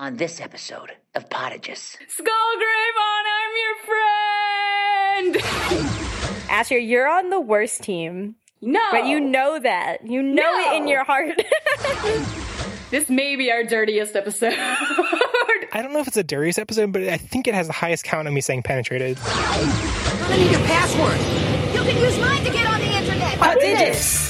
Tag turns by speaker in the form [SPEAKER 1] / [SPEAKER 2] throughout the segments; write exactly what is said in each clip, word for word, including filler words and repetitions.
[SPEAKER 1] on this episode of Potages.
[SPEAKER 2] Skullgravon, I'm your friend!
[SPEAKER 3] Asher, you're on the worst team.
[SPEAKER 2] No.
[SPEAKER 3] But you know that. You know
[SPEAKER 2] No.
[SPEAKER 3] it in your heart.
[SPEAKER 2] This may be our dirtiest episode.
[SPEAKER 4] I don't know if it's the dirtiest episode, but I think it has the highest count of me saying penetrated.
[SPEAKER 5] I need your password. You can use mine to get on the internet.
[SPEAKER 2] Potages.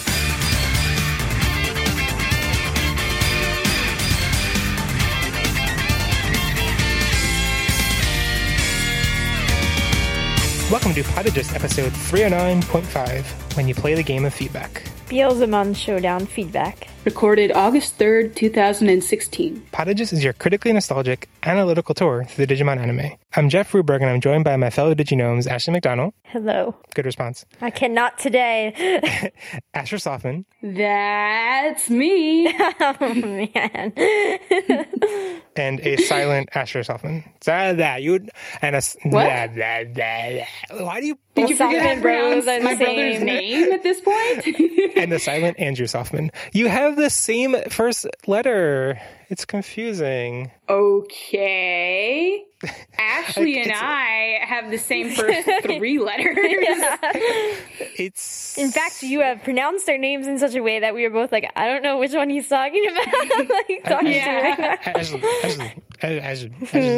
[SPEAKER 4] Welcome to Potages episode three oh nine point five, when you play the game of feedback.
[SPEAKER 3] Beelzemon Showdown feedback.
[SPEAKER 2] Recorded August third, two thousand sixteen.
[SPEAKER 4] Potages is your critically nostalgic, analytical tour through the Digimon anime. I'm Jeff Ruberg, and I'm joined by my fellow Diginomes, Ashley McDonald.
[SPEAKER 3] Hello.
[SPEAKER 4] Good response.
[SPEAKER 3] I cannot today.
[SPEAKER 4] Asher Softman.
[SPEAKER 2] That's me.
[SPEAKER 3] Oh, man.
[SPEAKER 4] And a silent Asher Softman. That, that, you and a
[SPEAKER 2] What?
[SPEAKER 4] That, that, that, that. Why do you
[SPEAKER 2] Did you forget how to
[SPEAKER 3] Softman bros
[SPEAKER 2] pronounce
[SPEAKER 3] are the
[SPEAKER 2] my brother's
[SPEAKER 3] same.
[SPEAKER 2] name at this point?
[SPEAKER 4] and the silent Andrew Softman? You have the same first letter. It's confusing.
[SPEAKER 2] Okay. Ashley and
[SPEAKER 4] It's-
[SPEAKER 2] I have the same first three letters.
[SPEAKER 4] It's
[SPEAKER 3] In fact, you have pronounced our names in such a way that we were both like, I don't know which one he's talking about. Like, talking
[SPEAKER 2] Yeah.
[SPEAKER 3] to her.
[SPEAKER 4] Ashley, Ashley, Ashley,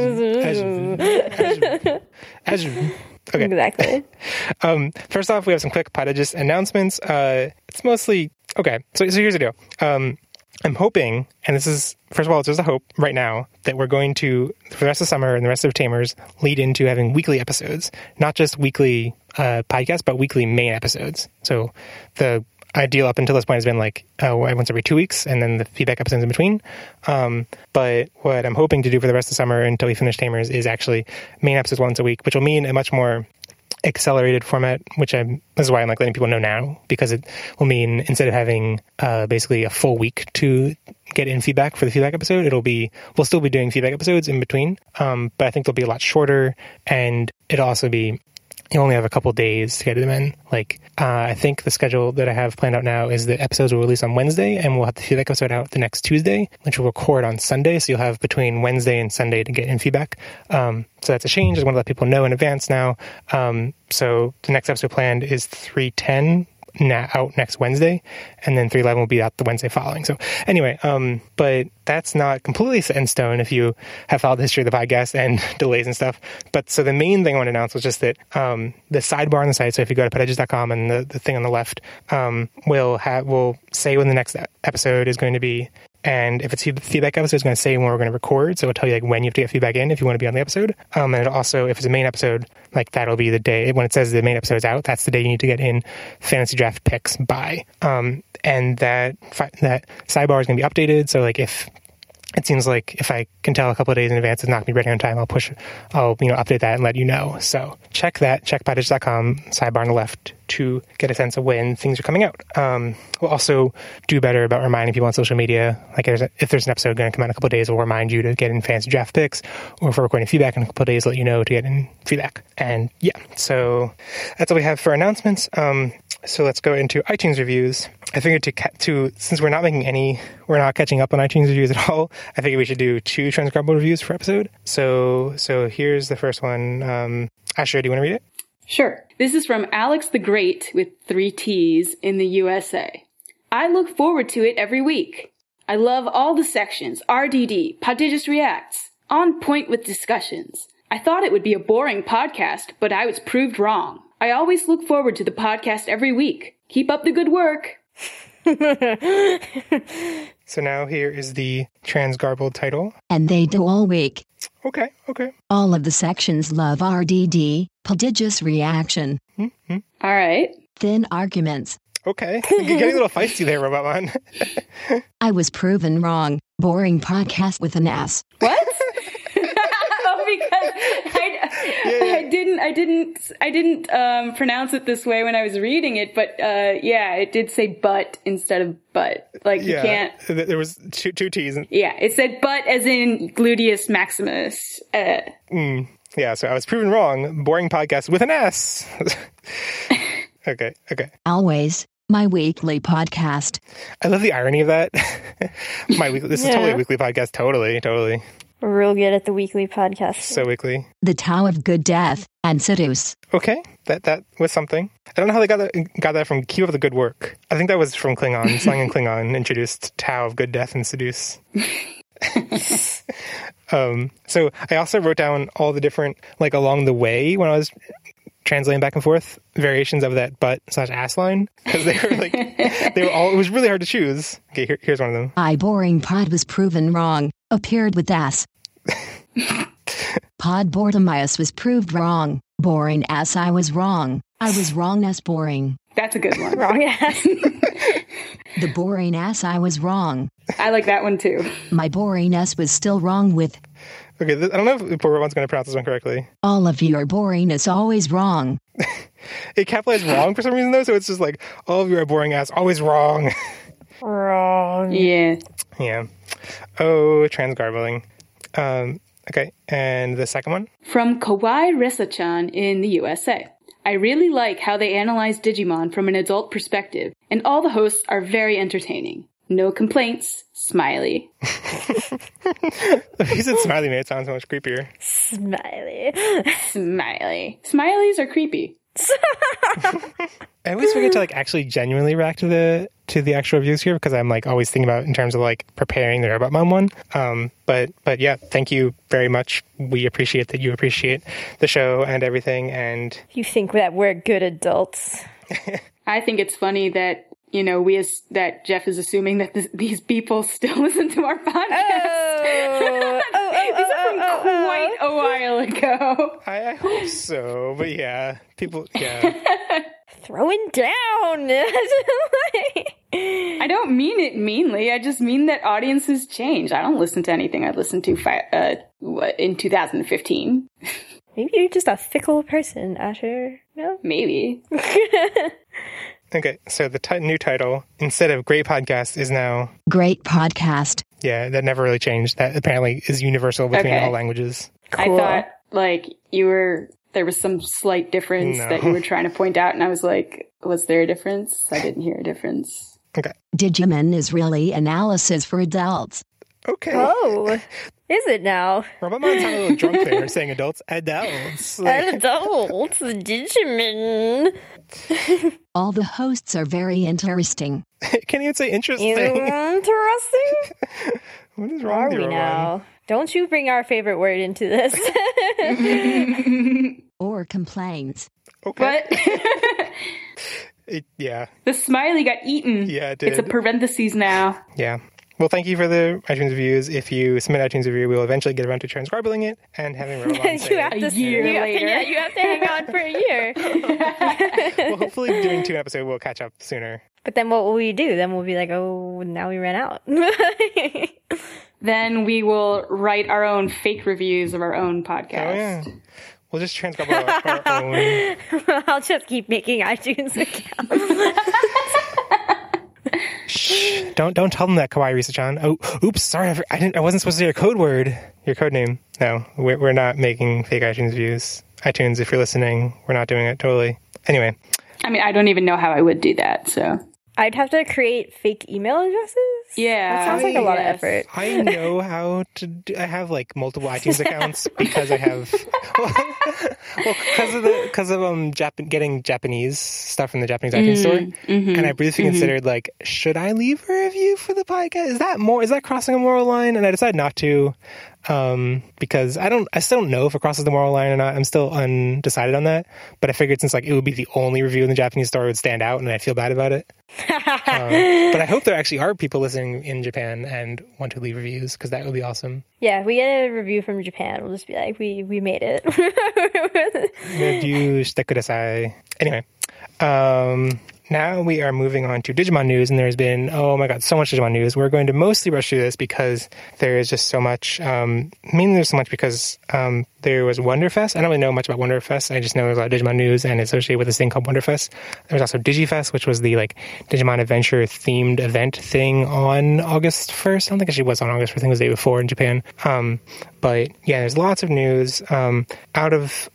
[SPEAKER 4] Ashley, Ashley, Ashley. Okay.
[SPEAKER 3] Exactly.
[SPEAKER 4] Um, first off, we have some quick Potages announcements. Uh, it's mostly okay. So, so here's the deal. Um, I'm hoping, and this is, first of all, it's just a hope right now, that we're going to, for the rest of summer and the rest of Tamers, lead into having weekly episodes. Not just weekly uh, podcasts, but weekly main episodes. So the ideal up until this point has been like uh, once every two weeks, and then the feedback episodes in between. Um, but what I'm hoping to do for the rest of summer until we finish Tamers is actually main episodes once a week, which will mean a much more accelerated format, which I'm, this is why I'm like letting people know now, because it will mean instead of having uh, basically a full week to get in feedback for the feedback episode, it'll be, we'll still be doing feedback episodes in between, um, but I think they'll be a lot shorter, and it'll also be, you only have a couple days to get them in. Like, uh, I think the schedule that I have planned out now is that episodes will release on Wednesday, and we'll have the feedback episode out the next Tuesday, which we'll record on Sunday. So you'll have between Wednesday and Sunday to get in feedback. Um, so that's a change. I want to let people know in advance now. Um, so the next episode planned is three ten. Na- out next Wednesday, and then three eleven will be out the Wednesday following. So anyway, um, but that's not completely set in stone if you have followed the history of the podcast and delays and stuff. But so the main thing I want to announce was just that um, the sidebar on the site, so if you go to potages dot com and the, the thing on the left um, will have will say when the next episode is going to be. And if it's a feedback episode, it's going to say when we're going to record. So it'll tell you like when you have to get feedback in if you want to be on the episode. Um, and it'll also, if it's a main episode, like that'll be the day when it says the main episode is out. That's the day you need to get in fantasy draft picks by. Um, and that that sidebar is going to be updated. So like if it seems like if I can tell a couple of days in advance it's not going to be ready on time, I'll push, I'll you know update that and let you know. So check that, check potages dot com, sidebar on the left, to get a sense of when things are coming out. Um, we'll also do better about reminding people on social media. Like there's a, if there's an episode going to come out in a couple of days, we'll remind you to get in fantasy draft picks, or if we're recording feedback in a couple of days, let you know to get in feedback. And yeah, so that's all we have for announcements. Um, so let's go into iTunes reviews. I figured to, ca- to since we're not making any, we're not catching up on iTunes reviews at all, I figured we should do two transcribable reviews per episode. So so here's the first one. Um, Asher, do you want to read it?
[SPEAKER 2] Sure. This is from Alex the Great with three T's in the U S A. I look forward to it every week. I love all the sections, R D D, Potages Reacts, on point with discussions. I thought it would be a boring podcast, but I was proved wrong. I always look forward to the podcast every week. Keep up the good work.
[SPEAKER 4] So now here is the transgarbled title.
[SPEAKER 6] And they do all week.
[SPEAKER 4] Okay, okay.
[SPEAKER 6] All of the sections love R D D, prodigious reaction.
[SPEAKER 4] Mm-hmm.
[SPEAKER 2] All right.
[SPEAKER 6] Thin arguments.
[SPEAKER 4] Okay. You're getting a little feisty there, Robotman.
[SPEAKER 6] I was proven wrong. Boring podcast with an ass.
[SPEAKER 2] What? Oh, because I,
[SPEAKER 4] yeah.
[SPEAKER 2] I didn't, I didn't, I didn't um, pronounce it this way when I was reading it, but uh, yeah, it did say but instead of but. Like you
[SPEAKER 4] yeah.
[SPEAKER 2] can't.
[SPEAKER 4] There was two, two T's. And...
[SPEAKER 2] Yeah, it said but as in gluteus maximus. Uh.
[SPEAKER 4] Mm, yeah, so I was proven wrong. Boring podcast with an S. Okay, okay.
[SPEAKER 6] Always. My weekly podcast.
[SPEAKER 4] I love the irony of that. My weekly, this is
[SPEAKER 3] Yeah.
[SPEAKER 4] totally a weekly podcast. Totally, totally.
[SPEAKER 3] We're real good at the weekly podcast.
[SPEAKER 4] So weekly.
[SPEAKER 6] The Tao of Good Death, and Seduce.
[SPEAKER 4] Okay, that that was something. I don't know how they got that, got that from Keep Up the Good Work. I think that was from Klingon. Slang and Klingon introduced Tao of Good Death and Seduce. um, so I also wrote down all the different, like along the way when I was translating back and forth, variations of that butt slash ass line. Because they were like, they were all, it was really hard to choose. Okay, here, here's one of them.
[SPEAKER 6] I Boring Pod was proven wrong. Appeared with ass. Pod Bortomius was proved wrong. Boring ass I was wrong. I was wrong as boring.
[SPEAKER 2] That's a good one.
[SPEAKER 3] Wrong ass.
[SPEAKER 6] The boring ass I was wrong.
[SPEAKER 2] I like that one too.
[SPEAKER 6] My boringness was still wrong with.
[SPEAKER 4] Okay, th- I don't know if poor one's going to pronounce this one correctly.
[SPEAKER 6] All of your boring is always wrong.
[SPEAKER 4] It capitalized wrong for some reason though, so it's just like, all of you are boring ass, always wrong.
[SPEAKER 3] Wrong.
[SPEAKER 2] Yeah.
[SPEAKER 4] Yeah. Oh, transgarbling. Um, okay, and the second one?
[SPEAKER 2] From Kawaii Resa-chan in the U S A. I really like how they analyze Digimon from an adult perspective, and all the hosts are very entertaining. No complaints. Smiley.
[SPEAKER 4] He said smiley made it sound so much creepier.
[SPEAKER 3] Smiley.
[SPEAKER 2] Smiley. Smileys are creepy.
[SPEAKER 4] I always forget to like actually genuinely react to the to the actual reviews here because I'm like always thinking about it in terms of like preparing the Robot Mom one. Um, but but yeah, thank you very much. We appreciate that you appreciate the show and everything. And
[SPEAKER 3] You think that we're good adults?
[SPEAKER 2] I think it's funny that, you know, we as- that Jeff is assuming that this, these people still listen to our podcast.
[SPEAKER 3] Oh, oh, oh,
[SPEAKER 2] These are
[SPEAKER 3] oh,
[SPEAKER 2] from
[SPEAKER 3] oh, oh,
[SPEAKER 2] quite a while ago.
[SPEAKER 4] I, I hope so. But yeah, people. Yeah.
[SPEAKER 3] Throwing down.
[SPEAKER 2] I don't mean it meanly. I just mean that audiences change. I don't listen to anything I listened to fi- uh, what, in two thousand fifteen.
[SPEAKER 3] Maybe you're just a fickle person, Asher. No?
[SPEAKER 2] Maybe.
[SPEAKER 4] Okay, so the t- new title instead of Great Podcast is now
[SPEAKER 6] Great podcast.
[SPEAKER 4] yeah. That never really changed. That apparently is universal between
[SPEAKER 2] Okay.
[SPEAKER 4] all languages.
[SPEAKER 2] I
[SPEAKER 3] Cool.
[SPEAKER 2] thought, like, you were... There was some slight difference
[SPEAKER 4] No.
[SPEAKER 2] that you were trying to point out, and I was like, was there a difference? I didn't hear a difference.
[SPEAKER 4] Okay.
[SPEAKER 6] Digimon is really analysis for adults.
[SPEAKER 4] Okay.
[SPEAKER 3] Oh, is it now?
[SPEAKER 4] Robot Mom sounded a little drunk there, saying adults, adults. Like,
[SPEAKER 3] Adults, Digimon.
[SPEAKER 6] All the hosts are very interesting.
[SPEAKER 4] can't even say interesting.
[SPEAKER 3] Interesting.
[SPEAKER 4] What is
[SPEAKER 3] Where
[SPEAKER 4] wrong
[SPEAKER 3] are
[SPEAKER 4] with
[SPEAKER 3] we
[SPEAKER 4] you,
[SPEAKER 3] now?
[SPEAKER 4] Rowan?
[SPEAKER 3] Don't you bring our favorite word into this.
[SPEAKER 6] Or complaints.
[SPEAKER 4] Okay.
[SPEAKER 2] But
[SPEAKER 4] It, yeah.
[SPEAKER 2] the smiley got eaten.
[SPEAKER 4] Yeah, it did.
[SPEAKER 2] It's a parentheses now.
[SPEAKER 4] Yeah. Well, thank you for the iTunes reviews. If you submit iTunes review, we will eventually get around to transcribing it and having Rowan
[SPEAKER 3] you
[SPEAKER 4] say
[SPEAKER 3] have to
[SPEAKER 2] A year
[SPEAKER 3] you have to-
[SPEAKER 2] later.
[SPEAKER 3] yeah, you have to hang on for a year.
[SPEAKER 4] Well, hopefully doing two episodes will catch up sooner.
[SPEAKER 3] But then what will we do? Then we'll be like, oh, now we ran out.
[SPEAKER 2] Then we will write our own fake reviews of our own podcast.
[SPEAKER 4] Oh, yeah. We'll just transcribe our, our own.
[SPEAKER 3] I'll just keep making iTunes accounts.
[SPEAKER 4] Shh. Don't don't tell them that, Kawaii Risa-chan. Oh, oops. Sorry, I, I didn't. I wasn't supposed to say your code word. Your code name. No, we're we're not making fake iTunes reviews. iTunes, if you're listening, we're not doing it totally. Anyway,
[SPEAKER 2] I mean, I don't even know how I would do that, so.
[SPEAKER 3] I'd have to create fake email addresses?
[SPEAKER 2] Yeah.
[SPEAKER 3] That sounds like a lot of
[SPEAKER 2] Yes.
[SPEAKER 3] effort.
[SPEAKER 4] I know how to do, I have like multiple iTunes accounts because I have well because of the because of um Jap- getting Japanese stuff from the Japanese iTunes store, and I briefly considered like, should I leave a review for the podcast? Is that more is that crossing a moral line? And I decided not to, um because I don't I still don't know if it crosses the moral line or not. I'm still undecided on that, but I figured since like it would be the only review in the Japanese store, it would stand out, and I feel bad about it. um, but I hope there actually are people listening in Japan and want to leave reviews because that would be awesome.
[SPEAKER 3] Yeah, if we get a review from Japan, we'll just be like, we, we made it.
[SPEAKER 4] Review shite kudasai. Anyway, um, now we are moving on to Digimon news, and there's been, oh my god, so much Digimon news. We're going to mostly rush through this because there is just so much, um, mainly there's so much because um, there was Wonderfest. I don't really know much about Wonderfest. I just know there's a lot of Digimon news and it's associated with this thing called Wonderfest. There was also Digifest, which was the like Digimon Adventure themed event thing on August first. I don't think it actually was on August first. I think it was the day before in Japan. Um, but yeah, there's lots of news. Um, out of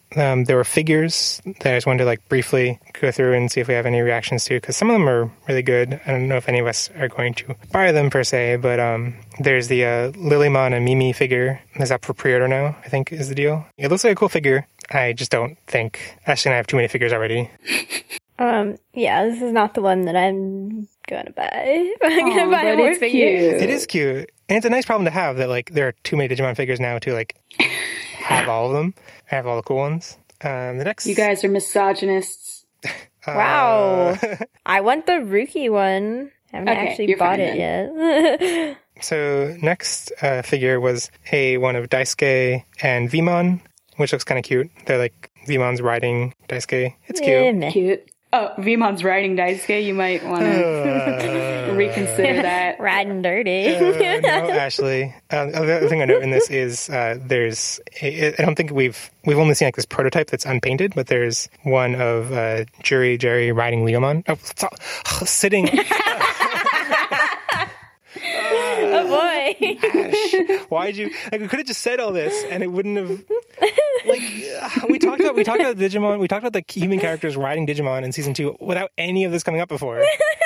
[SPEAKER 4] um, there were figures that I just wanted to like briefly go through and see if we have any reactions to, because some of them are really good. I don't know if any of us are going to buy them per se, but um, there's the uh, Lilymon and Mimi figure that's up for pre-order now, I think is the deal. It looks like a cool figure. I just don't think Ashley and I have too many figures already.
[SPEAKER 3] Um, yeah, this is not the one that I'm gonna buy. I'm gonna
[SPEAKER 2] Aw,
[SPEAKER 3] buy
[SPEAKER 2] but
[SPEAKER 3] more
[SPEAKER 2] it's
[SPEAKER 3] figures.
[SPEAKER 2] cute.
[SPEAKER 4] It is cute. And it's a nice problem to have that like there are too many Digimon figures now to like have all of them. I have all the cool ones. Um, the next...
[SPEAKER 2] You guys are misogynists.
[SPEAKER 3] Wow. I want the Ruki one. I haven't
[SPEAKER 2] Okay,
[SPEAKER 3] actually
[SPEAKER 2] you're
[SPEAKER 3] bought
[SPEAKER 2] fine
[SPEAKER 3] it yet.
[SPEAKER 4] So next uh, figure was a one of Daisuke and Vmon, which looks kind of cute. They're like Vmon's riding Daisuke. It's
[SPEAKER 3] Eh,
[SPEAKER 4] cute.
[SPEAKER 3] meh.
[SPEAKER 2] Cute. Oh, Vmon's riding Daisuke. You might want to
[SPEAKER 4] Uh,
[SPEAKER 2] reconsider that.
[SPEAKER 3] Riding dirty.
[SPEAKER 4] uh, no, Ashley. Um, the other thing I note in this is uh, there's. I I don't think we've we've only seen like this prototype that's unpainted, but there's one of uh, Jury Jerry riding Leomon. Oh, stop. sitting.
[SPEAKER 3] Oh boy.
[SPEAKER 4] Why'd you? Like, we could have just said all this, and it wouldn't have. Like, uh, we talked about we talked about Digimon. We talked about the human characters riding Digimon in season two without any of this coming up before.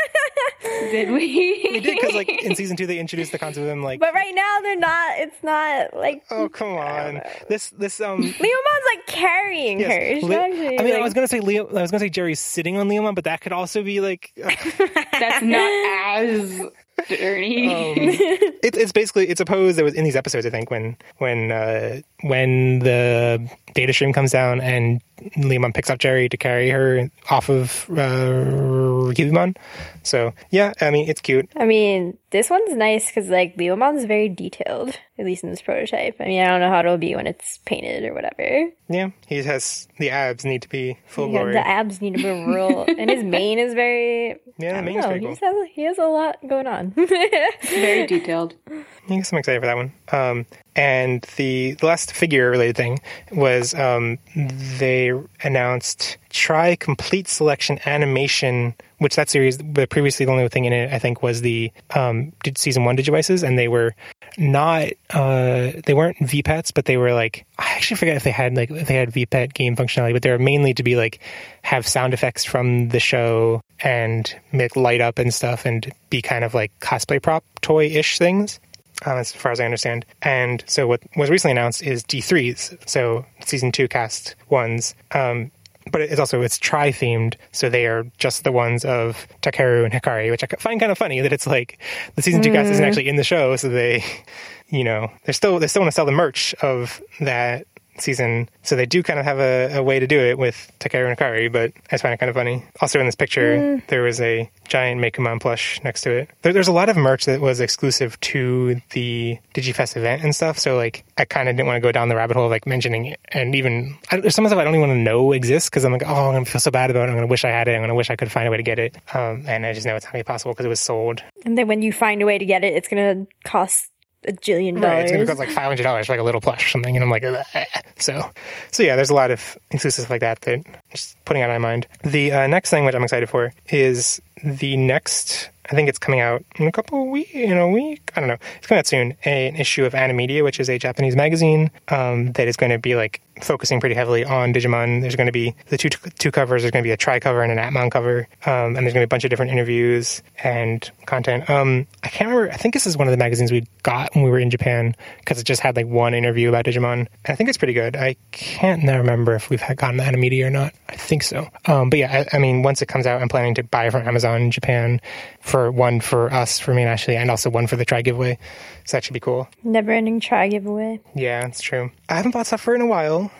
[SPEAKER 2] Did we?
[SPEAKER 4] We did because, like, in season two, they introduced the concept of them, like,
[SPEAKER 3] But right now they're not. It's not like
[SPEAKER 4] oh come on, this this um.
[SPEAKER 3] Leomon's like carrying
[SPEAKER 4] Yes,
[SPEAKER 3] her. She's
[SPEAKER 4] Le-
[SPEAKER 3] actually,
[SPEAKER 4] I mean, I
[SPEAKER 3] like-
[SPEAKER 4] was gonna say Leo. I was gonna say Jerry's sitting on Leomon, but that could also be like. Uh,
[SPEAKER 2] That's not as dirty.
[SPEAKER 4] um, it, it's basically it's a pose that was in these episodes. I think when when uh, when the data stream comes down and Leomon picks up Jerry to carry her off of uh, Ryumon. So yeah, I mean it's cute.
[SPEAKER 3] I mean, this one's nice because like Leomon's very detailed, at least in this prototype. I mean, I don't know how it'll be when it's painted or whatever.
[SPEAKER 4] Yeah, he has the abs need to be full
[SPEAKER 3] Yeah,
[SPEAKER 4] glory.
[SPEAKER 3] the abs need to be real, and his mane is very.
[SPEAKER 4] Yeah, the
[SPEAKER 3] I
[SPEAKER 4] mane
[SPEAKER 3] don't
[SPEAKER 4] is
[SPEAKER 3] know,
[SPEAKER 4] pretty
[SPEAKER 3] he
[SPEAKER 4] cool.
[SPEAKER 3] just has he has a lot going on.
[SPEAKER 2] Very detailed.
[SPEAKER 4] I guess I'm excited for that one. Um, and the, the last figure-related thing was um, they announced Try Complete Selection Animation, which that series, but previously the only thing in it, I think, was the um, did season one Digivices, and they were not, uh, they weren't V PETs, but they were like, I actually forget if they had like if they had V PET game functionality, but they were mainly to be like have sound effects from the show and make light up and stuff, and be kind of like cosplay prop toy-ish things. Um, as far as I understand. And so what was recently announced is D threes, so season two cast ones. Um, but it's also, it's tri-themed, so they are just the ones of Takeru and Hikari, which I find kind of funny that it's like the season two cast isn't actually in the show, so they, you know, they're still, they still want to sell the merch of that season, so they do kind of have a, a way to do it with Takeru and Hikari, but I just find it kind of funny. Also in this picture, mm. there was a giant Mekumon plush next to it. There, there's a lot of merch that was exclusive to the Digifest event and stuff, so like I kind of didn't want to go down the rabbit hole of like mentioning it, and even I, there's some stuff I don't even want to know exists because I'm like, oh, I'm going to feel so bad about it, I'm going to wish I had it, I'm going to wish I could find a way to get it, um, and I just know it's not going to be possible because it was sold.
[SPEAKER 3] And then when you find a way to get it, it's going to cost a jillion dollars.
[SPEAKER 4] Right, it's going to cost like five hundred dollars for like a little plush or something, and I'm like, ugh. so, so yeah, there's a lot of exclusives like that that I'm just putting out of my mind. The uh, next thing which I'm excited for is the next, I think it's coming out in a couple of weeks, in a week, I don't know, it's coming out soon, an issue of Animedia, which is a Japanese magazine um, that is going to be like focusing pretty heavily on Digimon. There's going to be the two two covers. There's going to be a Tri cover and an Atmon cover, um, and there's going to be a bunch of different interviews and content. Um, I can't remember. I think this is one of the magazines we got when we were in Japan because it just had like one interview about Digimon, and I think it's pretty good. I can't now remember if we've had gotten the Animedia or not. I think so. Um, but yeah, I, I mean, once it comes out, I'm planning to buy it from Amazon in Japan for one for us, for me and Ashley, and also one for the Tri giveaway. So that should be cool.
[SPEAKER 3] Never ending Tri giveaway.
[SPEAKER 4] Yeah, it's true. I haven't bought stuff for in a while.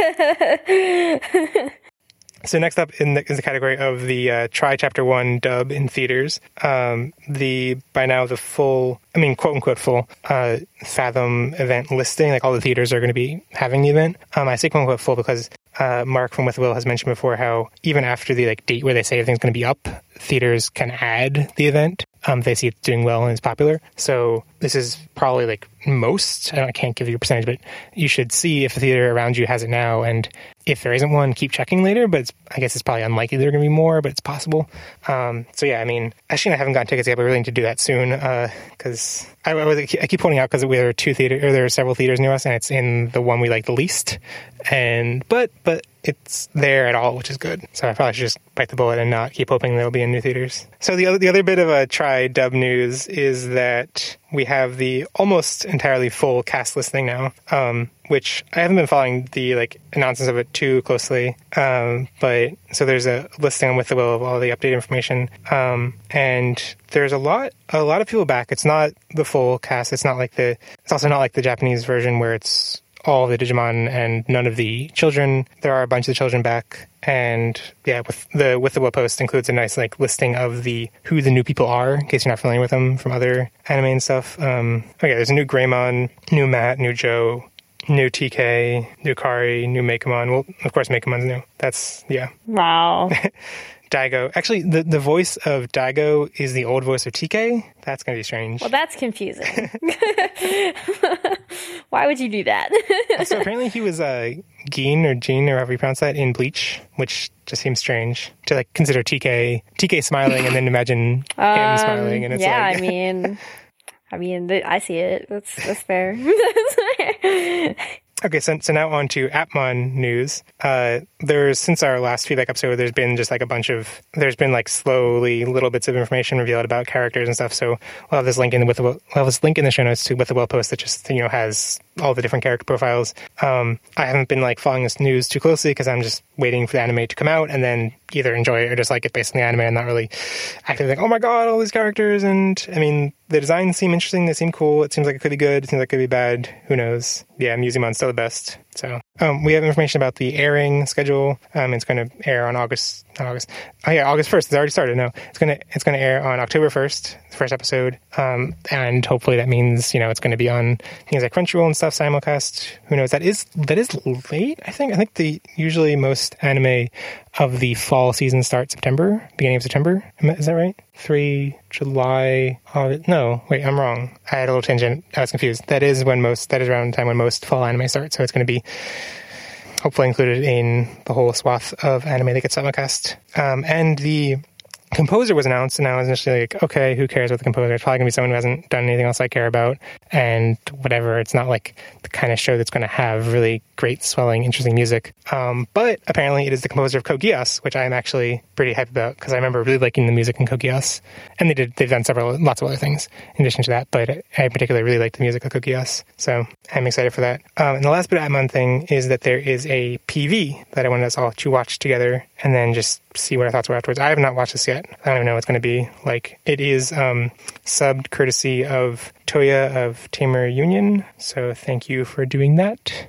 [SPEAKER 4] So next up in the, in the category of the uh, Tri Chapter one dub in theaters, um, the by now the full, I mean quote unquote full uh, Fathom event listing, like all the theaters are going to be having the event. Um, I say quote unquote full because uh, Mark from With Will has mentioned before how even after the like date where they say everything's going to be up, theaters can add the event. um, they see it's doing well and it's popular. So this is probably like most, I, don't, I can't give you a percentage, but you should see if the theater around you has it now. And if there isn't one, keep checking later. But it's, I guess it's probably unlikely there are going to be more, but it's possible. Um, so yeah, I mean, actually, I haven't gotten tickets yet, but we really need to do that soon because uh, I, I, was, I keep pointing out because there are two theater, or there are several theaters near us, and it's in the one we like the least. And but but it's there at all, which is good. So I probably should just bite the bullet and not keep hoping they'll be in new theaters. So the other the other bit of a try dub news is that we have the almost entirely full cast listing now, um, which I haven't been following the like announcements of it too closely. Um, but so there's a listing on With the Will of all the updated information, um, and there's a lot a lot of people back. It's not the full cast. It's not like the. It's also not like the Japanese version where it's all of the Digimon and none of the children. There are a bunch of the children back, and yeah, with the with the Will post includes a nice like listing of the who the new people are in case you're not familiar with them from other anime and stuff. Um, okay, there's a new Greymon, new Matt, new Joe, new T K, new Kari, new Mekumon. Well, of course, Mekumon's new. That's yeah.
[SPEAKER 3] Wow.
[SPEAKER 4] Daigo. Actually, the, the voice of Daigo is the old voice of T K. That's going to be strange.
[SPEAKER 3] Well, that's confusing. Why would you do that?
[SPEAKER 4] So apparently he was uh, Gene or Gene or however you pronounce that in Bleach, which just seems strange to like consider T K T K smiling and then imagine him
[SPEAKER 3] um,
[SPEAKER 4] smiling. And it's
[SPEAKER 3] yeah,
[SPEAKER 4] like,
[SPEAKER 3] I mean, I mean, I see it. That's that's fair.
[SPEAKER 4] Okay, so, so now on to Appmon news. Uh, there's, since our last feedback episode, there's been just like a bunch of, there's been like slowly little bits of information revealed about characters and stuff. So we'll have this link in the, with the, we'll have this link in the show notes to With the Will post that just, you know, has all the different character profiles. Um, I haven't been like following this news too closely because I'm just waiting for the anime to come out and then either enjoy it or just like it based on the anime and not really actively like, oh my god, all these characters. And I mean, the designs seem interesting. They seem cool. It seems like it could be good. It seems like it could be bad. Who knows? Yeah, Musemon's still the best. So um, we have information about the airing schedule. Um, it's going to air on August. Not August. Oh yeah, August first. It's already started. No, it's gonna it's gonna air on October first. The first episode. Um, and hopefully that means you know it's going to be on things like Crunchyroll and stuff simulcast. Who knows? That is that is late. I think. I think the usually most anime of the fall season starts September, beginning of September. Is that right? Three July. August. No, wait, I'm wrong. I had a little tangent. I was confused. That is when most. That is around the time when most fall anime starts. So it's going to be hopefully included in the whole swath of anime that gets simulcast. Um, and the composer was announced, and I was initially like, okay, who cares about the composer? It's probably going to be someone who hasn't done anything else I care about, and whatever. It's not like the kind of show that's going to have really great, swelling, interesting music. Um, but apparently it is the composer of Code Geass, which I am actually pretty hyped about, because I remember really liking the music in Code Geass. And they did, they've done several, lots of other things in addition to that, but I particularly really liked the music of Code Geass, so I'm excited for that. Um, and the last bit of Appmon thing is that there is a P V that I wanted us all to watch together, and then just see what our thoughts were afterwards. I have not watched this yet. I don't even know what it's going to be like. It is um, subbed courtesy of Toya of Tamer Union, so thank you for doing that.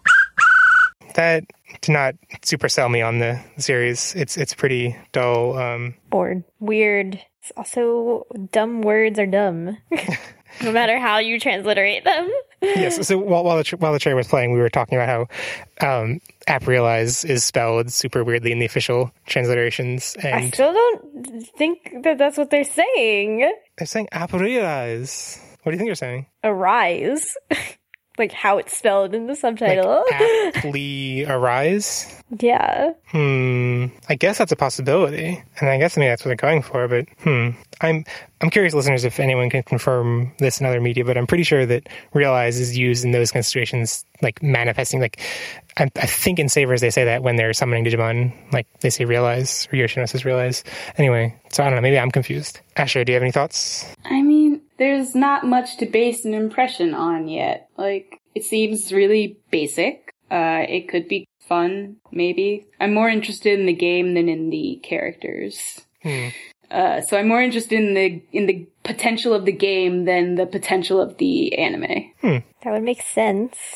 [SPEAKER 4] That did not super sell me on the series. It's it's pretty dull. Um,
[SPEAKER 3] Bored. Weird. It's also, dumb words are dumb. No matter how you transliterate them.
[SPEAKER 4] Yes. So while while the, tra- while the trailer was playing, we were talking about how um, app realize is spelled super weirdly in the official transliterations. And
[SPEAKER 3] I still don't think that that's what they're saying.
[SPEAKER 4] They're saying app realize. What do you think they're saying?
[SPEAKER 3] Arise. Like how it's spelled in the subtitle.
[SPEAKER 4] Like aptly arise?
[SPEAKER 3] Yeah.
[SPEAKER 4] Hmm. I guess that's a possibility. And I guess I mean that's what they're going for, but hmm. I'm I'm curious, listeners, if anyone can confirm this in other media, but I'm pretty sure that realize is used in those kind of situations, like manifesting, like I, I think in Savers they say that when they're summoning Digimon, like they say realize, or Yoshino says realize. Anyway, so I don't know, maybe I'm confused. Asher, do you have any thoughts?
[SPEAKER 2] I mean, there's not much to base an impression on yet. Like, it seems really basic. Uh, it could be fun, maybe. I'm more interested in the game than in the characters.
[SPEAKER 4] Hmm.
[SPEAKER 2] Uh, so I'm more interested in the in the potential of the game than the potential of the anime.
[SPEAKER 4] Hmm.
[SPEAKER 3] That would make sense.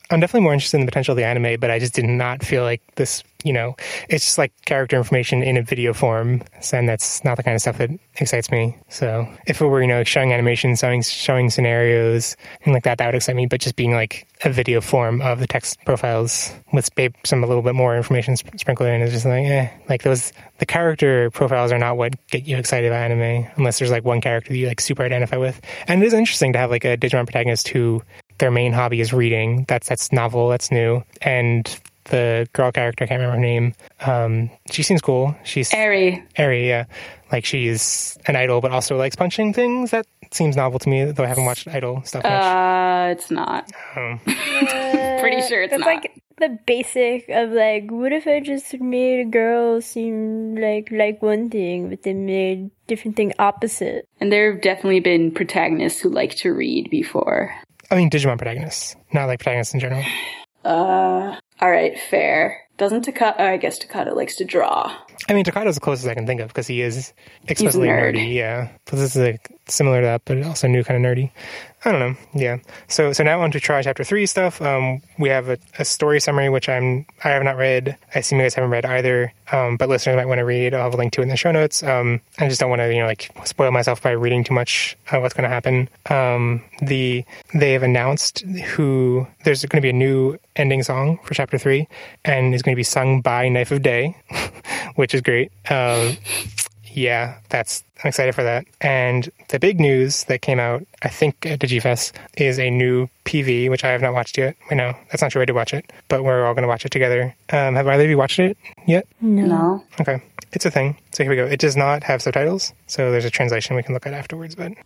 [SPEAKER 4] I'm definitely more interested in the potential of the anime, but I just did not feel like this, you know, it's just like character information in a video form, and that's not the kind of stuff that excites me. So if it were, you know, showing animation, showing, showing scenarios, and like that, that would excite me, but just being like a video form of the text profiles with some a little bit more information sp- sprinkled in is just like, eh, like those, the character profiles are not what get you excited about anime, unless there's like one character that you like super identify with. And it is interesting to have like a Digimon protagonist who their main hobby is reading. That's that's novel. That's new. And the girl character, I can't remember her name. Um, she seems cool. She's
[SPEAKER 2] Eri.
[SPEAKER 4] Eri, yeah. Like she's an idol, but also likes punching things. That seems novel to me, though I haven't watched idol stuff much.
[SPEAKER 2] Uh, it's not.
[SPEAKER 4] Um,
[SPEAKER 2] Pretty sure it's
[SPEAKER 3] That's
[SPEAKER 2] not.
[SPEAKER 3] like the basic of like, what if I just made a girl seem like like one thing, but then made different thing opposite?
[SPEAKER 2] And there have definitely been protagonists who like to read before.
[SPEAKER 4] I mean, Digimon protagonists, not like protagonists in general.
[SPEAKER 2] Uh, all right, fair. Doesn't Takata? Uh, I guess Takata likes to draw.
[SPEAKER 4] I mean, Takato's the closest I can think of because he is explicitly
[SPEAKER 2] nerd.
[SPEAKER 4] nerdy. Yeah, but this is like similar to that, but also new kind of nerdy. I don't know. Yeah. So so now on to try chapter three stuff. Um, we have a, a story summary which I'm I have not read. I assume you guys haven't read either. Um, but listeners might want to read. I'll have a link to it in the show notes. Um, I just don't want to you know like spoil myself by reading too much of what's going to happen. Um, the they have announced who there's going to be a new ending song for chapter three, and it's going to be sung by Knife of Day, which is great. Um, yeah, that's I'm excited for that. And the big news that came out, I think, at DigiFest is a new P V, which I have not watched yet. I know that's not true. I did watch it, but we're all going to watch it together. Um, have either of you watched it yet?
[SPEAKER 2] No.
[SPEAKER 4] Okay, it's a thing. So here we go. It does not have subtitles, so there's a translation we can look at afterwards. But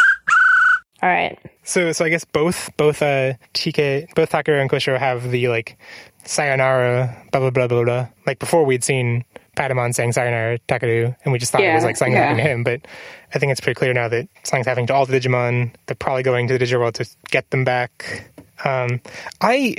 [SPEAKER 3] All right.
[SPEAKER 4] so, so I guess both both uh, T K, both Takeru and Koshiro have the like sayonara, blah blah blah blah blah. Like before, we'd seen Patamon saying sayonara Takeru, and we just thought it was
[SPEAKER 2] Yeah,
[SPEAKER 4] like saying
[SPEAKER 2] yeah.
[SPEAKER 4] something to him. But I think it's pretty clear now that something's happening to all the Digimon. They're probably going to the digital world to get them back. Um, I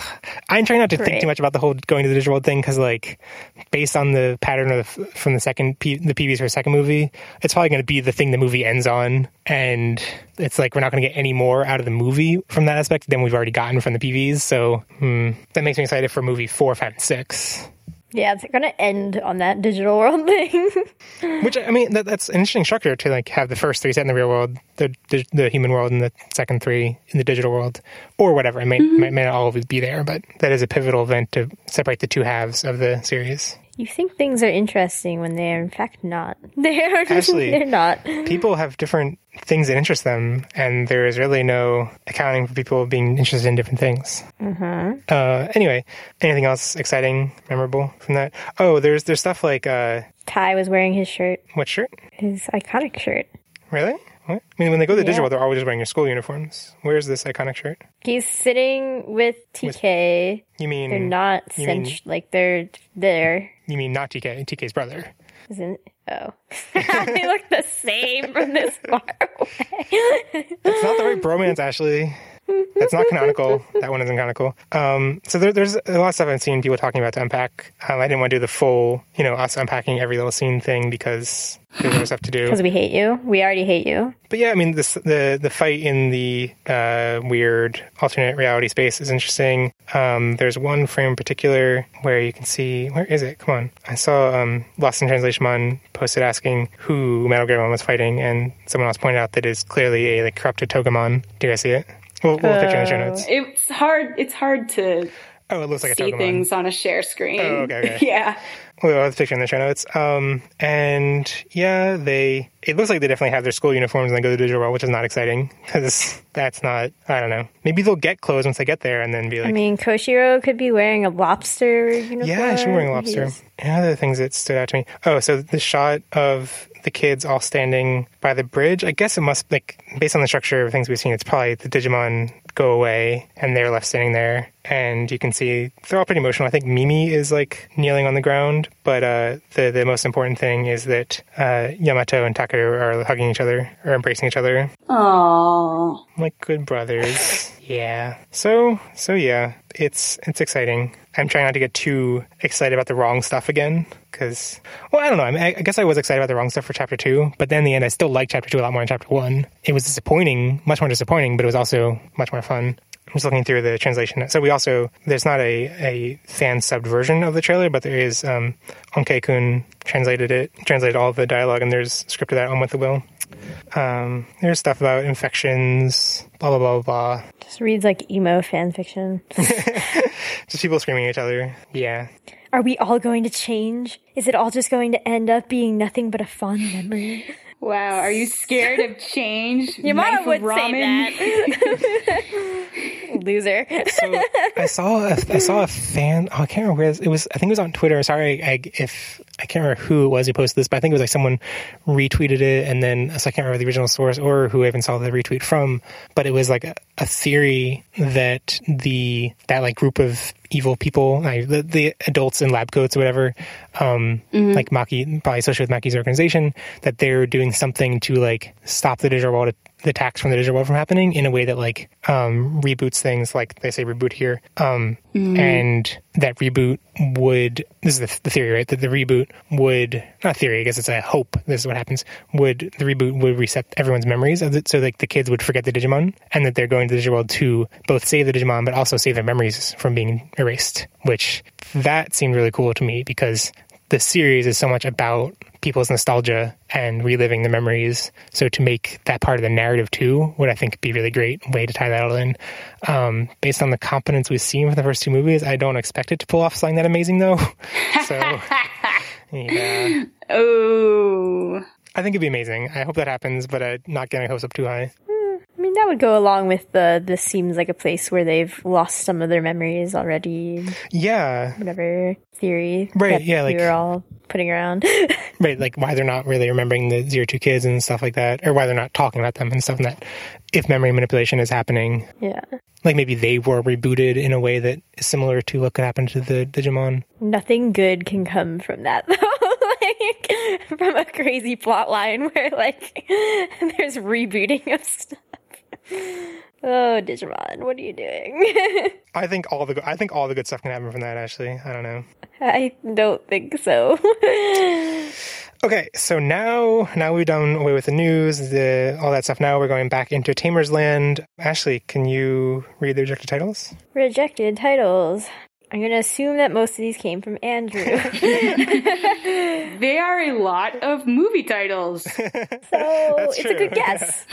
[SPEAKER 4] I'm trying not to think
[SPEAKER 3] Great.
[SPEAKER 4] too much about the whole going to the digital world thing because, like, based on the pattern of the, from the second P, the P Vs for the second movie, it's probably going to be the thing the movie ends on, and it's like we're not going to get any more out of the movie from that aspect than we've already gotten from the P Vs. So hmm, that makes me excited for movie four, five, and six.
[SPEAKER 3] Yeah, it's gonna end on that digital world thing.
[SPEAKER 4] Which, I mean, that, that's an interesting structure to like have the first three set in the real world, the the, the human world, and the second three in the digital world, or whatever. It may,
[SPEAKER 2] Mm-hmm.
[SPEAKER 4] may, may not all of it be there, but that is a pivotal event to separate the two halves of the series.
[SPEAKER 3] You think things are interesting when they are in fact not. They are.
[SPEAKER 4] Actually,
[SPEAKER 3] they're not.
[SPEAKER 4] People have different things that interest them, and there is really no accounting for people being interested in different things. Mm-hmm. Uh, anyway, anything else exciting, memorable from that? Oh, there's there's stuff like uh,
[SPEAKER 3] Ty was wearing his shirt,
[SPEAKER 4] what shirt?
[SPEAKER 3] his iconic shirt.
[SPEAKER 4] Really? What? I mean, when they go to the
[SPEAKER 3] Yeah.
[SPEAKER 4] digital, they're always just wearing their school uniforms. Where's this iconic shirt?
[SPEAKER 3] He's sitting with T K.
[SPEAKER 4] You mean
[SPEAKER 3] They're not
[SPEAKER 4] you mean-
[SPEAKER 3] cent- like they're there.
[SPEAKER 4] You mean not T K? T K's brother.
[SPEAKER 3] Isn't oh they look the same from this far away.
[SPEAKER 4] It's not the right bromance, Ashley. That's not canonical. That one isn't canonical. Um, so there, there's a lot of stuff I've seen people talking about to unpack. Um, I didn't want to do the full, you know, us unpacking every little scene thing because there's other stuff to do.
[SPEAKER 3] Because we hate you. We already hate you.
[SPEAKER 4] But yeah, I mean, this, the the fight in the uh, weird alternate reality space is interesting. Um, there's one frame in particular where you can see, where is it? Come on. I saw um, Lost in Translation Mon posted asking who Metal Gear One was fighting, and someone else pointed out that it's clearly a like corrupted Togemon. Do you guys see it? We'll, we'll picture in the show notes.
[SPEAKER 2] It's hard. It's hard to
[SPEAKER 4] Oh, it looks like a
[SPEAKER 2] see
[SPEAKER 4] Togemon.
[SPEAKER 2] things on a share screen.
[SPEAKER 4] Oh, okay, okay.
[SPEAKER 2] Yeah.
[SPEAKER 4] We'll have the picture in the show notes. Um, and yeah, they, it looks like they definitely have their school uniforms and they go to the digital world, which is not exciting because that's not, I don't know. Maybe they'll get clothes once they get there and then be like,
[SPEAKER 3] I mean, Koshiro could be wearing a lobster uniform.
[SPEAKER 4] yeah, she's wearing a lobster.
[SPEAKER 3] He's-
[SPEAKER 4] And other things that stood out to me. Oh, so the shot of the kids all standing by the bridge, I guess it must, like, based on the structure of things we've seen, it's probably the Digimon go away and they're left standing there. And you can see they're all pretty emotional. I think Mimi is, like, kneeling on the ground. But uh, the, the most important thing is that uh, Yamato and Takeru are hugging each other or embracing each other.
[SPEAKER 2] Aww.
[SPEAKER 4] Like good brothers. Yeah. So, so yeah, it's it's exciting. I'm trying not to get too excited about the wrong stuff again. Because, well, I don't know. I, mean, I, I guess I was excited about the wrong stuff for chapter two. But then in the end, I still liked chapter two a lot more than chapter one. It was disappointing, much more disappointing, but it was also much more fun. I'm just looking through the translation. So we also, there's not a, a fan subbed version of the trailer, but there is, um, Onke-kun translated it, translated all of the dialogue, and there's script of that on With the Will. Um, there's stuff about infections, blah, blah, blah, blah.
[SPEAKER 3] Just reads like emo fan fiction.
[SPEAKER 4] Just people screaming at each other. Yeah.
[SPEAKER 3] Are we all going to change? Is it all just going to end up being nothing but a fond memory?
[SPEAKER 2] Wow, are you scared of change?
[SPEAKER 3] Your
[SPEAKER 2] Knife
[SPEAKER 3] mama
[SPEAKER 2] of
[SPEAKER 3] would
[SPEAKER 2] ramen?
[SPEAKER 3] say that. Loser.
[SPEAKER 4] So I saw a, I saw a fan. Oh, I can't remember where it was. I think it was on Twitter. Sorry, I, if I can't remember who it was who posted this, but I think it was like someone retweeted it, and then so I can't remember the original source or who I even saw the retweet from. But it was like a, a theory that the that like group of evil people, like the, the adults in lab coats or whatever, um, mm-hmm. like Maki, probably associated with Maki's organization, that they're doing something to like stop the digital world, the attacks from the digital world from happening in a way that like um, reboots things, like they say reboot here, um, mm-hmm. and that reboot would, this is the, the theory, right? That the reboot would, not theory, I guess it's a hope, this is what happens, would, the reboot would reset everyone's memories of it, so like the kids would forget the Digimon, and that they're going to the digital world to both save the Digimon, but also save their memories from being erased, which that seemed really cool to me because the series is so much about people's nostalgia and reliving the memories. So to make that part of the narrative too would, I think, be a really great way to tie that all in. Um, based on the competence we've seen for the first two movies, I don't expect it to pull off something that amazing though. So, yeah.
[SPEAKER 2] Oh.
[SPEAKER 4] I think it'd be amazing. I hope that happens, but I'm not getting hopes up too high.
[SPEAKER 3] I mean, that would go along with the, this seems like a place where they've lost some of their memories already.
[SPEAKER 4] Yeah.
[SPEAKER 3] Whatever theory.
[SPEAKER 4] Right,
[SPEAKER 3] that
[SPEAKER 4] yeah. Like,
[SPEAKER 3] we were all putting around.
[SPEAKER 4] Right, like why they're not really remembering the Zero Two kids and stuff like that, or why they're not talking about them and stuff, and that if memory manipulation is happening.
[SPEAKER 3] Yeah.
[SPEAKER 4] Like maybe they were rebooted in a way that is similar to what could happen to the Digimon. Nothing
[SPEAKER 3] good can come from that, though. Like, from a crazy plot line where, like, there's rebooting of stuff. Oh, Digimon, what are you doing?
[SPEAKER 4] I think all the I think all the good stuff can happen from that. Actually, I don't know.
[SPEAKER 3] I don't think so.
[SPEAKER 4] Okay, so now now we've done away with the news, the all that stuff. Now we're going back into Tamer's Land. Ashley, can you read the rejected titles?
[SPEAKER 3] Rejected titles. I'm going to assume that most of these came from Andrew.
[SPEAKER 2] They are a lot of movie titles.
[SPEAKER 3] So it's true. A good guess.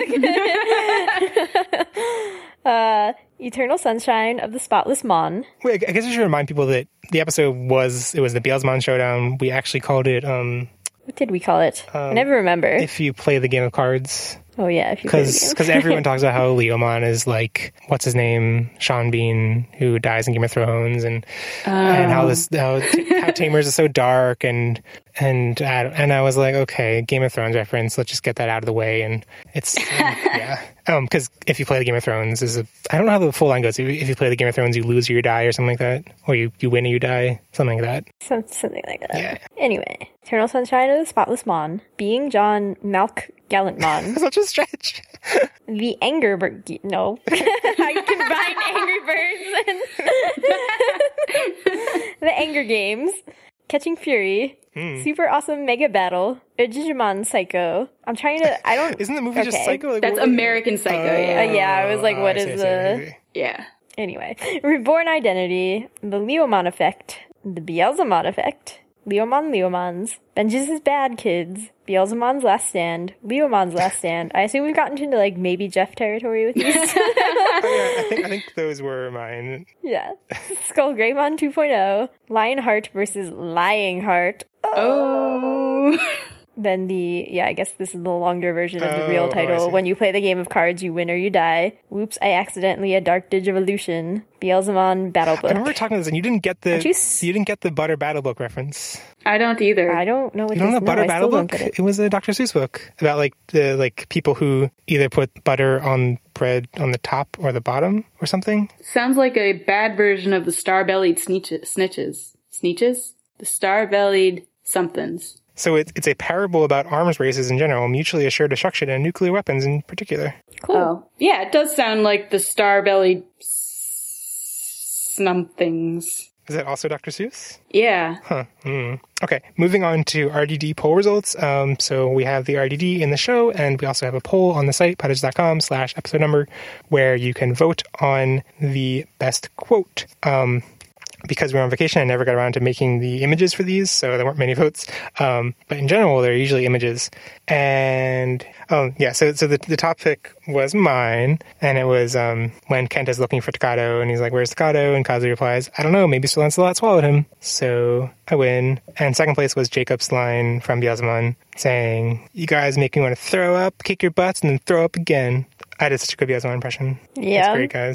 [SPEAKER 3] uh, Eternal Sunshine of the Spotless Mon.
[SPEAKER 4] Wait, I guess I should remind people that the episode was, it was the Beelzemon Showdown. We actually called it... Um,
[SPEAKER 3] what did we call it? Um, I never remember.
[SPEAKER 4] If you play the game of cards...
[SPEAKER 3] Oh, yeah, if you play the game.
[SPEAKER 4] Because everyone talks about how Leomon is like, what's his name? Sean Bean, who dies in Game of Thrones, and oh. and how this how, how Tamers is so dark, and and I, and I was like, okay, Game of Thrones reference, let's just get that out of the way, and it's, um, yeah. Um, because if you play the Game of Thrones, is a, I don't know how the full line goes. If you, if you play the Game of Thrones, you lose or you die or something like that, or you, you win or you die, something like that.
[SPEAKER 3] Some, something like that.
[SPEAKER 4] Yeah.
[SPEAKER 3] Anyway, Eternal Sunshine of the Spotless Mon, being John Malk Gallantmon.
[SPEAKER 4] Such a stretch.
[SPEAKER 3] The Anger Bird. No. I combine Angry Birds and the Anger Games. Catching Fury. Mm. Super Awesome Mega Battle. A Digimon Psycho. I'm trying to. I don't.
[SPEAKER 4] Isn't the movie
[SPEAKER 3] okay.
[SPEAKER 4] just Psycho? Like,
[SPEAKER 2] That's
[SPEAKER 4] what,
[SPEAKER 2] American Psycho, uh,
[SPEAKER 3] Uh,
[SPEAKER 2] yeah.
[SPEAKER 3] yeah, I was like, what
[SPEAKER 4] uh,
[SPEAKER 3] is the.
[SPEAKER 2] Yeah.
[SPEAKER 3] Anyway. Reborn Identity. The Leomon Effect. The Beelzemon Effect. Leomon Leomons. Vengeance's Bad Kids. Beelzemon's Last Stand. Leomon's Last Stand. I assume we've gotten into like maybe Jeff territory with these.
[SPEAKER 4] Oh, yeah, I think I think those were mine.
[SPEAKER 3] Yeah. Skull Greymon two point oh. Lionheart versus Lying Heart.
[SPEAKER 2] Oh.
[SPEAKER 3] Then the, yeah, I guess this is the longer version of the
[SPEAKER 4] oh,
[SPEAKER 3] real title.
[SPEAKER 4] Oh,
[SPEAKER 3] when you play the game of cards, you win or you die. Whoops, I accidentally a Dark Digivolution. Beelzemon Battle Book.
[SPEAKER 4] I remember talking about this, and you didn't get the
[SPEAKER 3] you, s-
[SPEAKER 4] you didn't get the Butter Battle Book reference.
[SPEAKER 2] I don't either.
[SPEAKER 3] I don't know what
[SPEAKER 4] you don't
[SPEAKER 3] this
[SPEAKER 4] know Butter
[SPEAKER 3] no,
[SPEAKER 4] Battle Book.
[SPEAKER 3] It.
[SPEAKER 4] it was a Doctor Seuss book about like the like people who either put butter on bread on the top or the bottom or something.
[SPEAKER 2] Sounds like a bad version of the star-bellied snitches. Snitches? Sneeches? The star-bellied somethings.
[SPEAKER 4] So it, it's a parable about arms races in general, mutually assured destruction, and nuclear weapons in particular.
[SPEAKER 2] Cool. Oh. Yeah, it does sound like the star-bellied somethings.
[SPEAKER 4] Is that also Doctor Seuss?
[SPEAKER 2] Yeah.
[SPEAKER 4] Huh. Mm. Okay, moving on to R D D poll results. Um, so we have the R D D in the show, and we also have a poll on the site, podage.com slash episode number, where you can vote on the best quote. Um, because we were on vacation, I never got around to making the images for these, so there weren't many votes. Um, but in general, they're usually images. And, oh, yeah, so so the, the top pick was mine, and it was um, when Kent is looking for Toccato, and he's like, where's Toccato? And Kazu replies, I don't know, maybe Sir Lancelot swallowed him. So I win. And second place was Jacob's line from Beelzemon saying, you guys make me want to throw up, kick your butts, and then throw up again. I did such a good Beelzemon impression.
[SPEAKER 3] Yeah.
[SPEAKER 4] That's great, guys.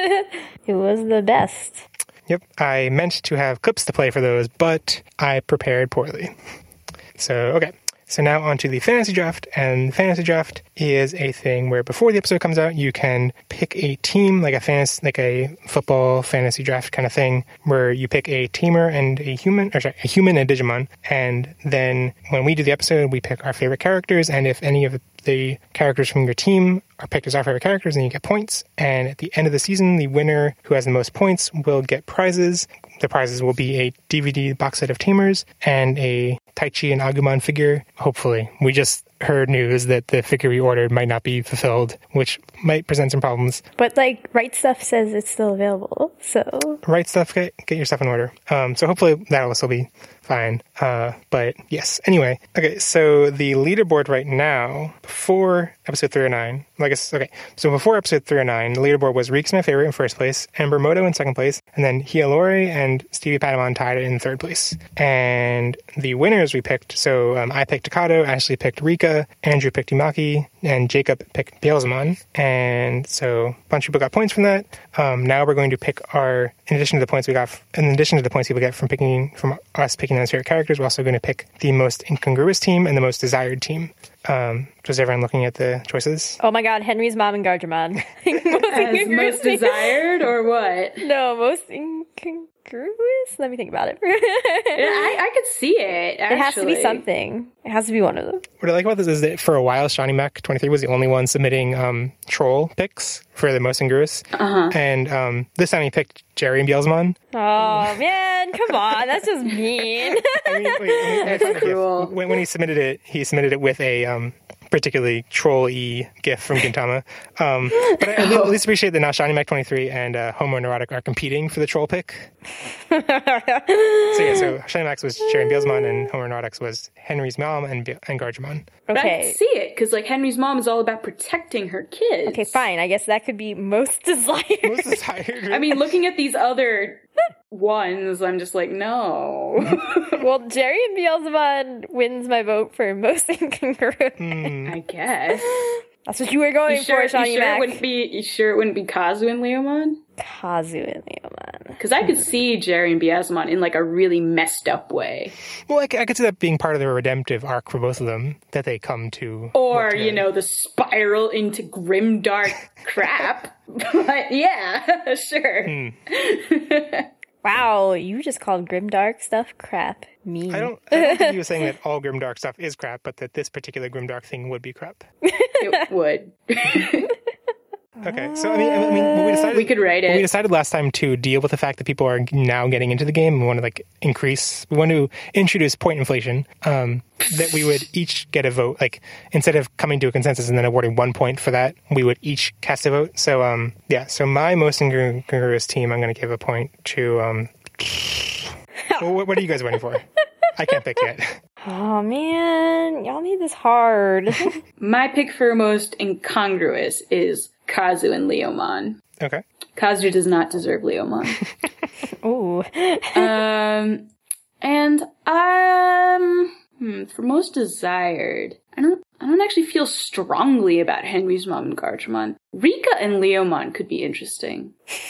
[SPEAKER 3] It was the best.
[SPEAKER 4] Yep, I meant to have clips to play for those, but I prepared poorly. So, okay. So now on to the fantasy draft, and fantasy draft is a thing where before the episode comes out, you can pick a team, like a fantasy, like a football fantasy draft kind of thing, where you pick a teamer and a human, or sorry, a human and a Digimon, and then when we do the episode, we pick our favorite characters, and if any of the characters from your team are picked as our favorite characters, then you get points, and at the end of the season, the winner who has the most points will get prizes. The prizes will be a D V D box set of Tamers and a Taichi and Agumon figure, hopefully. We just heard news that the figure we ordered might not be fulfilled, which might present some problems.
[SPEAKER 3] But, like, Right Stuff says it's still available, so...
[SPEAKER 4] Right Stuff, get, get your stuff in order. Um, so hopefully that'll still be fine. Uh, but, yes. Anyway, okay, so the leaderboard right now, before episode three oh nine, like, it's, okay, so before episode three oh nine, the leaderboard was Reek's my favorite in first place, Ember Moto in second place, and then Hialore and Stevie Patamon tied it in third place. And the winners we picked, so um, I picked Toccato, Ashley picked Rika, Andrew picked Imaki, and Jacob picked Beelzemon. And so a bunch of people got points from that. Um, now we're going to pick our, in addition to the points we got, in addition to the points people get from picking, from us picking those favorite characters, we're also going to pick the most incongruous team and the most desired team. Um, was everyone looking at the choices?
[SPEAKER 3] Oh my god, Henry's mom and Gargemon.
[SPEAKER 2] As most desired, or what?
[SPEAKER 3] No, most incongruous? Let me think about it.
[SPEAKER 2] I, I could see it, actually.
[SPEAKER 3] It has to be something. It has to be one of them.
[SPEAKER 4] What I like about this is that for a while, Shawnee Mac twenty-three was the only one submitting um, troll picks for the most incongruous. Uh-huh. And um, this time he picked Jerry and Beelzemon.
[SPEAKER 3] Oh, man, come on. That's just mean.
[SPEAKER 4] I mean, wait, wait,
[SPEAKER 2] That's cruel.
[SPEAKER 4] When, when he submitted it, he submitted it with a um, particularly troll-y gif from Gintama. Um, but I, I at least appreciate that now Shawnee Mac twenty-three and uh, Homoneurotic are competing for the troll pick. So yeah, so Shawnee Max was Jerry and Beelzemon, and Homoneurotics was Henry's mom and, Be- and Gargemon.
[SPEAKER 2] But I
[SPEAKER 3] Okay.
[SPEAKER 2] can see it, because like Henry's mom is all about protecting her kids.
[SPEAKER 3] Okay, fine. I guess that could be most desired.
[SPEAKER 4] Most desired.
[SPEAKER 2] I mean, looking at these other ones, I'm just like, no.
[SPEAKER 3] Well, Jerry and Beelzebub wins my vote for most incongruous.
[SPEAKER 2] I guess.
[SPEAKER 3] That's what you were going
[SPEAKER 2] You sure,
[SPEAKER 3] for, Shawnee
[SPEAKER 2] you sure it
[SPEAKER 3] Mac.
[SPEAKER 2] wouldn't be? You sure it wouldn't be Kazu and Leomon?
[SPEAKER 3] Kazu and Leomon.
[SPEAKER 2] Because I could see Jerry and Beelzemon in like a really messed up way,
[SPEAKER 4] Well, I, c- I could see that being part of the redemptive arc for both of them, that they come to.
[SPEAKER 2] or
[SPEAKER 4] work
[SPEAKER 2] you
[SPEAKER 4] together.
[SPEAKER 2] know, the spiral into grimdark crap. But yeah, sure.
[SPEAKER 3] Wow, you just called grimdark stuff crap. Mean.
[SPEAKER 4] I don't, I don't think he was saying that all grimdark stuff is crap, but that this particular grimdark thing would be crap.
[SPEAKER 2] It would.
[SPEAKER 4] Okay, so I mean, I mean, when we decided
[SPEAKER 2] We could write
[SPEAKER 4] when
[SPEAKER 2] it.
[SPEAKER 4] we decided last time to deal with the fact that people are now getting into the game. We want to like increase. We want to introduce point inflation. Um, that we would each get a vote. Like instead of coming to a consensus and then awarding one point for that, we would each cast a vote. So um, yeah. So my most incongruous team, I'm going to give a point to. Um, well, what, what are you guys waiting for? I can't pick yet.
[SPEAKER 3] Oh man, y'all made this hard.
[SPEAKER 2] My pick for most incongruous is Kazu and Leomon.
[SPEAKER 4] Okay.
[SPEAKER 2] Kazu does not deserve Leomon.
[SPEAKER 3] Ooh.
[SPEAKER 2] um, and um, hmm, for most desired, I don't, I don't actually feel strongly about Henry's mom and Gargemon. Rika and Leomon could be interesting.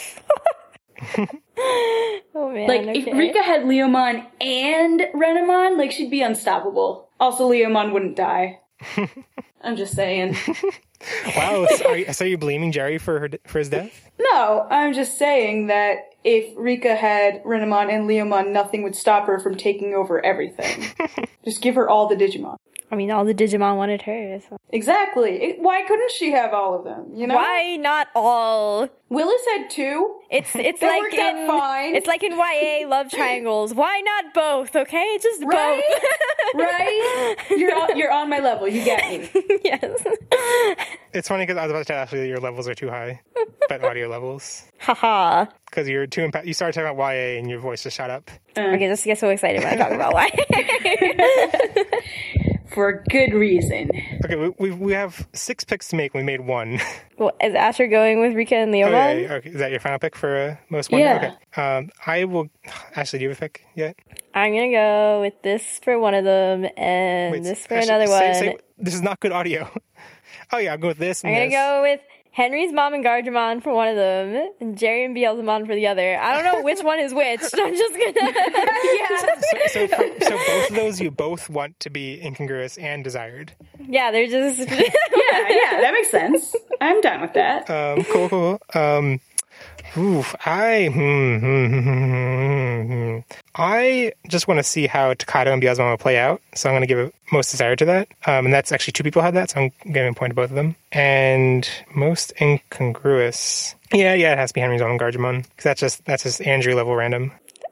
[SPEAKER 3] Oh man.
[SPEAKER 2] Like,
[SPEAKER 3] okay.
[SPEAKER 2] if Rika had Leomon and Renamon, like, she'd be unstoppable. Also, Leomon wouldn't die. I'm just saying.
[SPEAKER 4] Wow. So are, you, so are you blaming Jerry for her for his death?
[SPEAKER 2] No, I'm just saying that if Rika had Renamon and Leomon, nothing would stop her from taking over everything. Just give her all the Digimon.
[SPEAKER 3] I mean, all the Digimon wanted her. So.
[SPEAKER 2] Exactly. It- why couldn't she have all of them? You know?
[SPEAKER 3] Why not all?
[SPEAKER 2] Willis had two.
[SPEAKER 3] It's it's
[SPEAKER 2] That
[SPEAKER 3] like
[SPEAKER 2] worked out
[SPEAKER 3] in
[SPEAKER 2] fine.
[SPEAKER 3] it's like in Y A love triangles. Why not both? Okay, just
[SPEAKER 2] Right?
[SPEAKER 3] both.
[SPEAKER 2] Right? You're on, you're on my level. You get me.
[SPEAKER 3] Yes.
[SPEAKER 4] It's funny because I was about to ask you that your levels are too high, but audio levels.
[SPEAKER 3] Haha.
[SPEAKER 4] Because you're too impa- you started talking about Y A and your voice just shut up.
[SPEAKER 3] Okay, just get so excited when I talk about Y A.
[SPEAKER 2] For a good reason.
[SPEAKER 4] Okay, we we, we have six picks to make. We made one.
[SPEAKER 3] Well, is Asher going with Rika and Leomon?
[SPEAKER 4] Okay, okay, is that your final pick for uh, most one?
[SPEAKER 2] Yeah.
[SPEAKER 4] Okay. Um, I will. Ashley, do you have a pick yet?
[SPEAKER 3] I'm gonna go with this for one of them and
[SPEAKER 4] Wait,
[SPEAKER 3] this for
[SPEAKER 4] Ashley,
[SPEAKER 3] another
[SPEAKER 4] say-
[SPEAKER 3] one.
[SPEAKER 4] say- this is not good audio. Oh yeah, I'll go with this. And
[SPEAKER 3] I'm gonna
[SPEAKER 4] this.
[SPEAKER 3] go with Henry's mom and Gargamon for one of them, and Jerry and Beelzemon for the other. I don't know which one is which. I'm just gonna.
[SPEAKER 2] Yeah.
[SPEAKER 4] So, so, for, so both of those you both want to be incongruous and desired.
[SPEAKER 3] Yeah, they're just.
[SPEAKER 2] Yeah, yeah, that makes sense. I'm down with that.
[SPEAKER 4] Um, cool, cool. Um, oof, I, hmm, hmm, hmm, hmm, hmm. I just want to see how Takato and Beelzemon will play out, so I'm going to give most desired to that. Um, and that's actually two people had that, so I'm giving a point to both of them. And most incongruous, yeah, yeah, it has to be Henry's own Gargamon, because that's just that's just Andrew level random.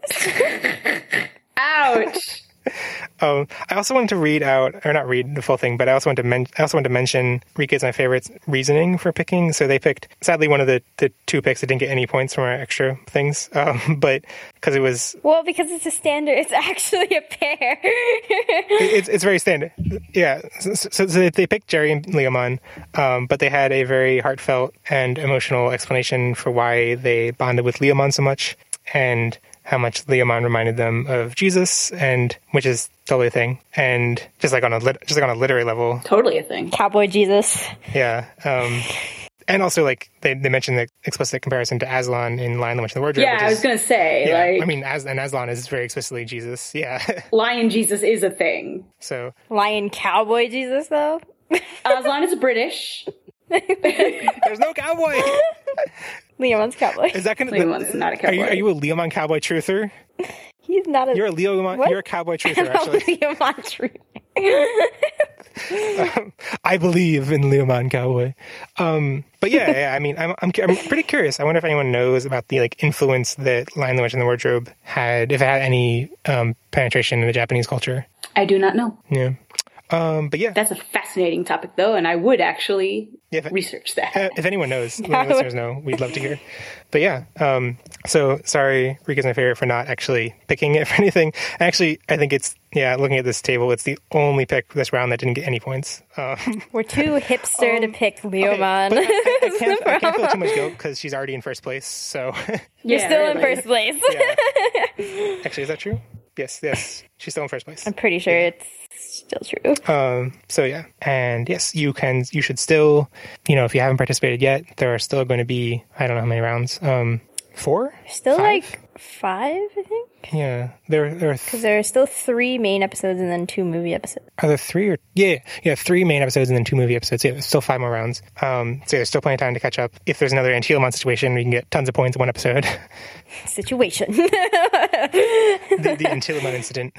[SPEAKER 2] Ouch.
[SPEAKER 4] Um, I also wanted to read out, or not read the full thing, but I also wanted to men- I also wanted to mention Rika's my favorite's reasoning for picking. So they picked, sadly, one of the, the two picks that didn't get any points from our extra things, um, but because it was,
[SPEAKER 3] Well, because it's a standard, it's actually a pair.
[SPEAKER 4] it's it's very standard. Yeah, so, so, so they picked Jerry and Leomon, um, but they had a very heartfelt and emotional explanation for why they bonded with Leomon so much, and how much Leomon reminded them of Jesus, and which is totally a thing, and just like on a lit- just like on a literary level,
[SPEAKER 2] Totally a thing.
[SPEAKER 3] Cowboy Jesus.
[SPEAKER 4] yeah. Um, and also, like they, they mentioned the explicit comparison to Aslan in Lion, the Witch, and the Wardrobe.
[SPEAKER 2] Yeah,
[SPEAKER 4] which
[SPEAKER 2] I
[SPEAKER 4] is,
[SPEAKER 2] was gonna say,
[SPEAKER 4] yeah,
[SPEAKER 2] like,
[SPEAKER 4] I mean, As- and Aslan is very explicitly Jesus. Yeah.
[SPEAKER 2] Lion Jesus is a thing.
[SPEAKER 4] So
[SPEAKER 3] Lion Cowboy Jesus, though?
[SPEAKER 2] Aslan is British.
[SPEAKER 4] there's no cowboy.
[SPEAKER 3] Leomon's cowboy.
[SPEAKER 4] Is that gonna?
[SPEAKER 2] Leomon's not a
[SPEAKER 4] Are you,
[SPEAKER 2] cowboy.
[SPEAKER 4] are you a Leomon cowboy truther?
[SPEAKER 3] He's not a.
[SPEAKER 4] You're a Leomon.
[SPEAKER 3] What?
[SPEAKER 4] You're a cowboy truther, actually.
[SPEAKER 3] Leomon tree.
[SPEAKER 4] I believe in Leomon Cowboy. Um, but yeah, yeah, I mean, I'm, I'm I'm pretty curious. I wonder if anyone knows about the like influence that Lion, the Witch, and the Wardrobe had, if it had any um, penetration in the Japanese culture.
[SPEAKER 2] I do not know.
[SPEAKER 4] Yeah. Um, but yeah,
[SPEAKER 2] That's a fascinating topic, though, and I would actually
[SPEAKER 4] Yeah, if-
[SPEAKER 2] research that.
[SPEAKER 4] uh, if anyone knows, let the listeners know. We'd love to hear. But yeah, um, so sorry, Rika's my favorite for not actually picking it for anything. Actually, I think it's, yeah, looking at this table, it's the only pick this round that didn't get any points. Um,
[SPEAKER 3] We're too hipster to pick Leomon.
[SPEAKER 4] but I, I, I, can't, I can't feel too much guilt because she's already in first place. So
[SPEAKER 3] You're
[SPEAKER 2] Yeah,
[SPEAKER 3] still in
[SPEAKER 2] really.
[SPEAKER 3] first place.
[SPEAKER 4] yeah. Actually, is that true? Yes, yes. She's still in first place.
[SPEAKER 3] I'm pretty sure it's still true.
[SPEAKER 4] Um, so yeah, and yes, you can. You should still, you know, if you haven't participated yet, there are still going to be, I don't know how many rounds. Um, four?
[SPEAKER 3] Still
[SPEAKER 4] Five?
[SPEAKER 3] like five, I think.
[SPEAKER 4] Yeah, there there are. Th-
[SPEAKER 3] Because there are still three main episodes and then two movie episodes.
[SPEAKER 4] are there three or yeah, yeah, three main episodes and then two movie episodes. Yeah, there's still five more rounds. Um, so there's still plenty of time to catch up. If there's another Antilamon situation, we can get tons of points in one episode.
[SPEAKER 3] Situation.
[SPEAKER 4] the, the Antilamon incident.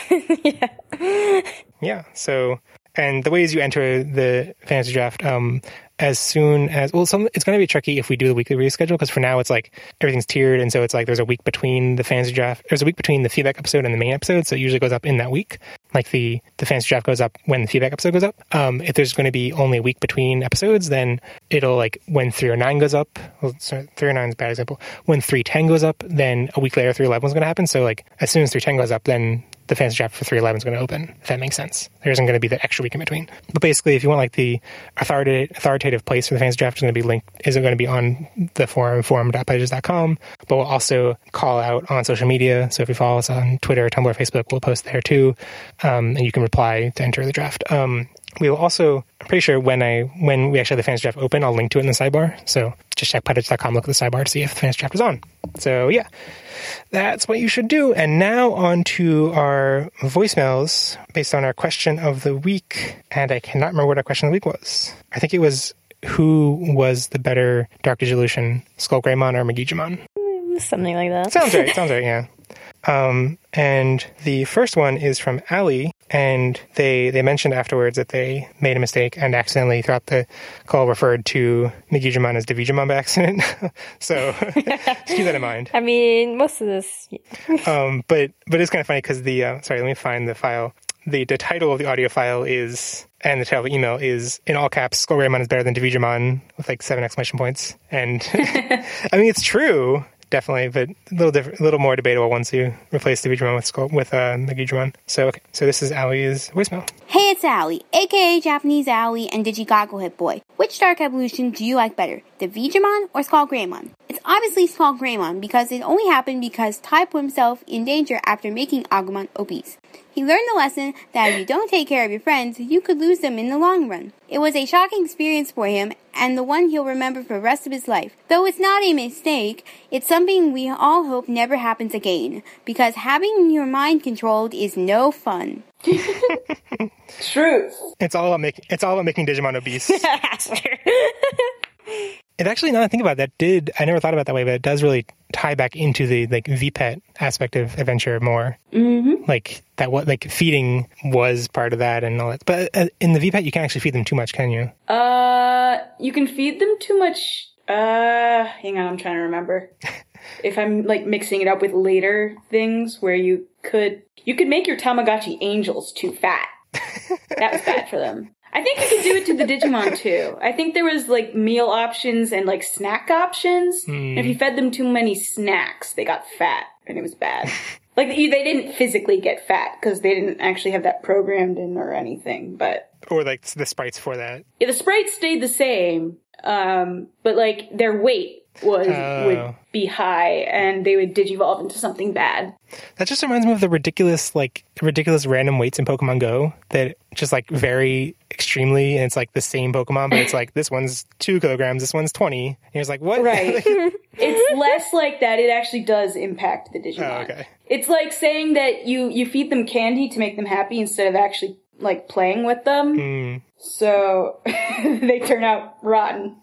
[SPEAKER 3] yeah.
[SPEAKER 4] Yeah. So, and the ways you enter the fantasy draft, um, as soon as, well, some, it's going to be tricky if we do the weekly reschedule, because for now it's like everything's tiered. And so it's like there's a week between the fantasy draft, there's a week between the feedback episode and the main episode. So it usually goes up in that week. Like the, the fantasy draft goes up when the feedback episode goes up. Um, if there's going to be only a week between episodes, then it'll like when three or nine goes up, well, sorry, three or nine is a bad example. When three ten goes up, then a week later three eleven is going to happen. So like as soon as three ten goes up, then the fantasy draft for three eleven is going to open, if that makes sense. There isn't going to be that extra week in between. But basically, if you want like the authoritative, authoritative place for the fantasy draft, is going to be linked, is going to be on the forum, forum dot pages dot com. But we'll also call out on social media. So if you follow us on Twitter, Tumblr, Facebook, we'll post there too. Um, and you can reply to enter the draft. Um, we will also, I'm pretty sure when I when we actually have the fantasy draft open, I'll link to it in the sidebar. So just check puttage dot com, look at the sidebar to see if the fantasy draft is on. So yeah, that's what you should do. And now on to our voicemails based on our question of the week. And I cannot remember what our question of the week was. I think it was, who was the better Dark Digivolution, Skull Greymon or Megijimon?
[SPEAKER 3] Something like that.
[SPEAKER 4] Sounds right. Sounds right. Yeah. Um, and the first one is from Allie, and they they mentioned afterwards that they made a mistake and accidentally throughout the call referred to Megidramon as Devijamon by accident. So just keep that in mind.
[SPEAKER 3] I mean, most of this.
[SPEAKER 4] um, but but it's kind of funny because the uh, sorry, let me find the file. The, the title of the audio file is, and the title of the email is, in all caps, Skullgreymon is better than Devijamon, with like seven exclamation points. And I mean, it's true, definitely, but a little different, a little more debatable once you replace Devijamon with Skull, with uh, Megidramon. So, okay, so this is Allie's voicemail.
[SPEAKER 7] Hey, it's Allie, aka Japanese Allie and Digigoggle Hit Boy. Which dark evolution do you like better, Devijamon or Skullgreymon? It's obviously Skullgreymon because it only happened because Tai put himself in danger after making Agumon obese. He learned the lesson that if you don't take care of your friends, you could lose them in the long run. It was a shocking experience for him, and the one he'll remember for the rest of his life. Though it's not a mistake, it's something we all hope never happens again, because having your mind controlled is no fun.
[SPEAKER 2] Truth.
[SPEAKER 4] It's all about making it's all about making Digimon obese. It actually, now that I think about it, that did, I never thought about it that way, but it does really tie back into the like V PET aspect of Adventure more.
[SPEAKER 2] Mm-hmm.
[SPEAKER 4] Like that, what like feeding was part of that and all that. But uh, in the V PET, you can't actually feed them too much, can you?
[SPEAKER 2] Uh, you can feed them too much. Uh, hang on, I'm trying to remember. If I'm like mixing it up with later things where you could, you could make your Tamagotchi angels too fat. That was bad for them. I think you could do it to the Digimon too. I think there was like meal options and like snack options.
[SPEAKER 4] Mm.
[SPEAKER 2] And if you fed them too many snacks, they got fat and it was bad. Like they didn't physically get fat because they didn't actually have that programmed in or anything. But
[SPEAKER 4] or like the sprites for that.
[SPEAKER 2] Yeah, the sprites stayed the same, um, but like their weight was
[SPEAKER 4] Oh.
[SPEAKER 2] would be high, and they would digivolve into something bad.
[SPEAKER 4] That just reminds me of the ridiculous, like, ridiculous random weights in Pokemon Go that just, like, vary extremely, and it's, like, the same Pokemon, but it's, like, this one's two kilograms, this one's twenty. And you're just like, what?
[SPEAKER 2] Right. It's less like that. It actually does impact the Digimon.
[SPEAKER 4] Oh, okay.
[SPEAKER 2] It's like saying that you, you feed them candy to make them happy instead of actually, like, playing with them.
[SPEAKER 4] Mm.
[SPEAKER 2] So they turn out rotten.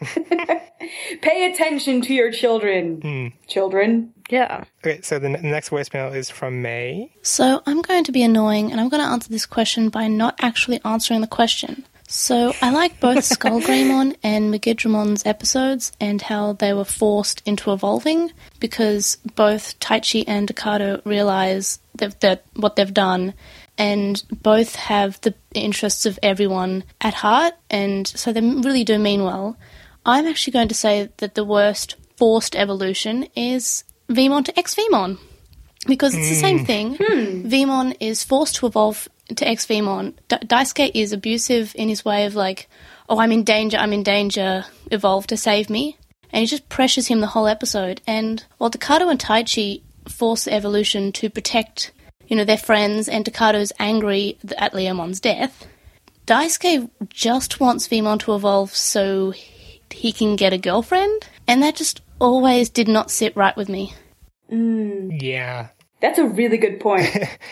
[SPEAKER 2] Pay attention to your children,
[SPEAKER 4] Mm.
[SPEAKER 2] children.
[SPEAKER 3] Yeah.
[SPEAKER 4] Okay, so the, n- the next voicemail is from May.
[SPEAKER 8] So I'm going to be annoying, and I'm going to answer this question by not actually answering the question. So I like both Skullgreymon and Megidramon's episodes and how they were forced into evolving because both Taichi and Decado realize that, that what they've done, and both have the interests of everyone at heart, and so they really do mean well. I'm actually going to say that the worst forced evolution is Vemon to X-Vemon, because it's the same thing.
[SPEAKER 2] Hmm.
[SPEAKER 8] Vemon is forced to evolve to X-Vemon. Da- Daisuke is abusive in his way of like, oh, I'm in danger, I'm in danger, evolve to save me. And he just pressures him the whole episode. And while Decado and Taichi force the evolution to protect, you know, their friends, and Decado's angry at Leomon's death, Daisuke just wants Vemon to evolve so he can get a girlfriend. And that just always did not sit right with me.
[SPEAKER 2] Mm.
[SPEAKER 4] Yeah.
[SPEAKER 2] That's a really good point.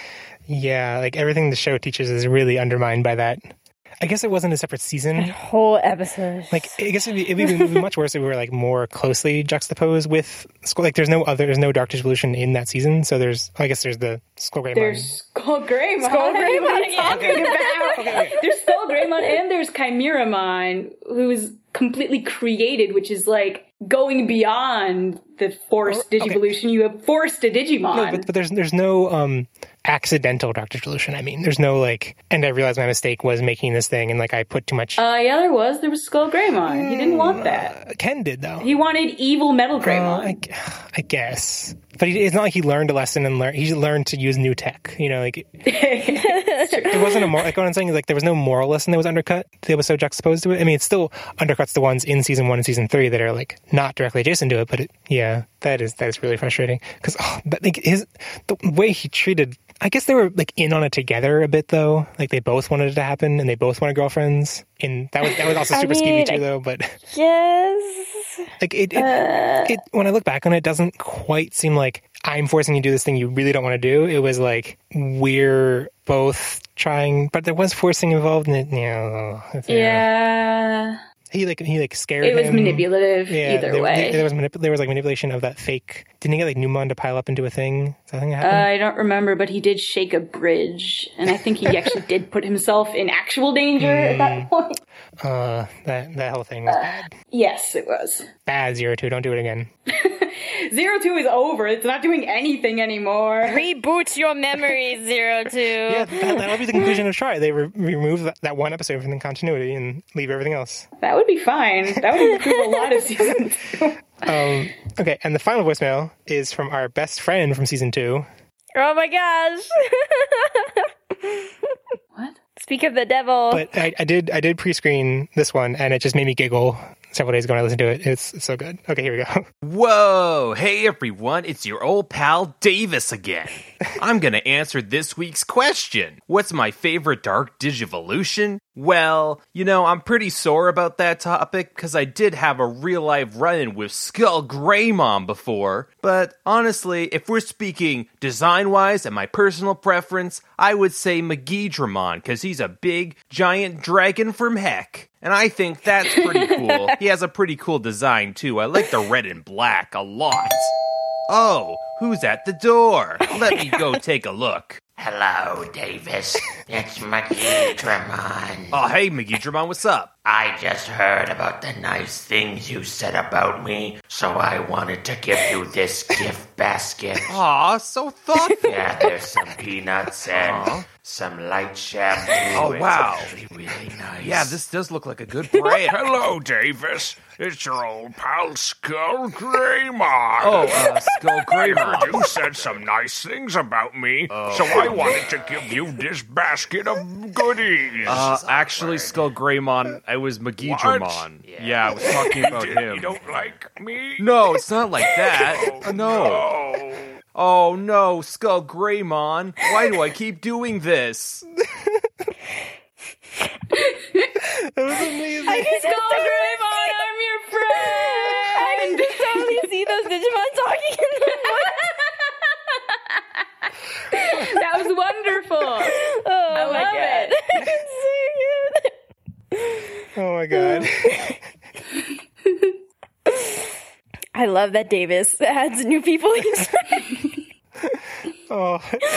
[SPEAKER 4] Yeah, like everything the show teaches is really undermined by that. I guess it wasn't a separate season.
[SPEAKER 3] That whole episode.
[SPEAKER 4] Like, I guess it'd be, it'd be, it'd be much worse if we were, like, more closely juxtaposed with Skull. Like, there's no other, there's no Dark Digivolution in that season, so there's, I guess there's the Skullgreymon.
[SPEAKER 2] There's Skullgreymon.
[SPEAKER 3] Skullgreymon,
[SPEAKER 2] What are you talking
[SPEAKER 4] okay.
[SPEAKER 2] about?
[SPEAKER 4] Okay, okay.
[SPEAKER 2] There's Skullgreymon and there's Chimeramon, who is completely created, which is like going beyond the forced
[SPEAKER 4] Oh, okay.
[SPEAKER 2] Digivolution. You have forced a Digimon.
[SPEAKER 4] No, but, but there's there's no um accidental Dark Digivolution. I mean, there's no like, and I realized my mistake was making this thing, and like I put too much.
[SPEAKER 2] uh, yeah, there was. There was Skullgreymon. He didn't want that.
[SPEAKER 4] Uh, Ken did though.
[SPEAKER 2] He wanted evil Metal
[SPEAKER 4] Uh,
[SPEAKER 2] Greymon.
[SPEAKER 4] I, I guess, but he, it's not like he learned a lesson and learned. He learned to use new tech. You know, like it, it wasn't a moral. Like what I'm saying is like there was no moral lesson that was undercut. The episode juxtaposed to it. I mean, it still undercuts the ones in season one and season three that are like not directly adjacent to it. But it, yeah, that is that is really frustrating because oh, but like his the way he treated. I guess they were like in on it together a bit though. Like they both wanted it to happen and they both wanted girlfriends. And that was that was also
[SPEAKER 3] I
[SPEAKER 4] super
[SPEAKER 3] mean,
[SPEAKER 4] skeevy too
[SPEAKER 3] I-
[SPEAKER 4] though. But
[SPEAKER 3] Yes.
[SPEAKER 4] like it, it,
[SPEAKER 3] Uh.
[SPEAKER 4] it, when I look back on it, it doesn't quite seem like I'm forcing you to do this thing you really don't want to do. It was like we're both trying, but there was forcing involved in it. You know, it's-
[SPEAKER 2] Yeah.
[SPEAKER 4] He like he like scared
[SPEAKER 2] It was
[SPEAKER 4] him.
[SPEAKER 2] manipulative
[SPEAKER 4] Yeah,
[SPEAKER 2] either
[SPEAKER 4] there,
[SPEAKER 2] way.
[SPEAKER 4] There was manip- there was like manipulation of that fake. Didn't he get like Newmon to pile up into a thing? Is that thing that
[SPEAKER 2] Uh,
[SPEAKER 4] happened?
[SPEAKER 2] I don't remember, but he did shake a bridge, and I think he actually did put himself in actual danger at that point.
[SPEAKER 4] Uh, that that whole thing was
[SPEAKER 2] Uh,
[SPEAKER 4] bad.
[SPEAKER 2] Yes, it was.
[SPEAKER 4] Bad Zero Two. Don't do it again.
[SPEAKER 2] Zero Two is over. It's not doing anything anymore.
[SPEAKER 3] Reboot your memories, Zero Two.
[SPEAKER 4] Yeah, that, that'll be the conclusion of Try. They re- remove that, that one episode from the continuity and leave everything else.
[SPEAKER 2] That would be fine. That would improve a lot of season two.
[SPEAKER 4] Um, okay, and the final voicemail is from our best friend from season two.
[SPEAKER 3] Oh my gosh.
[SPEAKER 2] What?
[SPEAKER 3] Speak of the devil.
[SPEAKER 4] But I, I did I did pre-screen this one, and it just made me giggle several days ago when I listened to it. It's, it's so good. Okay, here we go.
[SPEAKER 9] Whoa! Hey everyone, it's your old pal Davis again. I'm gonna answer this week's question. What's my favorite Dark Digivolution? Well, you know, I'm pretty sore about that topic because I did have a real-life run-in with Skull Greymon before. But honestly, if we're speaking design-wise and my personal preference, I would say Megidramon because he's a big, giant dragon from heck. And I think that's pretty cool. He has a pretty cool design, too. I like the red and black a lot. Oh, who's at the door? Let me go take a look.
[SPEAKER 1] Hello, Davis. It's Megidramon.
[SPEAKER 9] Oh, hey, Megidramon, what's up?
[SPEAKER 1] I just heard about the nice things you said about me, so I wanted to give you this gift basket.
[SPEAKER 9] Aw, so thoughtful.
[SPEAKER 1] Yeah, there's some peanuts and
[SPEAKER 9] Aww.
[SPEAKER 1] some light shampoo.
[SPEAKER 9] Oh,
[SPEAKER 1] It's
[SPEAKER 9] wow.
[SPEAKER 1] actually really nice.
[SPEAKER 9] Yeah, this does look like a good brand.
[SPEAKER 10] Hello, Davis. It's your old pal Skull Greymon.
[SPEAKER 9] Oh, uh, Skull
[SPEAKER 10] I heard
[SPEAKER 9] Greymon.
[SPEAKER 10] you said some nice things about me, so I wanted to give you this basket of goodies.
[SPEAKER 9] Uh, actually, Skull Greymon, I was Megidramon.
[SPEAKER 10] Yeah.
[SPEAKER 9] Yeah, I was talking about
[SPEAKER 10] you
[SPEAKER 9] him.
[SPEAKER 10] don't like me?
[SPEAKER 9] No, it's not like that.
[SPEAKER 10] Oh,
[SPEAKER 9] Uh, no.
[SPEAKER 10] no.
[SPEAKER 9] Oh, no, Skull Greymon. Why do I keep doing this?
[SPEAKER 4] That was amazing.
[SPEAKER 3] I can
[SPEAKER 2] Skull
[SPEAKER 3] totally
[SPEAKER 2] Greymon,
[SPEAKER 3] see-
[SPEAKER 2] I'm your friend!
[SPEAKER 3] I can totally see those Digimon talking in the voice.
[SPEAKER 2] That was wonderful.
[SPEAKER 3] Oh
[SPEAKER 2] I
[SPEAKER 3] my
[SPEAKER 2] love
[SPEAKER 3] god. It's so good.
[SPEAKER 4] Oh my god.
[SPEAKER 3] I love that Davis adds new people each time.
[SPEAKER 4] Oh.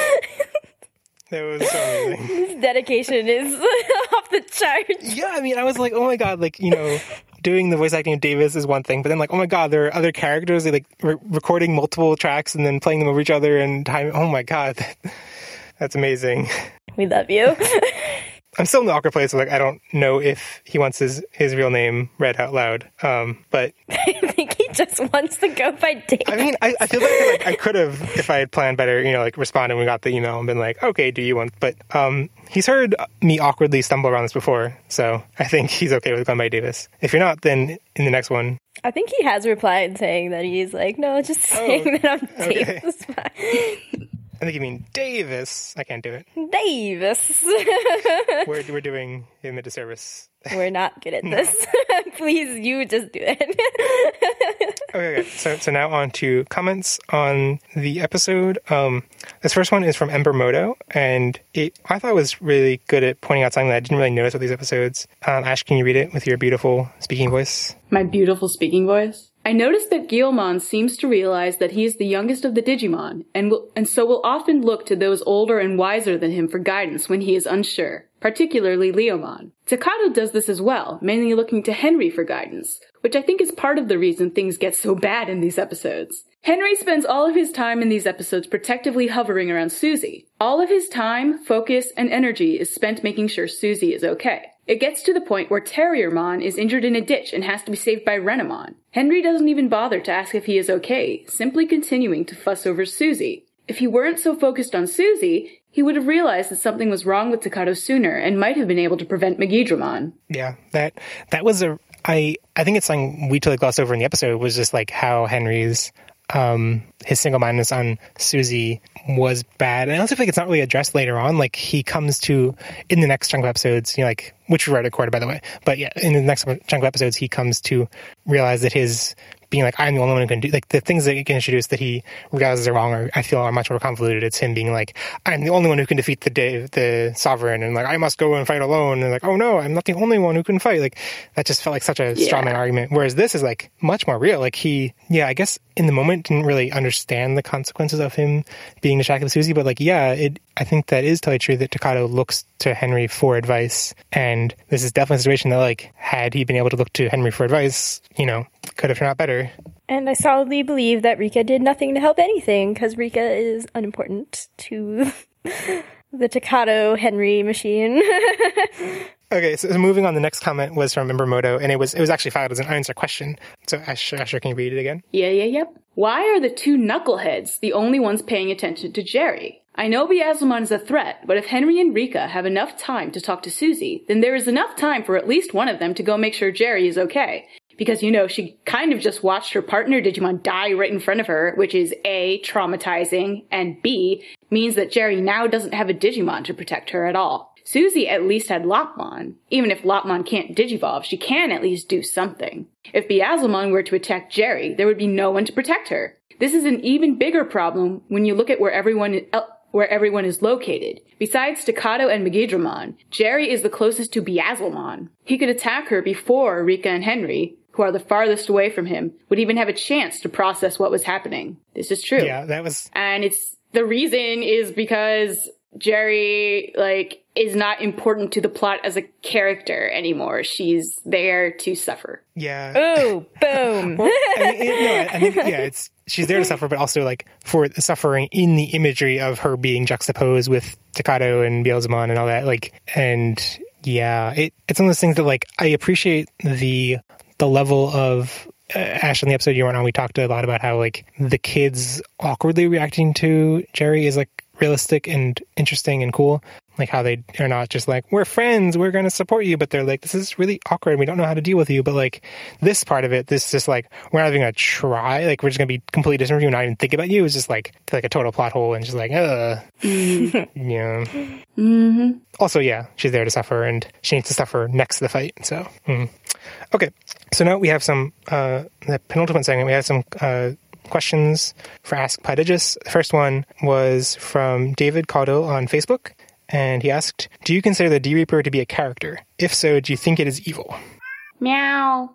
[SPEAKER 4] That was so amazing.
[SPEAKER 3] His dedication is off the charts.
[SPEAKER 4] Yeah, I mean, I was like, oh my god, like, you know, doing the voice acting of Davis is one thing, but then like, oh my god, there are other characters, they like re- recording multiple tracks and then playing them over each other and time. Oh my god, that's amazing.
[SPEAKER 3] We love you.
[SPEAKER 4] I'm still in the awkward place of like, I don't know if he wants his, his real name read out loud. Um, but
[SPEAKER 3] I think he just wants to go by Davis.
[SPEAKER 4] I mean, I, I feel like, like I could have, if I had planned better, you know, like responded when we got the email and been like, okay, do you want, but um, he's heard me awkwardly stumble around this before, so I think he's okay with going by Davis. If you're not, then in the next one.
[SPEAKER 3] I think he has replied saying that he's like, no, just saying
[SPEAKER 4] Oh,
[SPEAKER 3] that I'm
[SPEAKER 4] okay.
[SPEAKER 3] Davis. is fine.
[SPEAKER 4] I think you mean Davis. I can't do it.
[SPEAKER 3] Davis.
[SPEAKER 4] We're, we're doing him a disservice.
[SPEAKER 3] We're not good at this. Please, you just do it.
[SPEAKER 4] Okay, okay. So, so now on to comments on the episode. Um, this first one is from Ember Moto, and it I thought was really good at pointing out something that I didn't really notice with these episodes. Um, Ash, can you read it with your beautiful speaking voice?
[SPEAKER 2] My beautiful speaking voice. I noticed that Guilmon seems to realize that he is the youngest of the Digimon, and will, and so will often look to those older and wiser than him for guidance when he is unsure, particularly Leomon. Takato does this as well, mainly looking to Henry for guidance, which I think is part of the reason things get so bad in these episodes. Henry spends all of his time in these episodes protectively hovering around Susie. All of his time, focus, and energy is spent making sure Susie is okay. It gets to the point where Terriermon is injured in a ditch and has to be saved by Renamon. Henry doesn't even bother to ask if he is okay, simply continuing to fuss over Susie. If he weren't so focused on Susie, he would have realized that something was wrong with Takato sooner and might have been able to prevent Megidramon.
[SPEAKER 4] Yeah, that that was a I I think it's something we totally glossed over in the episode was just like how Henry's um his single-mindedness on Susie was bad. And I also feel like it's not really addressed later on. Like, he comes to, in the next chunk of episodes, you know, like, which we read recorded, by the way. But yeah, in the next chunk of episodes, he comes to realize that his being like, I'm the only one who can do, like, the things that he can introduce that he realizes are wrong, or I feel are much more convoluted. It's him being like, I'm the only one who can defeat the da- the Sovereign, and like, I must go and fight alone, and like, oh no, I'm not the only one who can fight. Like, that just felt like such a
[SPEAKER 2] Yeah.
[SPEAKER 4] strawman argument. Whereas this is like much more real. Like, he, yeah, I guess in the moment didn't really understand the consequences of him being distracted with Susie, but like, yeah, it, I think that is totally true that Takato looks to Henry for advice, and this is definitely a situation that, like, had he been able to look to Henry for advice, you know, could have turned out better.
[SPEAKER 3] And I solidly believe that Rika did nothing to help anything, because Rika is unimportant to the Takato Henry machine.
[SPEAKER 4] Okay, so moving on, the next comment was from Imbermoto, and it was it was actually filed as an unanswered question. So Asher, Asher, can you read it again?
[SPEAKER 2] Yeah, yeah, yep. Why are the two knuckleheads the only ones paying attention to Jerry? I know Beelzemon is a threat, but if Henry and Rika have enough time to talk to Susie, then there is enough time for at least one of them to go make sure Jerry is okay. Because, you know, she kind of just watched her partner Digimon die right in front of her, which is A, traumatizing, and B, means that Jerry now doesn't have a Digimon to protect her at all. Susie at least had Lopmon. Even if Lopmon can't digivolve, she can at least do something. If Beelzemon were to attack Jerry, there would be no one to protect her. This is an even bigger problem when you look at where everyone else where everyone is located. Besides Staccato and Megidramon, Jerry is the closest to Beelzemon. He could attack her before Rika and Henry, who are the farthest away from him, would even have a chance to process what was happening. This is true.
[SPEAKER 4] Yeah, that was...
[SPEAKER 2] And it's, the reason is because Jerry, like, is not important to the plot as a character anymore. She's there to suffer.
[SPEAKER 4] Yeah.
[SPEAKER 3] Oh, boom.
[SPEAKER 4] Well, I mean, it, no, I think, yeah, it's, she's there to suffer, but also, like, for the suffering in the imagery of her being juxtaposed with Takato and Beelzemon and all that, like, and yeah, it, it's one of those things that, like, I appreciate the, the level of, uh, Ash, in the episode you weren't on, we talked a lot about how, like, the kids awkwardly reacting to Jerry is, like, realistic and interesting and cool. Like, how they are not just like, we're friends, we're going to support you, but they're like, this is really awkward, we don't know how to deal with you. But, like, this part of it, this just, like, we're not even going to try, like, we're just going to be completely distant from you and not even think about you, is just, like, like a total plot hole and just, like, uh, mm-hmm. yeah.
[SPEAKER 2] Mm-hmm.
[SPEAKER 4] Also, yeah, she's there to suffer, and she needs to suffer next to the fight, so. Mm. Okay, so now we have some, uh, the penultimate segment, we have some, uh, questions for Ask Podigus. The first one was from David Caudle on Facebook, and he asked, do you consider the D-Reaper to be a character? If so, do you think it is evil?
[SPEAKER 2] Meow.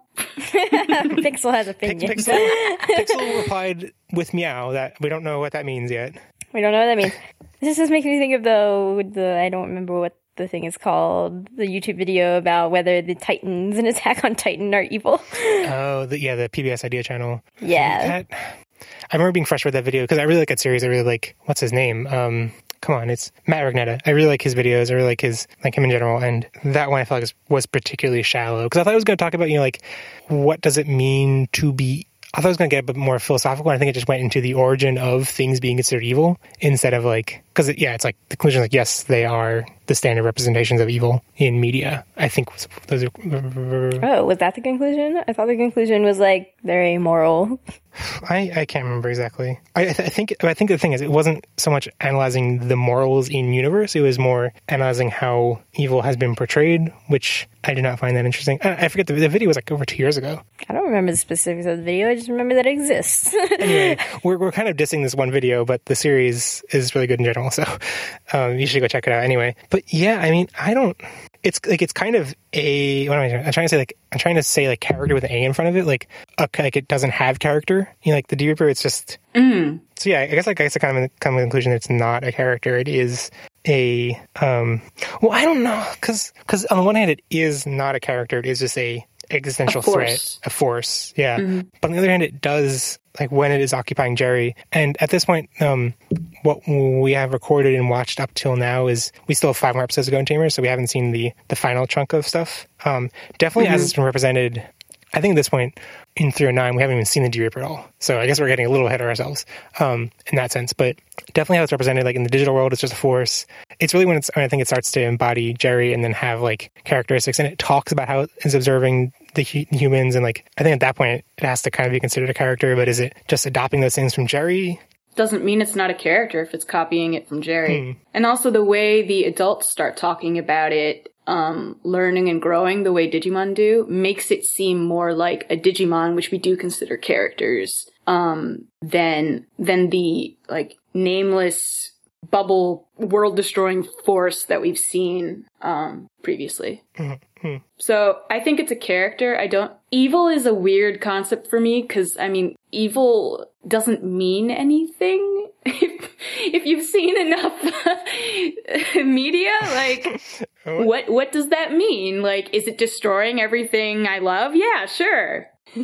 [SPEAKER 3] Pixel has opinions.
[SPEAKER 4] Pixel, Pixel replied with meow, that we don't know what that means yet.
[SPEAKER 3] We don't know what that means. This just makes me think of the, the I don't remember what the thing is called, the YouTube video about whether the Titans in Attack on Titan are evil.
[SPEAKER 4] Oh, the, yeah, the P B S Idea channel.
[SPEAKER 3] Yeah.
[SPEAKER 4] That, I remember being frustrated with that video, because I really like that series. I really like, what's his name? Um, come on, it's Matt Ragnetta. I really like his videos. I really like his, like him in general. And that one I felt like was, was particularly shallow, because I thought I was going to talk about, you know, like, what does it mean to be, I thought I was going to get a bit more philosophical, and I think it just went into the origin of things being considered evil, instead of like, because it, yeah, it's like the conclusion, like, yes, they are the standard representations of evil in media. I think was, those are.
[SPEAKER 3] Oh, was that the conclusion? I thought the conclusion was like they're amoral.
[SPEAKER 4] I, I can't remember exactly. I, I think I think the thing is, it wasn't so much analyzing the morals in universe. It was more analyzing how evil has been portrayed, which I did not find that interesting. I, I forget, the, the video was like over two years ago.
[SPEAKER 3] I don't remember the specifics of the video. I just remember that it exists.
[SPEAKER 4] Anyway, we're we're kind of dissing this one video, but the series is really good in general, so um, you should go check it out anyway. But yeah, I mean, I don't. It's like it's kind of a. What am I doing? I'm trying to say like I'm trying to say like character with an A in front of it, like a, like it doesn't have character. You know, like the D-Reaper, it's just.
[SPEAKER 2] Mm.
[SPEAKER 4] So yeah, I guess like I guess I kind of come to the conclusion that it's not a character. It is a. Um, well, I don't know, because because on the one hand, it is not a character. It is just a existential
[SPEAKER 2] a
[SPEAKER 4] threat, a force. Yeah,
[SPEAKER 2] mm-hmm.
[SPEAKER 4] But on the other hand, it does. Like when it is occupying Jerry. And at this point, um, what we have recorded and watched up till now is we still have five more episodes to go in Tamers, so we haven't seen the, the final chunk of stuff. Um, definitely mm-hmm. as it's been represented, I think at this point, in three oh nine, we haven't even seen the D-Reaper at all. So I guess we're getting a little ahead of ourselves um, in that sense. But definitely how it's represented, like in the digital world, it's just a force. It's really when it's when I think it starts to embody Jerry and then have like characteristics, and it talks about how it's observing the hu- humans, and like I think at that point it has to kind of be considered a character. But is it just adopting those things from Jerry?
[SPEAKER 2] Doesn't mean it's not a character if it's copying it from Jerry.
[SPEAKER 4] Hmm.
[SPEAKER 2] And also the way the adults start talking about it, um, learning and growing the way Digimon do, makes it seem more like a Digimon, which we do consider characters, um, than, than the, like, nameless bubble world-destroying force that we've seen, um, previously.
[SPEAKER 4] Mm-hmm.
[SPEAKER 2] So I think it's a character. I don't, evil is a weird concept for me, because, I mean, evil doesn't mean anything. If, if you've seen enough media, like, what what does that mean? Like, is it destroying everything I love? Yeah, sure.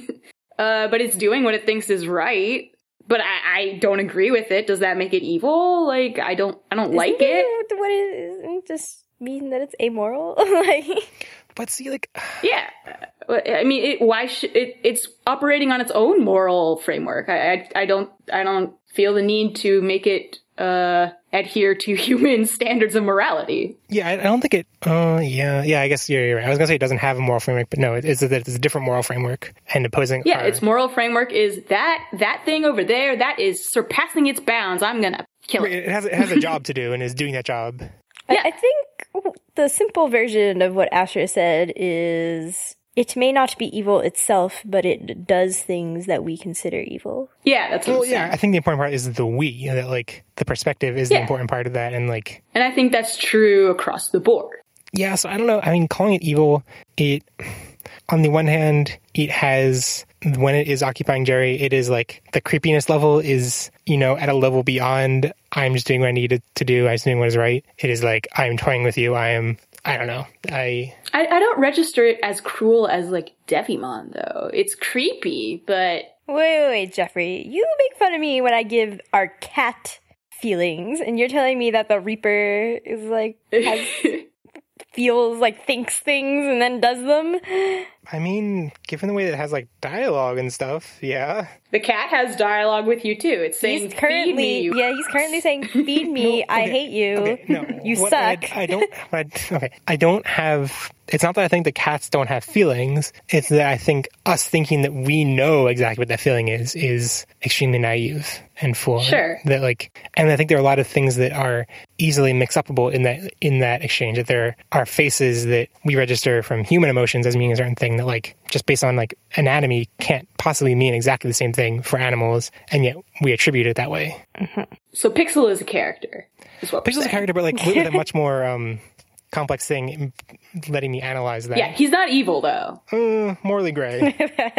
[SPEAKER 2] uh, but it's doing what it thinks is right. But I, I don't agree with it. Does that make it evil? Like, I don't I don't
[SPEAKER 3] Isn't
[SPEAKER 2] like it.
[SPEAKER 3] What is it just mean that it's amoral? Like,
[SPEAKER 4] but see, like,
[SPEAKER 2] yeah. I mean, it, why should it? It's operating on its own moral framework. I, I, I don't, I don't feel the need to make it uh, adhere to human standards of morality.
[SPEAKER 4] Yeah, I, I don't think it. Uh, yeah, yeah. I guess you're, you're right. I was gonna say it doesn't have a moral framework, but no, it, it's, a, it's a different moral framework and opposing.
[SPEAKER 2] Yeah,
[SPEAKER 4] our,
[SPEAKER 2] its moral framework is that that thing over there that is surpassing its bounds. I'm gonna kill it.
[SPEAKER 4] It has it has a job to do and is doing that job.
[SPEAKER 3] yeah. I, I think the simple version of what Asher said is, it may not be evil itself, but it does things that we consider evil.
[SPEAKER 2] Yeah, that's what
[SPEAKER 4] well,
[SPEAKER 2] I'm saying.
[SPEAKER 4] yeah. I think the important part is the we, you know, that like the perspective is
[SPEAKER 2] Yeah.
[SPEAKER 4] the important part of that, and like.
[SPEAKER 2] And I think that's true across the board.
[SPEAKER 4] Yeah, so I don't know. I mean, calling it evil, it on the one hand, it has, when it is occupying Jerry, it is like the creepiness level is, you know, at a level beyond I'm just doing what I needed to do. I'm just doing what is right. It is like, I'm toying with you. I am, I don't know. I,
[SPEAKER 2] I, I don't register it as cruel as, like, Devimon, though. It's creepy, but...
[SPEAKER 3] Wait, wait, wait, Jeffrey. You make fun of me when I give our cat feelings, and you're telling me that the Reaper is like, has, feels like, thinks things and then does them?
[SPEAKER 4] I mean, given the way that it has like dialogue and stuff, yeah.
[SPEAKER 2] The cat has dialogue with you, too. It's saying,
[SPEAKER 3] He's currently,
[SPEAKER 2] feed me, you...
[SPEAKER 3] yeah, he's currently saying, feed me,
[SPEAKER 4] No,
[SPEAKER 3] I
[SPEAKER 4] okay,
[SPEAKER 3] hate you,
[SPEAKER 4] okay, no,
[SPEAKER 3] you
[SPEAKER 4] what
[SPEAKER 3] suck.
[SPEAKER 4] I, I don't, I, okay, I don't have, it's not that I think the cats don't have feelings, it's that I think us thinking that we know exactly what that feeling is, is extremely naive and flawed.
[SPEAKER 2] Sure.
[SPEAKER 4] That like, and I think there are a lot of things that are easily mix-upable in that, in that exchange, that there are faces that we register from human emotions as meaning a certain thing that like, just based on like anatomy can't possibly mean exactly the same thing for animals, and yet we attribute it that way.
[SPEAKER 2] Mm-hmm. So Pixel is a character, is what we're
[SPEAKER 4] Pixel's a
[SPEAKER 2] saying.
[SPEAKER 4] character, but like with a much more um, complex thing, letting me analyze that.
[SPEAKER 2] Yeah, he's not evil, though.
[SPEAKER 4] Uh, morally gray.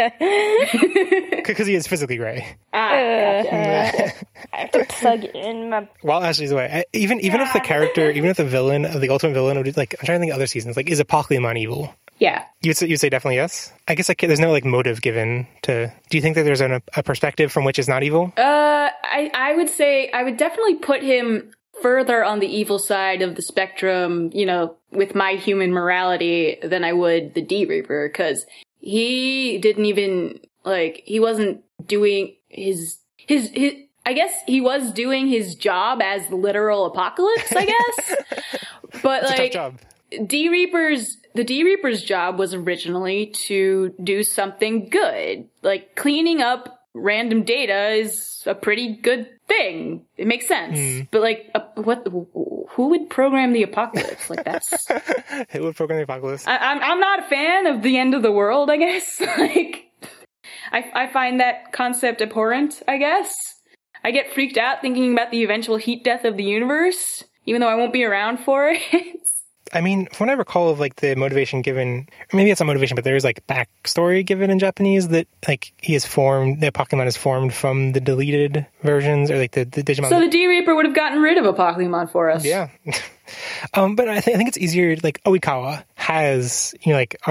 [SPEAKER 4] Because he is physically gray.
[SPEAKER 2] Ah,
[SPEAKER 3] Uh, I have to plug in my...
[SPEAKER 4] While Ashley's away, I, even even if the character, even if the villain, the ultimate villain, would like, I'm trying to think of other seasons, like, is Apocalypse evil?
[SPEAKER 2] Yeah.
[SPEAKER 4] You'd say, you'd say definitely yes? I guess like, there's no like motive given to... Do you think that there's an, a perspective from which it's not evil?
[SPEAKER 2] Uh, I, I would say, I would definitely put him further on the evil side of the spectrum, you know, with my human morality than I would the D-Reaper, because he didn't even, like, he wasn't doing his, his, his, I guess he was doing his job as the literal apocalypse, I guess. But
[SPEAKER 4] It's
[SPEAKER 2] like,
[SPEAKER 4] a tough job.
[SPEAKER 2] D-Reaper's, the D-Reaper's job was originally to do something good. Like, cleaning up random data is a pretty good thing. It makes sense.
[SPEAKER 4] Mm.
[SPEAKER 2] But like, uh, what, who would program the apocalypse? Like, that's...
[SPEAKER 4] Who would program the apocalypse?
[SPEAKER 2] I, I'm, I'm not a fan of the end of the world, I guess. Like, I, I find that concept abhorrent, I guess. I get freaked out thinking about the eventual heat death of the universe, even though I won't be around for it.
[SPEAKER 4] I mean, from what I recall of like the motivation given, or maybe it's not motivation, but there is like backstory given in Japanese that like he is formed, the Pokemon is formed from the deleted versions, or like the, the Digimon.
[SPEAKER 2] So the D-Reaper would have gotten rid of a Pokemon for us.
[SPEAKER 4] Yeah. um, but I think I think it's easier. Like Oikawa has, you know, like our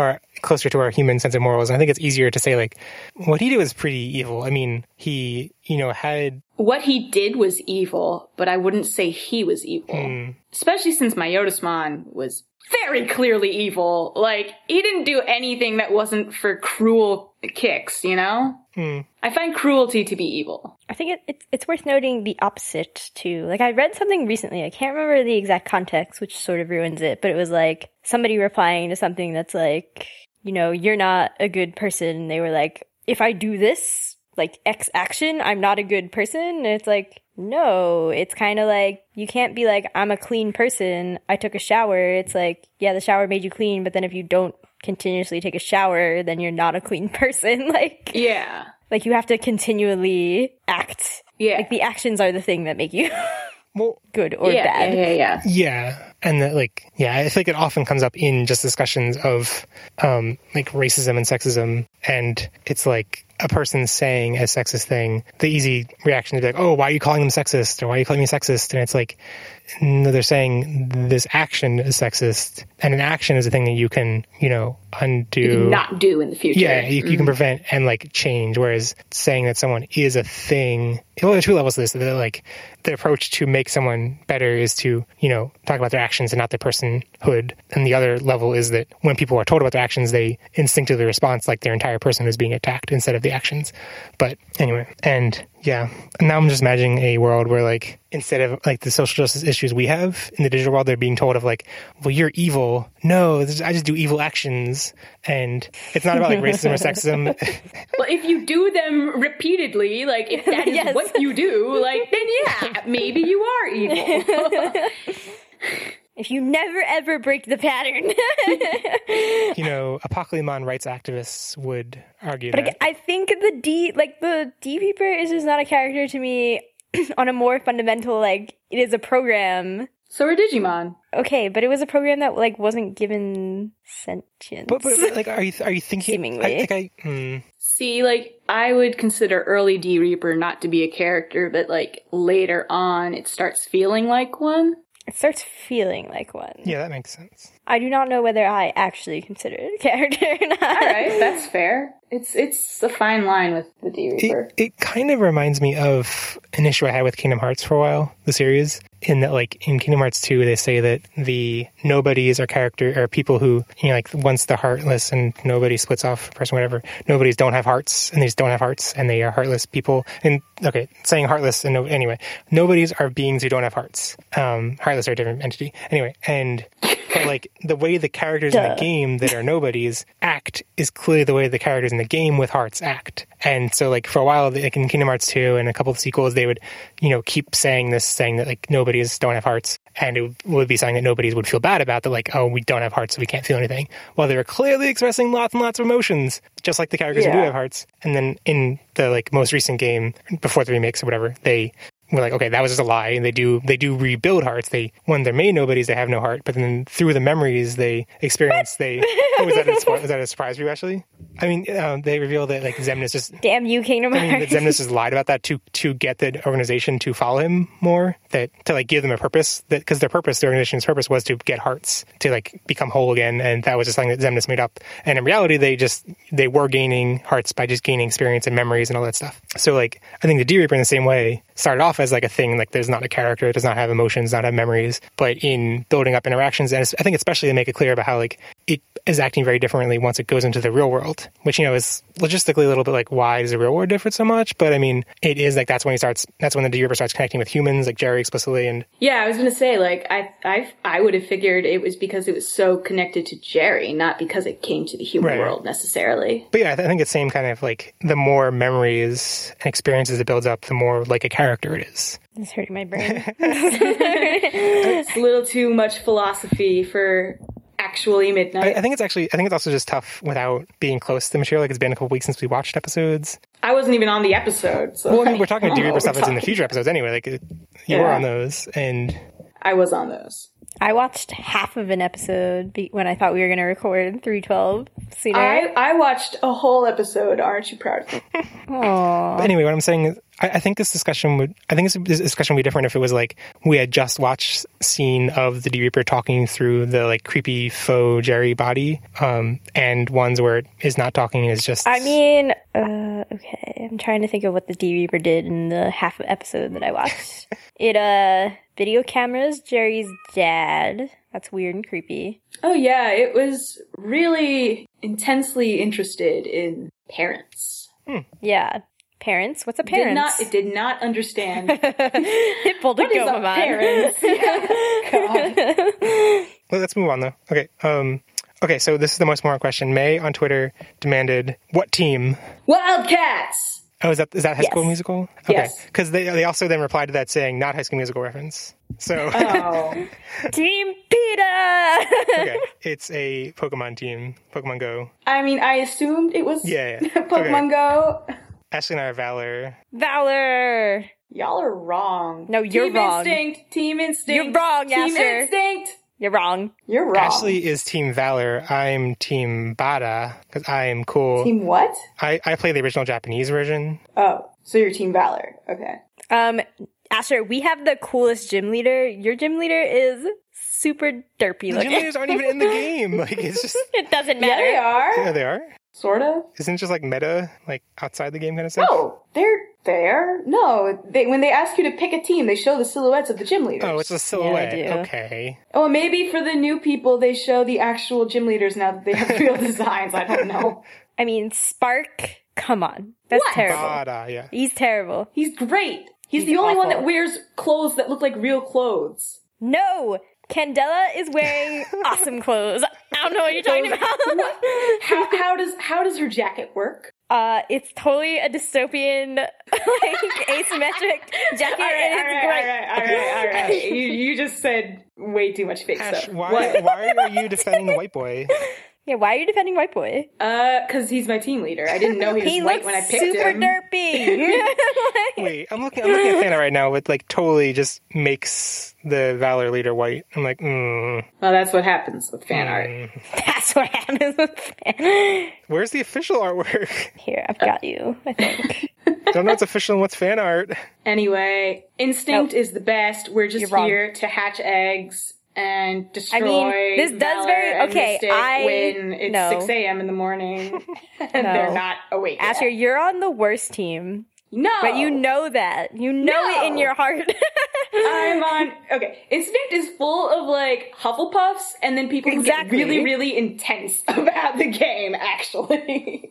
[SPEAKER 4] closer to our human sense of morals. And I think it's easier to say, like, what he did was pretty evil. I mean, he, you know, had...
[SPEAKER 2] What he did was evil, but I wouldn't say he was evil.
[SPEAKER 4] Mm.
[SPEAKER 2] Especially since Myotismon was very clearly evil. Like, he didn't do anything that wasn't for cruel kicks, you know?
[SPEAKER 4] Mm.
[SPEAKER 2] I find cruelty to be evil.
[SPEAKER 3] I think it, it's it's worth noting the opposite, too. Like, I read something recently, I can't remember the exact context, which sort of ruins it, but it was like somebody replying to something that's like, you know, you're not a good person. And they were like, if I do this, like, X action, I'm not a good person. And it's like, no, it's kind of like, you can't be like, I'm a clean person, I took a shower. It's like, yeah, the shower made you clean, but then if you don't continuously take a shower, then you're not a clean person. Like,
[SPEAKER 2] yeah.
[SPEAKER 3] Like, you have to continually act.
[SPEAKER 2] Yeah.
[SPEAKER 3] Like, the actions are the thing that make you
[SPEAKER 4] well,
[SPEAKER 3] good or
[SPEAKER 2] yeah,
[SPEAKER 3] bad.
[SPEAKER 2] Yeah, yeah, yeah.
[SPEAKER 4] Yeah. And that, like, yeah, I think it often comes up in just discussions of, um, like, racism and sexism. And it's like a person saying a sexist thing, the easy reaction to be like, oh, why are you calling them sexist? Or why are you calling me sexist? And it's like, no, they're saying this action is sexist. And an action is a thing that you can, you know, undo.
[SPEAKER 2] You can not do in the future.
[SPEAKER 4] Yeah, you,
[SPEAKER 2] mm.
[SPEAKER 4] you can prevent and, like, change. Whereas saying that someone is a thing, well, there are two levels to this. That, like, the approach to make someone better is to, you know, talk about their actions and not their personhood. And the other level is that when people are told about their actions, they instinctively respond like their entire person is being attacked instead of the actions. But anyway, and yeah, now I'm just imagining a world where, like, instead of, like, the social justice issues we have in the digital world, they're being told of, like, well, you're evil. No, this, I just do evil actions. And it's not about, like, racism or sexism.
[SPEAKER 2] Well, if you do them repeatedly, like, if that is
[SPEAKER 3] Yes.
[SPEAKER 2] what you do, like, then yeah, maybe you are evil.
[SPEAKER 3] If you never ever break the pattern.
[SPEAKER 4] You know, Apocalypse rights activists would argue
[SPEAKER 3] But
[SPEAKER 4] that.
[SPEAKER 3] I think the D, like, the D Reaper is just not a character to me on a more fundamental, like, it is a program.
[SPEAKER 2] So are Digimon.
[SPEAKER 3] Okay, but it was a program that, like, wasn't given sentience.
[SPEAKER 4] But, but, but like, are you are you thinking?
[SPEAKER 3] Seemingly.
[SPEAKER 4] I think I. Hmm.
[SPEAKER 2] See, like, I would consider early D Reaper not to be a character, but, like, later on it starts feeling like one.
[SPEAKER 3] It starts feeling like one.
[SPEAKER 4] Yeah, that makes sense.
[SPEAKER 3] I do not know whether I actually consider it a character or not.
[SPEAKER 2] All right, that's fair. It's it's a fine line with the D Reaper.
[SPEAKER 4] It, it kind of reminds me of an issue I had with Kingdom Hearts for a while, the series, in that, like, in Kingdom Hearts two, they say that the nobodies are character, or people who, you know, like, once the heartless and nobody splits off, person, whatever, nobodies don't have hearts, and they just don't have hearts, and they are heartless people. And, okay, saying heartless, and no, anyway, nobodies are beings who don't have hearts. Um, heartless are a different entity. Anyway, and, but, like, the way the characters
[SPEAKER 3] Duh.
[SPEAKER 4] in the game that are nobodies act is clearly the way the characters in the game with hearts act. And so, like, for a while, like, in Kingdom Hearts two and a couple of sequels, they would, you know, keep saying this, saying that, like, nobodies don't have hearts. And it would be something that nobodies would feel bad about, that, like, oh, we don't have hearts, so we can't feel anything. While they were clearly expressing lots and lots of emotions, just like the characters
[SPEAKER 3] Yeah.
[SPEAKER 4] who do have hearts. And then in the, like, most recent game, before the remakes or whatever, they we're like, okay, that was just a lie. And they do they do rebuild hearts. They when they're made nobodies, they have no heart. But then through the memories they experience, they oh, was that a, was that a surprise for you, actually? I mean, um, they reveal that, like, Xemnas just
[SPEAKER 3] Damn you, Kingdom
[SPEAKER 4] I mean,
[SPEAKER 3] Hearts.
[SPEAKER 4] that Xemnas just lied about that to to get the organization to follow him more, that to, like, give them a purpose, that because their purpose, the organization's purpose, was to get hearts, to, like, become whole again, and that was just something that Xemnas made up. And in reality, they just they were gaining hearts by just gaining experience and memories and all that stuff. So, like, I think the D Reaper in the same way started off as, like, a thing, like, there's not a character, it does not have emotions, does not have memories, but in building up interactions, and I think especially to make it clear about how, like, it is acting very differently once it goes into the real world, which, you know, is logistically a little bit like, why does the real world differ so much? But I mean, it is like, that's when he starts, that's when the D Reaper starts connecting with humans, like Jerry explicitly. And
[SPEAKER 2] yeah, I was going to say, like, I, I, I would have figured it was because it was so connected to Jerry, not because it came to the human
[SPEAKER 4] Right.
[SPEAKER 2] world necessarily.
[SPEAKER 4] But yeah, I think it's the same kind of, like, the more memories and experiences it builds up, the more like a character it is.
[SPEAKER 3] It's hurting my brain.
[SPEAKER 2] It's a little too much philosophy for actually midnight.
[SPEAKER 4] I, I think it's actually, I think it's also just tough without being close to the material. Like, it's been a couple weeks since we watched episodes.
[SPEAKER 2] I wasn't even on the episode. So
[SPEAKER 4] Well, I mean, we're talking
[SPEAKER 2] I
[SPEAKER 4] about D
[SPEAKER 2] don't know
[SPEAKER 4] Reaper
[SPEAKER 2] what
[SPEAKER 4] stuff
[SPEAKER 2] we're
[SPEAKER 4] that's in the
[SPEAKER 2] talking
[SPEAKER 4] future episodes anyway. Like, you
[SPEAKER 2] Yeah.
[SPEAKER 4] were on those, and
[SPEAKER 2] I was on those.
[SPEAKER 3] I watched half of an episode be- when I thought we were going to record three twelve sooner.
[SPEAKER 2] I, I watched a whole episode. Aren't you proud of me?
[SPEAKER 3] Aww.
[SPEAKER 4] But anyway, what I'm saying is, I, I think this discussion would. I think this, this discussion would be different if it was like we had just watched scene of the D Reaper talking through the like creepy faux Jerry body, um, and ones where it is not talking and is just.
[SPEAKER 3] I mean, uh, okay. I'm trying to think of what the D Reaper did in the half episode that I watched. It uh, video cameras Jerry's dad. That's weird and creepy.
[SPEAKER 2] Oh yeah, it was really intensely interested in parents.
[SPEAKER 4] Hmm.
[SPEAKER 3] Yeah. Parents? What's a parent?
[SPEAKER 2] Did not, it did not understand.
[SPEAKER 3] It pulled a
[SPEAKER 2] What is a
[SPEAKER 3] Gomamon.
[SPEAKER 2] parents? Yeah. God.
[SPEAKER 4] Well, let's move on though. Okay. Um, okay. So this is the most important question. May on Twitter demanded what team?
[SPEAKER 2] Wildcats!
[SPEAKER 4] Oh, is that is that High
[SPEAKER 3] Yes.
[SPEAKER 4] School Musical? Okay.
[SPEAKER 2] Yes.
[SPEAKER 4] Because they they also then replied to that saying not High School Musical reference. So
[SPEAKER 2] Oh.
[SPEAKER 3] Team PETA!
[SPEAKER 4] okay, it's a Pokemon team, Pokemon Go.
[SPEAKER 2] I mean, I assumed it was
[SPEAKER 4] Yeah, yeah.
[SPEAKER 2] Pokemon Go.
[SPEAKER 4] Ashley and I are Valor.
[SPEAKER 3] Valor!
[SPEAKER 2] Y'all are wrong.
[SPEAKER 3] No, you're
[SPEAKER 2] Team
[SPEAKER 3] wrong.
[SPEAKER 2] Instinct. Team Instinct.
[SPEAKER 3] You're wrong,
[SPEAKER 2] Team
[SPEAKER 3] Asher.
[SPEAKER 2] Instinct.
[SPEAKER 3] You're wrong.
[SPEAKER 2] You're wrong.
[SPEAKER 4] Ashley is Team Valor. I'm Team Bada because I am cool.
[SPEAKER 2] Team what?
[SPEAKER 4] I, I play the original Japanese version.
[SPEAKER 2] Oh, so you're Team Valor. Okay.
[SPEAKER 3] Um, Asher, we have the coolest gym leader. Your gym leader is super derpy
[SPEAKER 4] The
[SPEAKER 3] looking.
[SPEAKER 4] gym leaders aren't even in the game. Like it's just
[SPEAKER 3] It doesn't
[SPEAKER 2] Yeah,
[SPEAKER 3] matter.
[SPEAKER 2] they are.
[SPEAKER 4] yeah, they are.
[SPEAKER 2] Sort of.
[SPEAKER 4] Isn't it just like meta, like outside the game kind of stuff?
[SPEAKER 2] No, they're there. No, they, when they ask you to pick a team, they show the silhouettes of the gym leaders.
[SPEAKER 4] Oh, it's a silhouette.
[SPEAKER 3] Yeah, they do.
[SPEAKER 4] Okay.
[SPEAKER 2] Oh, maybe for the new people, they show the actual gym leaders now that they have real designs. I don't know.
[SPEAKER 3] I mean, Spark, come on. That's
[SPEAKER 2] What?
[SPEAKER 3] terrible.
[SPEAKER 4] Bada, yeah.
[SPEAKER 3] He's terrible.
[SPEAKER 2] He's great. He's,
[SPEAKER 3] He's
[SPEAKER 2] the only one
[SPEAKER 3] awful.
[SPEAKER 2] that wears clothes that look like real clothes.
[SPEAKER 3] No! Candela is wearing awesome clothes. I don't know what you're talking about.
[SPEAKER 2] How, how does how does her jacket work?
[SPEAKER 3] Uh, it's totally a dystopian, like, asymmetric jacket, and it's great.
[SPEAKER 2] all right, all right, all right. You, you just said way too much fake
[SPEAKER 4] Ash,
[SPEAKER 2] stuff.
[SPEAKER 4] why,
[SPEAKER 2] What?
[SPEAKER 4] why are you defending the white boy?
[SPEAKER 3] Yeah, why are you defending White Boy?
[SPEAKER 2] Uh, because he's my team leader. I didn't know he was
[SPEAKER 3] He
[SPEAKER 2] white
[SPEAKER 3] looks
[SPEAKER 2] when I picked
[SPEAKER 3] super
[SPEAKER 2] him.
[SPEAKER 3] derpy.
[SPEAKER 4] Wait, I'm looking. I'm looking at Fana right now. With like totally just makes the Valor leader white. I'm like, mm,
[SPEAKER 2] Well, that's what happens with fan art.
[SPEAKER 3] That's what happens with fan.
[SPEAKER 4] where's the official artwork?
[SPEAKER 3] Here, I've got you, I think.
[SPEAKER 4] Don't know what's official and what's fan art.
[SPEAKER 2] Anyway, Instinct
[SPEAKER 3] Nope.
[SPEAKER 2] is the best. We're just
[SPEAKER 3] You're wrong.
[SPEAKER 2] here to hatch eggs and destroy
[SPEAKER 3] I mean, this does
[SPEAKER 2] Valor
[SPEAKER 3] very-
[SPEAKER 2] and
[SPEAKER 3] okay,
[SPEAKER 2] Mystic
[SPEAKER 3] I-
[SPEAKER 2] when it's
[SPEAKER 3] no.
[SPEAKER 2] six a.m. in the morning and
[SPEAKER 3] No.
[SPEAKER 2] they're not awake yet.
[SPEAKER 3] Asher, you're on the worst team.
[SPEAKER 2] No!
[SPEAKER 3] But you know that. You know
[SPEAKER 2] No.
[SPEAKER 3] it in your heart.
[SPEAKER 2] I'm on... Okay, Instinct is full of, like, Hufflepuffs and then people who
[SPEAKER 3] Exactly.
[SPEAKER 2] get really, really intense about the game, actually.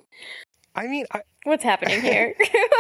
[SPEAKER 4] I mean, I,
[SPEAKER 3] What's happening here?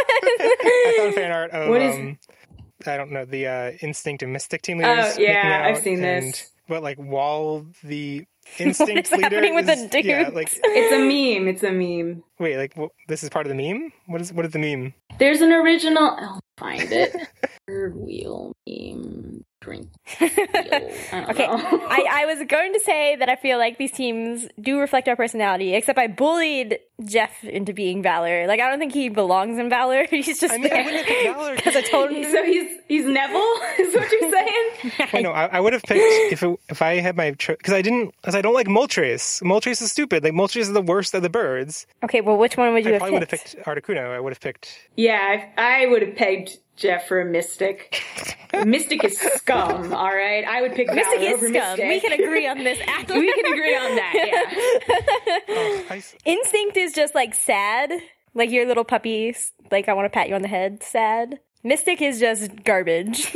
[SPEAKER 4] I found fan art of
[SPEAKER 2] What is-
[SPEAKER 4] um, I don't know the uh, Instinct and Mystic team
[SPEAKER 2] Oh,
[SPEAKER 4] leaders.
[SPEAKER 2] yeah,
[SPEAKER 4] making out
[SPEAKER 2] I've seen
[SPEAKER 4] and-
[SPEAKER 2] this.
[SPEAKER 4] But like, while the Instinct
[SPEAKER 3] is
[SPEAKER 4] leader
[SPEAKER 3] happening with
[SPEAKER 4] is,
[SPEAKER 3] the
[SPEAKER 4] yeah,
[SPEAKER 3] dudes?
[SPEAKER 4] like
[SPEAKER 2] It's a meme. It's a meme.
[SPEAKER 4] wait, like wh- this is part of the meme. What is what is the meme?
[SPEAKER 2] There's an original... I'll find it. Third wheel meme drink. Wheel. I don't
[SPEAKER 3] Okay,
[SPEAKER 2] know.
[SPEAKER 3] I, I was going to say that I feel like these teams do reflect our personality, except I bullied Jeff into being Valor. Like, I don't think he belongs in Valor. He's just
[SPEAKER 4] I mean, I
[SPEAKER 3] there.
[SPEAKER 4] wouldn't have picked Valor.
[SPEAKER 3] Because I told him.
[SPEAKER 2] So he's he's Neville, is what you're saying?
[SPEAKER 4] Wait, no, I, I would have picked if it, if I had my because I didn't because I don't like Moltres. Moltres is stupid. Like Moltres is the worst of the birds.
[SPEAKER 3] Okay, well, which one would you
[SPEAKER 4] I
[SPEAKER 3] have
[SPEAKER 4] probably would
[SPEAKER 3] picked?
[SPEAKER 4] have picked Articuno. I would have picked.
[SPEAKER 2] Yeah, I, I would have pegged Jeff for a Mystic. Mystic is scum, all right? I would pick
[SPEAKER 3] Mystic
[SPEAKER 2] Valor
[SPEAKER 3] is
[SPEAKER 2] over
[SPEAKER 3] scum.
[SPEAKER 2] Mystic.
[SPEAKER 3] We can agree on this.
[SPEAKER 2] We can agree on that, yeah.
[SPEAKER 4] Oh, I,
[SPEAKER 3] Instinct is just like sad, like your little puppy. Like I want to pat you on the head. Sad. Mystic is just garbage.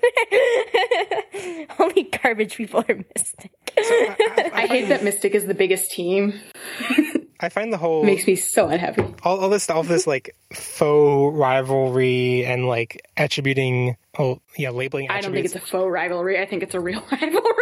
[SPEAKER 3] Only garbage people are Mystic.
[SPEAKER 2] I hate that Mystic is the biggest team.
[SPEAKER 4] I find the whole
[SPEAKER 2] Makes me so unhappy.
[SPEAKER 4] all, all this all this like faux rivalry and like attributing oh yeah labeling
[SPEAKER 2] I don't think
[SPEAKER 4] attributes.
[SPEAKER 2] it's a faux rivalry. I think it's a real rivalry.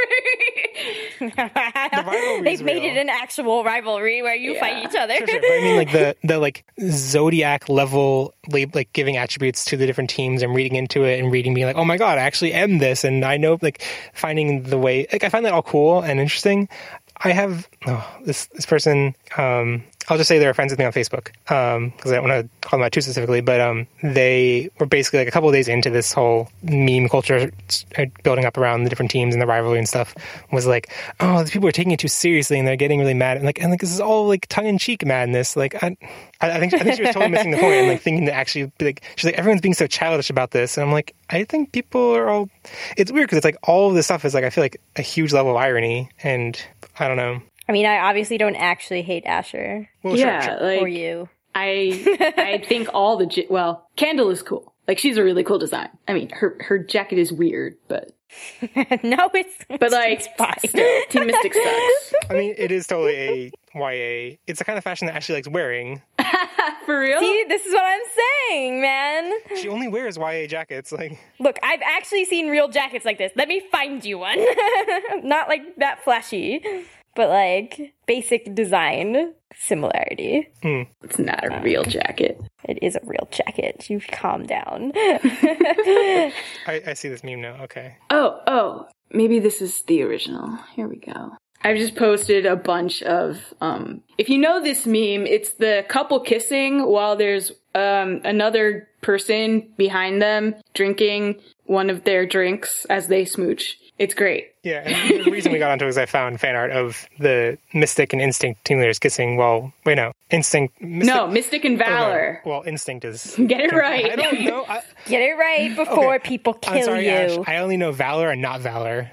[SPEAKER 4] rivalry
[SPEAKER 3] They've
[SPEAKER 4] is
[SPEAKER 3] made
[SPEAKER 4] real.
[SPEAKER 3] it an actual rivalry where you
[SPEAKER 2] Yeah.
[SPEAKER 3] fight each other.
[SPEAKER 4] Sure, sure. But I mean, like the the like zodiac level, lab- like giving attributes to the different teams and reading into it and reading, being like, oh my god, I actually am this, and I know, like finding the way, like I find that all cool and interesting. I have oh, this this person. Um, I'll just say they were friends with me on Facebook, um, because I don't want to call them out too specifically, but um, they were basically like a couple of days into this whole meme culture building up around the different teams and the rivalry and stuff, was like, oh, these people are taking it too seriously and they're getting really mad. And like, and like this is all like tongue-in-cheek madness. Like, I, I think I think she was totally missing the point and like thinking to actually be like, she's like, everyone's being so childish about this. And I'm like, I think people are all, it's weird because it's like all of this stuff is like, I feel like a huge level of irony, and I don't know.
[SPEAKER 3] I mean, I obviously don't actually hate Asher.
[SPEAKER 4] Well,
[SPEAKER 2] yeah,
[SPEAKER 4] sure, sure.
[SPEAKER 2] like
[SPEAKER 3] Or you.
[SPEAKER 2] I I think all the j- well, Candle is cool. Like she's a really cool design. I mean, her her jacket is weird, but
[SPEAKER 3] no, it's
[SPEAKER 2] but like
[SPEAKER 3] it's fine.
[SPEAKER 2] Still, Team Mystic sucks.
[SPEAKER 4] I mean, it is totally a Y A. It's the kind of fashion that Ashley likes wearing.
[SPEAKER 2] For real?
[SPEAKER 3] See, this is what I'm saying, man.
[SPEAKER 4] She only wears Y A jackets. Like,
[SPEAKER 3] look, I've actually seen real jackets like this. Let me find you one. Not like that flashy, but like basic design similarity.
[SPEAKER 4] Hmm.
[SPEAKER 2] It's not a real jacket.
[SPEAKER 3] It is a real jacket. You calm down.
[SPEAKER 4] I, I see this meme now. Okay.
[SPEAKER 2] Oh, oh, maybe this is the original. Here we go. I've just posted a bunch of, um, if you know this meme, it's the couple kissing while there's, um, another person behind them drinking one of their drinks as they smooch. It's great.
[SPEAKER 4] Yeah, and the reason we got onto it is I found fan art of the Mystic and Instinct team leaders kissing while, wait, no, Instinct. Mystic,
[SPEAKER 2] no, Mystic and Valor.
[SPEAKER 4] Oh, no. Well, Instinct is.
[SPEAKER 2] Get it right.
[SPEAKER 4] I don't know. I,
[SPEAKER 3] Get it right before
[SPEAKER 4] okay.
[SPEAKER 3] people kill
[SPEAKER 4] I'm sorry,
[SPEAKER 3] you.
[SPEAKER 4] Ash, I only know Valor and not Valor.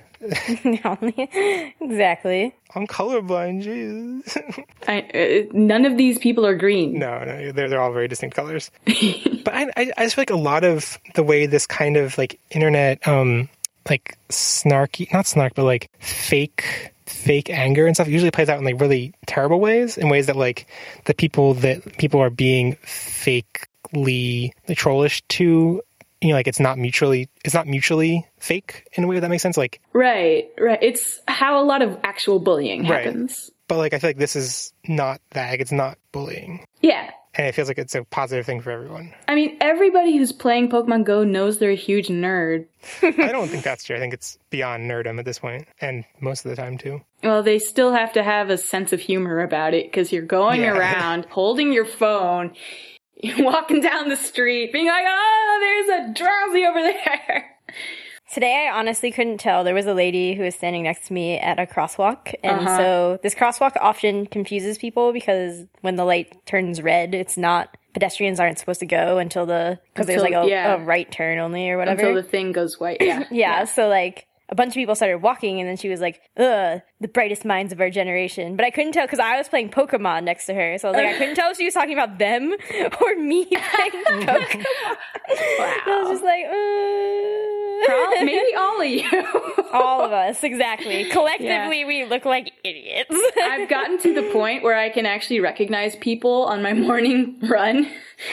[SPEAKER 3] Exactly.
[SPEAKER 4] I'm colorblind, jeez.
[SPEAKER 2] I, uh, none of these people are green.
[SPEAKER 4] No, no, they're they're all very distinct colors. But I, I I just feel like a lot of the way this kind of like internet um like snarky, not snark, but like fake fake anger and stuff usually plays out in like really terrible ways, in ways that like the people that people are being fakely trollish to. You know, like it's not mutually, it's not mutually fake in a way that makes sense. Like,
[SPEAKER 2] right, right. It's how a lot of actual bullying
[SPEAKER 4] right.
[SPEAKER 2] happens.
[SPEAKER 4] But like, I feel like this is not that. Like, it's not bullying.
[SPEAKER 2] Yeah.
[SPEAKER 4] And it feels like it's a positive thing for everyone.
[SPEAKER 2] I mean, everybody who's playing Pokemon Go knows they're a huge nerd.
[SPEAKER 4] I don't think that's true. I think it's beyond nerdom at this point, and most of the time too.
[SPEAKER 2] Well, they still have to have a sense of humor about it because you're going
[SPEAKER 4] Yeah.
[SPEAKER 2] around holding your phone. You're walking down the street being like, oh, there's a Drowsy over there.
[SPEAKER 3] Today, I honestly couldn't tell. There was a lady who was standing next to me at a crosswalk. And
[SPEAKER 2] Uh-huh.
[SPEAKER 3] so this crosswalk often confuses people because when the light turns red, it's not, pedestrians aren't supposed to go until the, because there's like
[SPEAKER 2] Until-
[SPEAKER 3] a,
[SPEAKER 2] yeah.
[SPEAKER 3] a right turn only or whatever.
[SPEAKER 2] Until the thing goes white. Yeah.
[SPEAKER 3] yeah, so like a bunch of people started walking and then she was like, ugh, the brightest minds of our generation. But I couldn't tell because I was playing Pokemon next to her. So I was like, I couldn't tell if she was talking about them or me playing Pokemon.
[SPEAKER 2] Wow.
[SPEAKER 3] And I was just like, uh...
[SPEAKER 2] Probably, maybe all of you.
[SPEAKER 3] all of us, exactly. Collectively, yeah. we look like idiots.
[SPEAKER 2] I've gotten to the point where I can actually recognize people on my morning run.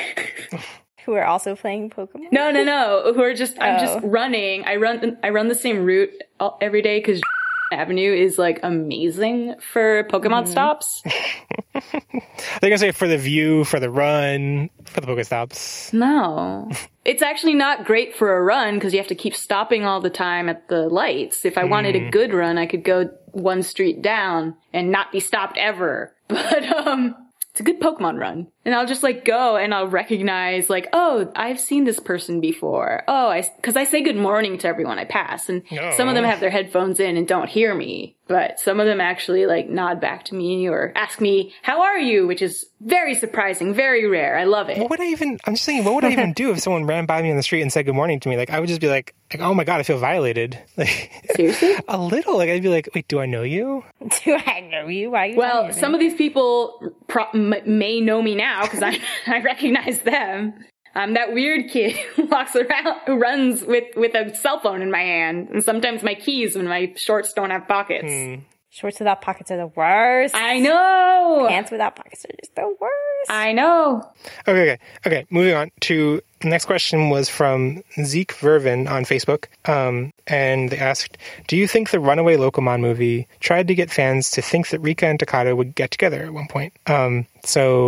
[SPEAKER 3] Who are also playing Pokemon?
[SPEAKER 2] No, no, no. Who are just, I'm
[SPEAKER 3] Oh.
[SPEAKER 2] just running. I run, I run the same route all, every day because Avenue is like amazing for Pokemon
[SPEAKER 3] Mm-hmm.
[SPEAKER 2] stops.
[SPEAKER 4] They're gonna say for the view, for the run, for the Pokestops.
[SPEAKER 2] No. It's actually not great for a run because you have to keep stopping all the time at the lights. If I wanted a good run, I could go one street down and not be stopped ever. But, um, it's a good Pokemon run. And I'll just like go and I'll recognize like, oh, I've seen this person before. Oh, I, cause I say good morning to everyone I pass. And
[SPEAKER 4] Oh.
[SPEAKER 2] some of them have their headphones in and don't hear me. But some of them actually like nod back to me or ask me, how are you? Which is very surprising, very rare. I love it.
[SPEAKER 4] What would I even, I'm just thinking, what would I even do if someone ran by me on the street and said good morning to me? Like, I would just be like, like oh my God, I feel violated. Like,
[SPEAKER 2] seriously?
[SPEAKER 4] A little. Like, I'd be like, wait, do I know you?
[SPEAKER 3] Do I know you? Why are you
[SPEAKER 2] Well, some of these people pro- m- may know me now because I I recognize them. I'm that weird kid who walks around, who runs with, with a cell phone in my hand, and sometimes my keys when my shorts don't have pockets.
[SPEAKER 4] Hmm.
[SPEAKER 3] Shorts without pockets are the worst.
[SPEAKER 2] I know!
[SPEAKER 3] Pants without pockets are just the worst.
[SPEAKER 2] I know!
[SPEAKER 4] Okay, okay, okay. Moving on to the next question was from Zeke Vervin on Facebook. Um, and they asked, do you think the Runaway Locomon movie tried to get fans to think that Rika and Takata would get together at one point? Um, so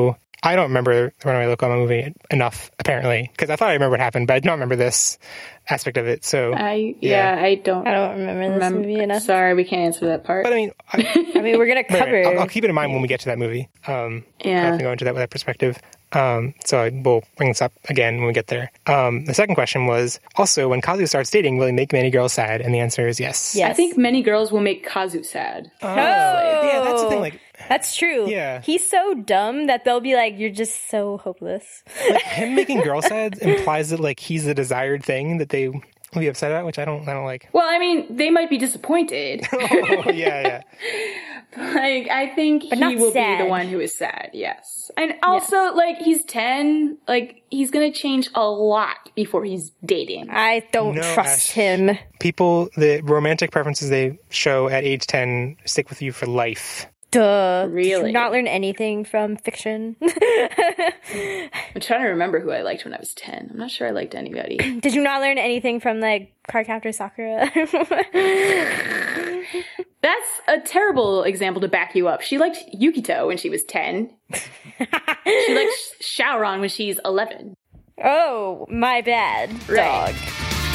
[SPEAKER 4] I don't remember the Runaway Locoma movie enough, apparently, because I thought I remember what happened, but I don't remember this aspect of it. So
[SPEAKER 2] I yeah,
[SPEAKER 4] yeah.
[SPEAKER 2] I don't.
[SPEAKER 3] I don't remember this
[SPEAKER 2] remember,
[SPEAKER 3] movie enough.
[SPEAKER 2] Sorry, we can't answer that part.
[SPEAKER 4] But I mean, I,
[SPEAKER 3] I mean, we're gonna
[SPEAKER 4] wait,
[SPEAKER 3] cover.
[SPEAKER 4] wait, I'll, I'll keep it in mind when we get to that movie. Um,
[SPEAKER 2] Yeah.
[SPEAKER 4] I can go into that with that perspective. Um, so I will bring this up again when we get there. Um, the second question was also, when Kazu starts dating, will he make many girls sad? And the answer is yes.
[SPEAKER 3] Yes.
[SPEAKER 2] I think many girls will make Kazu sad.
[SPEAKER 4] Oh,
[SPEAKER 3] Oh,
[SPEAKER 4] yeah, that's the thing. Like,
[SPEAKER 3] that's true.
[SPEAKER 4] Yeah.
[SPEAKER 3] He's so dumb that they'll be like, "You're just so hopeless."
[SPEAKER 4] like him making girls sad implies that like he's the desired thing that they will be upset about, which I don't, I don't like.
[SPEAKER 2] Well, I mean, they might be disappointed.
[SPEAKER 4] oh, yeah, yeah.
[SPEAKER 2] Like, I think
[SPEAKER 3] But
[SPEAKER 2] he
[SPEAKER 3] not
[SPEAKER 2] will
[SPEAKER 3] sad.
[SPEAKER 2] be the one who is sad, yes. And also, like, he's ten, like, he's gonna change a lot before he's dating.
[SPEAKER 3] I don't
[SPEAKER 4] No,
[SPEAKER 3] trust
[SPEAKER 4] Ash.
[SPEAKER 3] him.
[SPEAKER 4] People, the romantic preferences they show at age ten stick with you for life.
[SPEAKER 3] Duh. Did
[SPEAKER 2] Really?
[SPEAKER 3] you not learn anything from fiction?
[SPEAKER 2] I'm trying to remember who I liked when I was ten. I'm not sure I liked anybody.
[SPEAKER 3] Did you not learn anything from like Cardcaptor Sakura?
[SPEAKER 2] That's a terrible example to back you up. She liked Yukito when she was ten. She liked Shaoran when she's eleven.
[SPEAKER 3] Oh, my bad,
[SPEAKER 2] Right.
[SPEAKER 3] dog.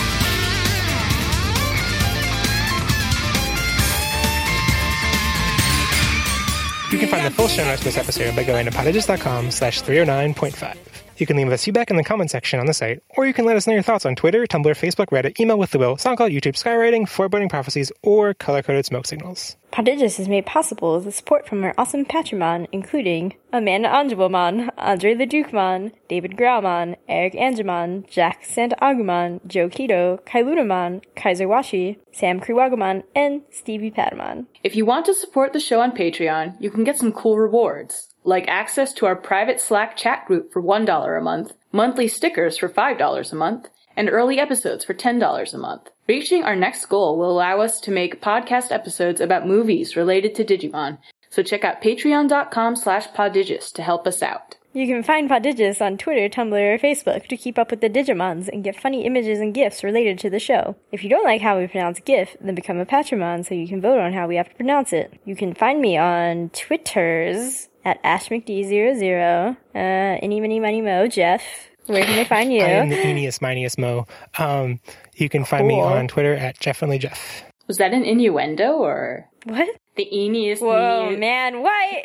[SPEAKER 4] You can find the full show notes for this episode by going to podages.com slash 309.5. You can leave us feedback in the comment section on the site, or you can let us know your thoughts on Twitter, Tumblr, Facebook, Reddit, email with the will, SoundCloud, YouTube, Skywriting, Foreboding Prophecies, or color-coded smoke signals.
[SPEAKER 3] Prodigious is made possible with the support from our awesome Patreon, including Amanda Angelman, Andre Leducman, David Grauman, Eric Angeman, Jack Santaagumon, Joe Keto, Kailunaman, Kaiser Washi, Sam Kriwagaman, and Stevie Padaman.
[SPEAKER 2] If you want to support the show on Patreon, you can get some cool rewards, like access to our private Slack chat group for one dollar a month, monthly stickers for five dollars a month, and early episodes for ten dollars a month. Reaching our next goal will allow us to make podcast episodes about movies related to Digimon, so check out patreon.com slash podigious to help us out.
[SPEAKER 3] You can find Prodigious on Twitter, Tumblr, or Facebook to keep up with the Digimons and get funny images and GIFs related to the show. If you don't like how we pronounce GIF, then become a Patreon so you can vote on how we have to pronounce it. You can find me on Twitters at ashmcd zero zero, uh, any, mini, money, mo, Jeff. Where can they find you?
[SPEAKER 4] I am the eeniest, miniest mo. Um, you can find me
[SPEAKER 3] Cool.
[SPEAKER 4] on Twitter at Jeffriendly Jeff.
[SPEAKER 2] Was that an innuendo, or
[SPEAKER 3] What?
[SPEAKER 2] the eeniest
[SPEAKER 3] Whoa,
[SPEAKER 2] me?
[SPEAKER 3] man, what?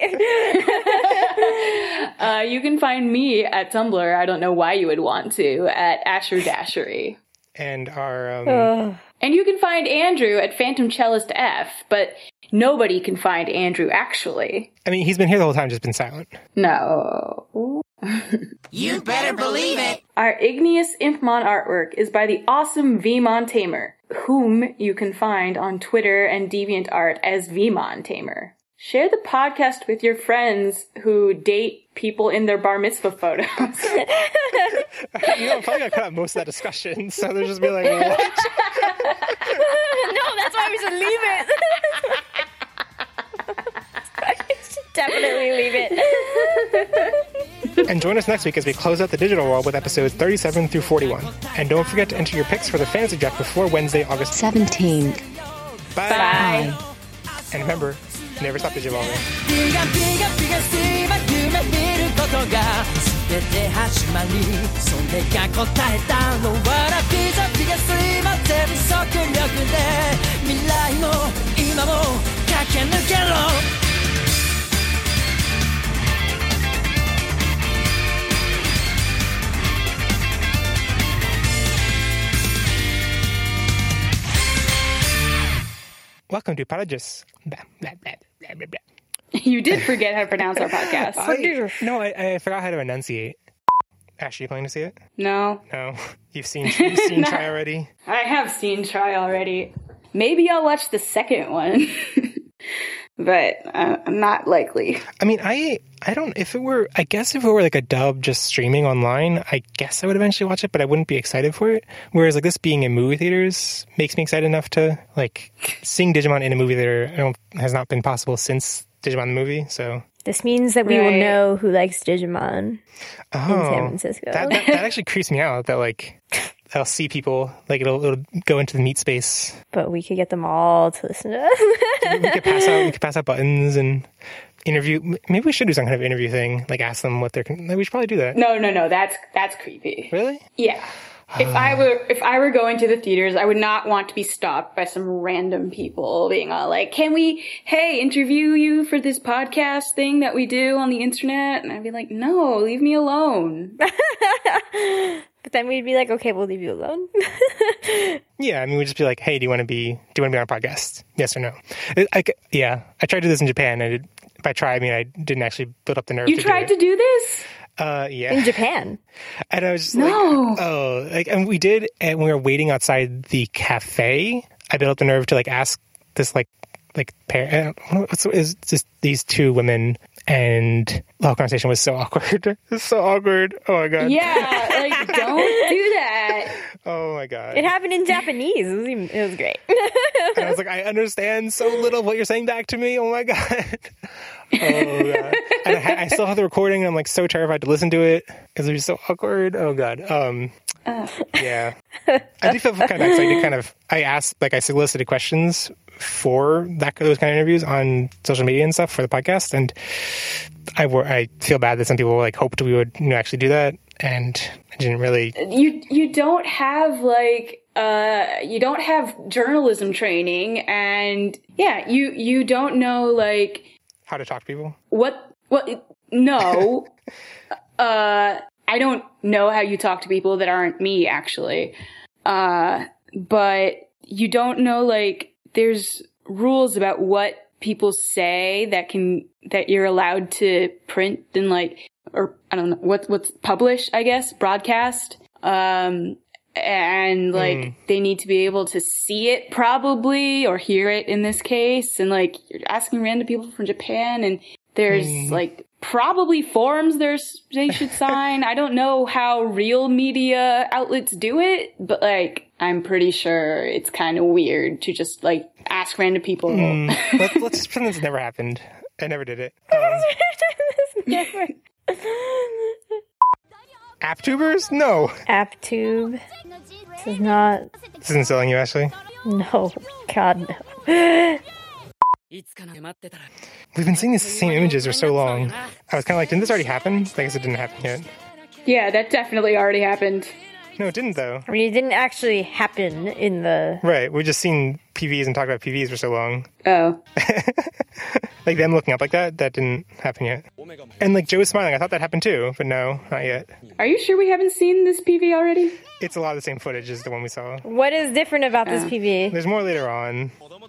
[SPEAKER 2] Uh, you can find me at Tumblr, I don't know why you would want to, at Asher Dashery.
[SPEAKER 4] And our, um,
[SPEAKER 3] Ugh.
[SPEAKER 2] And you can find Andrew at Phantom Cellist F, but nobody can find Andrew actually.
[SPEAKER 4] I mean, he's been here the whole time, just been silent.
[SPEAKER 2] No.
[SPEAKER 5] You better believe it.
[SPEAKER 2] Our Igneous Impmon artwork is by the awesome Vmon Tamer, whom you can find on Twitter and DeviantArt as Vmon Tamer. Share the podcast with your friends who date people in their bar mitzvah photos.
[SPEAKER 4] You know, I'm probably gonna cut out most of that discussion, so they'll just be like, what?
[SPEAKER 3] No, that's why we should leave it. We should definitely leave it.
[SPEAKER 4] And join us next week as we close out the digital world with episodes thirty-seven through forty-one. And don't forget to enter your picks for the fantasy draft before Wednesday, August
[SPEAKER 6] seventeenth.
[SPEAKER 4] Bye.
[SPEAKER 3] Bye.
[SPEAKER 4] And remember, never stop digivolving.
[SPEAKER 11] ピガピガピガすれば夢見ることが全て始まりそれが答えたのはピザピガすれば全速力で未来も今も駆け抜けろ
[SPEAKER 4] Welcome to Palagius. Blah, blah, blah, blah, blah, blah.
[SPEAKER 2] You did forget how to pronounce our podcast.
[SPEAKER 4] I, no, I, I forgot how to enunciate. Ash, you planning to see it?
[SPEAKER 2] No.
[SPEAKER 4] No. You've seen, you've seen
[SPEAKER 2] No.
[SPEAKER 4] Try already?
[SPEAKER 2] I have seen Try already. Maybe I'll watch the second one. But uh, not likely.
[SPEAKER 4] I mean, I I don't, if it were, I guess if it were like a dub just streaming online, I guess I would eventually watch it, but I wouldn't be excited for it. Whereas like this being in movie theaters makes me excited enough to like seeing Digimon in a movie theater I don't, has not been possible since Digimon the movie, so.
[SPEAKER 3] This means that we will
[SPEAKER 2] Right.
[SPEAKER 3] know who likes Digimon
[SPEAKER 4] Oh,
[SPEAKER 3] in San Francisco.
[SPEAKER 4] That, that, that actually creeps me out that like I'll see people, like it'll, it'll go into the meat space.
[SPEAKER 3] But we could get them all to listen to us.
[SPEAKER 4] We could pass out, we could pass out buttons and interview. Maybe we should do some kind of interview thing. Like ask them what they're. We should probably do that.
[SPEAKER 2] No, no, no. That's that's creepy.
[SPEAKER 4] Really?
[SPEAKER 2] Yeah. If I were if I were going to the theaters, I would not want to be stopped by some random people being all like, "Can we, hey, interview you for this podcast thing that we do on the internet?" And I'd be like, "No, leave me alone."
[SPEAKER 3] But then we'd be like, "Okay, we'll leave you alone."
[SPEAKER 4] Yeah, I mean, we'd just be like, "Hey, do you want to be? Do you want to be on our podcast? Yes or no?" I, I, yeah, I tried to do this in Japan. I did, by try, I mean I didn't actually build up the nerve.
[SPEAKER 2] You
[SPEAKER 4] to
[SPEAKER 2] tried
[SPEAKER 4] do
[SPEAKER 2] to do this?
[SPEAKER 4] Uh, yeah.
[SPEAKER 3] In Japan.
[SPEAKER 4] And I was just
[SPEAKER 2] no.
[SPEAKER 4] like, oh, like, and we did, and we were waiting outside the cafe. I built up the nerve to like ask this like, like pair, what's is just these two women, and the whole conversation was so awkward. It was so awkward. Oh my God.
[SPEAKER 2] Yeah, like, don't do that.
[SPEAKER 4] Oh my God.
[SPEAKER 3] It happened in Japanese. It was, even, it was great.
[SPEAKER 4] And I was like, I understand so little of what you're saying back to me. Oh my God. Oh God. And I, ha- I still have the recording, and I'm like so terrified to listen to it because it was so awkward. Oh God. Um,
[SPEAKER 2] uh.
[SPEAKER 4] Yeah. I do feel kind of bad because I did kind of, I asked, like I solicited questions for that those kind of interviews on social media and stuff for the podcast, and I were I feel bad that some people like hoped we would you know actually do that, and I didn't really.
[SPEAKER 2] You you don't have like uh you don't have journalism training, and yeah you you don't know like
[SPEAKER 4] how to talk to people.
[SPEAKER 2] What what no, uh I don't know how you talk to people that aren't me actually, uh but you don't know like. There's rules about what people say that can that you're allowed to print and like or I don't know what what's publish I guess broadcast um and like mm. they need to be able to see it probably or hear it in this case, and like you're asking random people from Japan, and there's mm. like probably forms there's they should sign. I don't know how real media outlets do it, but like I'm pretty sure it's kind of weird to just like ask random people.
[SPEAKER 4] Mm. Let, let's just pretend this never happened. I never did it. Um,
[SPEAKER 3] never.
[SPEAKER 4] AppTubers? No.
[SPEAKER 3] AppTube. This is not.
[SPEAKER 4] This isn't selling you, Ashley?
[SPEAKER 3] No. God, no.
[SPEAKER 4] We've been seeing these same images for so long. I was kind of like, didn't this already happen? I guess it didn't happen yet.
[SPEAKER 2] Yeah, that definitely already happened.
[SPEAKER 4] No, it didn't, though.
[SPEAKER 3] I mean, it didn't actually happen in the...
[SPEAKER 4] Right, we've just seen P Vs and talked about P Vs for so long.
[SPEAKER 2] Oh.
[SPEAKER 4] Like them looking up like that, that didn't happen yet. And like Joe was smiling, I thought that happened too, but no, not yet.
[SPEAKER 2] Are you sure we haven't seen this P V already?
[SPEAKER 4] It's a lot of the same footage as the one we saw.
[SPEAKER 3] What is different about this
[SPEAKER 2] oh.
[SPEAKER 3] P V?
[SPEAKER 4] There's more later on.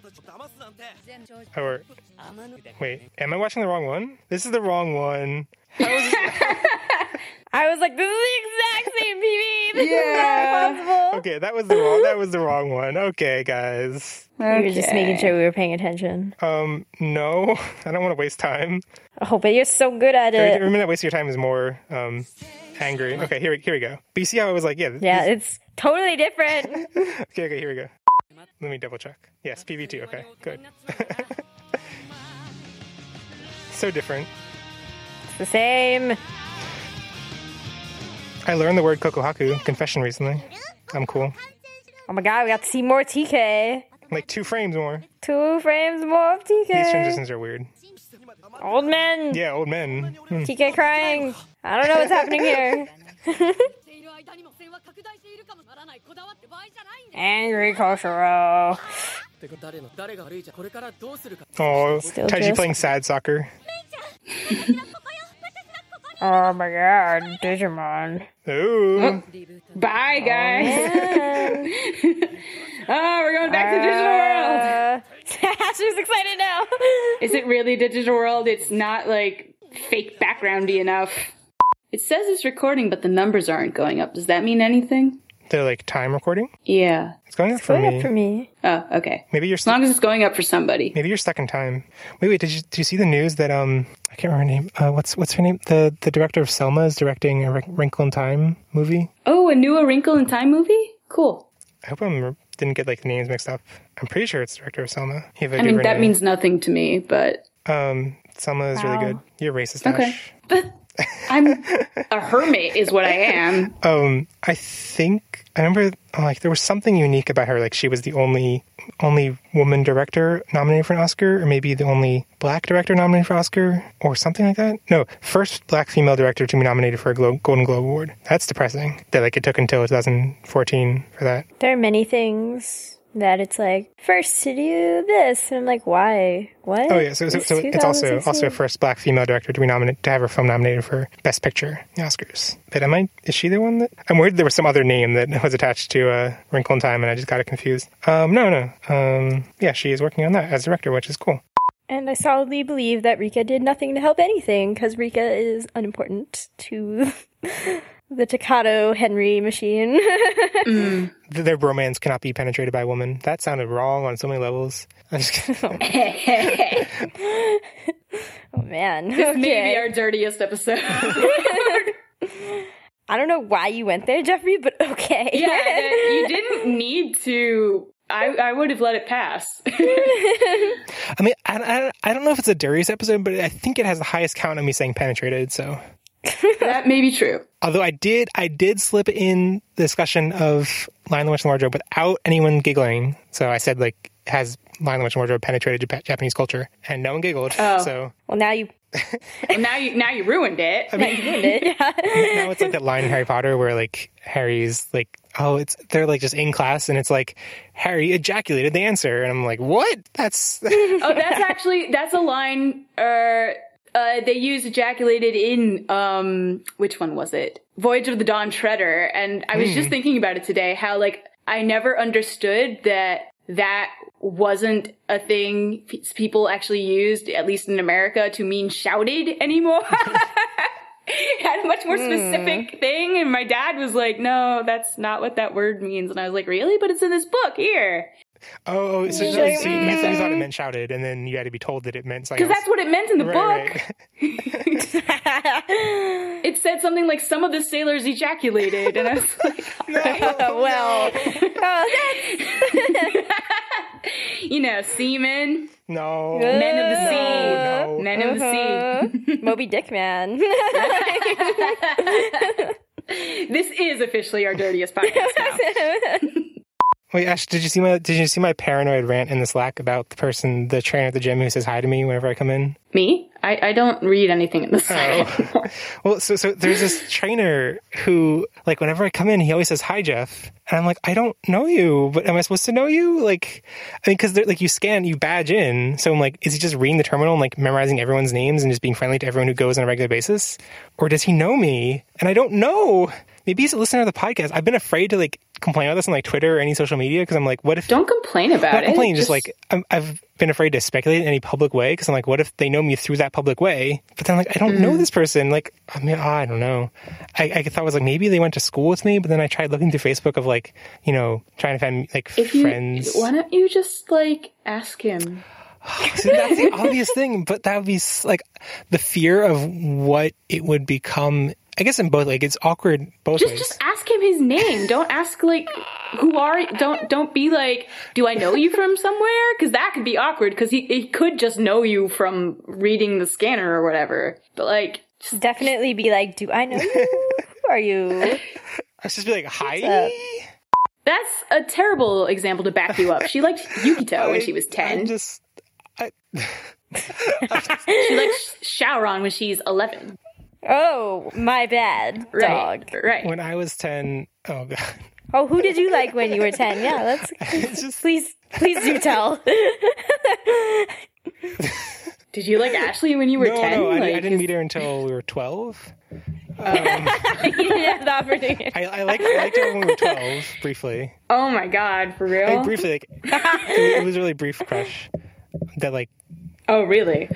[SPEAKER 4] Or, wait, am I watching the wrong one? This is the wrong one. How is
[SPEAKER 3] I was like, this is the exact same P V. This
[SPEAKER 2] yeah.
[SPEAKER 3] is not possible.
[SPEAKER 4] Okay, that was the wrong. That was the wrong one. Okay, guys.
[SPEAKER 2] Okay.
[SPEAKER 3] We were just making sure we were paying attention.
[SPEAKER 4] Um, no, I don't want to waste time.
[SPEAKER 3] Oh, but you're so good at it.
[SPEAKER 4] Every minute wasting your time is more um angry. Okay, here we here we go. But you see how I was like, yeah. This,
[SPEAKER 3] yeah, it's totally different.
[SPEAKER 4] okay, okay, here we go. Let me double check. Yes, P V two. Okay, good. So different.
[SPEAKER 3] It's the same.
[SPEAKER 4] I learned the word kokohaku confession recently. I'm cool.
[SPEAKER 3] Oh my god, we got to see more T K.
[SPEAKER 4] Like two frames more.
[SPEAKER 3] Two frames more of T K.
[SPEAKER 4] These transitions are weird.
[SPEAKER 3] Old men.
[SPEAKER 4] Yeah, old men. Hmm.
[SPEAKER 3] T K crying. I don't know what's happening here. Angry Koshiro.
[SPEAKER 4] Oh,
[SPEAKER 3] Still
[SPEAKER 4] Taiji
[SPEAKER 3] just...
[SPEAKER 4] playing sad soccer.
[SPEAKER 3] Oh my god, Digimon.
[SPEAKER 4] Ooh.
[SPEAKER 2] Oh. Bye, guys. Oh, oh, we're going back uh, to Digital World.
[SPEAKER 3] Ashley's excited now.
[SPEAKER 2] Is it really Digital World? It's not like fake backgroundy enough. It says it's recording, but the numbers aren't going up. Does that mean anything?
[SPEAKER 4] The like time recording?
[SPEAKER 2] Yeah.
[SPEAKER 4] It's going up
[SPEAKER 3] it's
[SPEAKER 4] for
[SPEAKER 3] going
[SPEAKER 4] me.
[SPEAKER 3] Up for me.
[SPEAKER 2] Oh, okay.
[SPEAKER 4] Maybe you're
[SPEAKER 2] as long as it's going up for somebody.
[SPEAKER 4] Maybe you're stuck in time. Wait, wait. Did you did you see the news that um I can't remember her name. Uh, what's what's her name? The the director of Selma is directing a Wrinkle in Time movie.
[SPEAKER 2] Oh, a new A Wrinkle in Time movie? Cool.
[SPEAKER 4] I hope I didn't get like the names mixed up. I'm pretty sure it's the director of Selma.
[SPEAKER 2] I mean, that name. means nothing to me, but
[SPEAKER 4] um, Selma is
[SPEAKER 3] wow.
[SPEAKER 4] really good. You're racist.
[SPEAKER 2] Okay.
[SPEAKER 4] Ash.
[SPEAKER 2] I'm a hermit is what I am.
[SPEAKER 4] Um, I think I remember like there was something unique about her. Like she was the only only woman director nominated for an Oscar, or maybe the only black director nominated for an Oscar, or something like that. No, first black female director to be nominated for a Glo- Golden Globe Award. That's depressing. That like it took until twenty fourteen for that.
[SPEAKER 3] There are many things that it's like first to do this, and I'm like, why? What?
[SPEAKER 4] Oh yeah, so, so,
[SPEAKER 3] It's
[SPEAKER 4] so it's also
[SPEAKER 3] twenty sixteen.
[SPEAKER 4] also first black female director to be nominated to have her film nominated for Best Picture in the Oscars. But am I? Is she the one that? I'm worried there was some other name that was attached to uh, Wrinkle in Time, and I just got it confused. Um, no, no. Um, yeah, she is working on that as director, which is cool.
[SPEAKER 3] And I solidly believe that Rika did nothing to help anything, because Rika is unimportant to the Takato Henry machine.
[SPEAKER 2] Mm.
[SPEAKER 4] Their bromance cannot be penetrated by a woman. That sounded wrong on so many levels. I'm just kidding.
[SPEAKER 3] Oh man.
[SPEAKER 2] This
[SPEAKER 3] Okay.
[SPEAKER 2] may be our dirtiest episode.
[SPEAKER 3] I don't know why you went there, Jeffrey, but okay.
[SPEAKER 2] Yeah, that- you didn't need to. I, I would have let it pass.
[SPEAKER 4] I mean, I, I, I don't know if it's the dirtiest episode, but I think it has the highest count of me saying penetrated, so.
[SPEAKER 2] That may be true.
[SPEAKER 4] Although I did, I did slip in the discussion of Lion, the Witch, and the Wardrobe without anyone giggling. So I said, like, has Lion, the Witch, and the Wardrobe penetrated Jap- Japanese culture? And no one giggled.
[SPEAKER 2] Oh.
[SPEAKER 4] So
[SPEAKER 3] Well, now you...
[SPEAKER 2] Well, now you now you ruined it.
[SPEAKER 3] now you ruined it.
[SPEAKER 4] now it's like that line in Harry Potter where, like, Harry's like, oh, it's they're, like, just in class, and it's like, Harry ejaculated the answer. And I'm like, what? That's...
[SPEAKER 2] Oh, that's actually, that's a line, uh, uh, they used ejaculated in, um, which one was it? Voyage of the Dawn Treader. And I was
[SPEAKER 4] Hmm.
[SPEAKER 2] just thinking about it today, how, like, I never understood that that wasn't a thing p- people actually used, at least in America, to mean shouted anymore. It had a much more specific thing, and my dad was like, no, that's not what that word means. And I was like, really? But it's in this book, here.
[SPEAKER 4] Oh, oh, so, so,
[SPEAKER 2] He's
[SPEAKER 4] so
[SPEAKER 2] like,
[SPEAKER 4] you, so you
[SPEAKER 2] mm.
[SPEAKER 4] thought it meant shouted, and then you had to be told that it meant something
[SPEAKER 2] Because
[SPEAKER 4] else.
[SPEAKER 2] that's what it meant in the
[SPEAKER 4] Right,
[SPEAKER 2] book.
[SPEAKER 4] right.
[SPEAKER 2] It said something like, some of the sailors ejaculated, and I was like,
[SPEAKER 3] Oh, well. Oh,
[SPEAKER 2] you know, seamen,
[SPEAKER 4] No.
[SPEAKER 2] men of the sea,
[SPEAKER 4] No, no.
[SPEAKER 2] men of the sea.
[SPEAKER 3] Moby Dick Man.
[SPEAKER 2] This is officially our dirtiest podcast now.
[SPEAKER 4] Wait, Ash, did you see my did you see my paranoid rant in the Slack about the person, the trainer at the gym who says hi to me whenever I come in?
[SPEAKER 2] Me? I, I don't read anything in the Slack anymore.
[SPEAKER 4] Well, so so there's this trainer who, like, whenever I come in, he always says hi, Jeff, and I'm like, I don't know you, but am I supposed to know you? Like, I mean, because like you scan, you badge in, so I'm like, is he just reading the terminal and like memorizing everyone's names and just being friendly to everyone who goes on a regular basis, or does he know me? And I don't know. Maybe he's a listener of the podcast. I've been afraid to like complain about this on like Twitter or any social media because I'm like, what if?
[SPEAKER 2] Don't complain about
[SPEAKER 4] Not
[SPEAKER 2] it.
[SPEAKER 4] complain, just,
[SPEAKER 2] Just-
[SPEAKER 4] like I'm, I've been afraid to speculate in any public way because I'm like, what if they know me through that public way? But then like I don't
[SPEAKER 2] Mm.
[SPEAKER 4] know this person. Like I mean, I don't know. I, I thought it was like maybe they went to school with me, but then I tried looking through Facebook of like you know trying to find like
[SPEAKER 2] If you,
[SPEAKER 4] friends.
[SPEAKER 2] why don't you just, like, ask him?
[SPEAKER 4] See, that's the obvious thing, but that would be s- like the fear of what it would become. I guess in both, like it's awkward both
[SPEAKER 2] Just,
[SPEAKER 4] ways.
[SPEAKER 2] just ask him his name. Don't ask, like, who are you? Don't, don't be like, do I know you from somewhere? Because that could be awkward, because he, he could just know you from reading the scanner or whatever. But, like, just
[SPEAKER 3] Definitely be like, do I know you? Who are you?
[SPEAKER 4] I was just be like, hi.
[SPEAKER 3] up?
[SPEAKER 2] that's a terrible example to back you up. She liked Yukito when she was ten.
[SPEAKER 4] I'm just. I,
[SPEAKER 2] She likes Shaoran when she's eleven.
[SPEAKER 3] Oh, my bad,
[SPEAKER 2] Right,
[SPEAKER 3] dog.
[SPEAKER 2] right.
[SPEAKER 4] when I was ten, oh god.
[SPEAKER 3] Oh, who did you like when you were ten? Yeah, let's
[SPEAKER 4] It's just
[SPEAKER 3] please, please do tell.
[SPEAKER 2] Did you like Ashley when you were
[SPEAKER 4] no,
[SPEAKER 2] ten?
[SPEAKER 4] no, I,
[SPEAKER 2] like,
[SPEAKER 4] I didn't meet her until we were twelve.
[SPEAKER 3] Yeah, the opportunity.
[SPEAKER 4] I, I liked I liked her when we were twelve, briefly.
[SPEAKER 2] Oh my god, for real?
[SPEAKER 4] Like, briefly, like it, it was a really brief crush. That like,
[SPEAKER 2] Oh, really?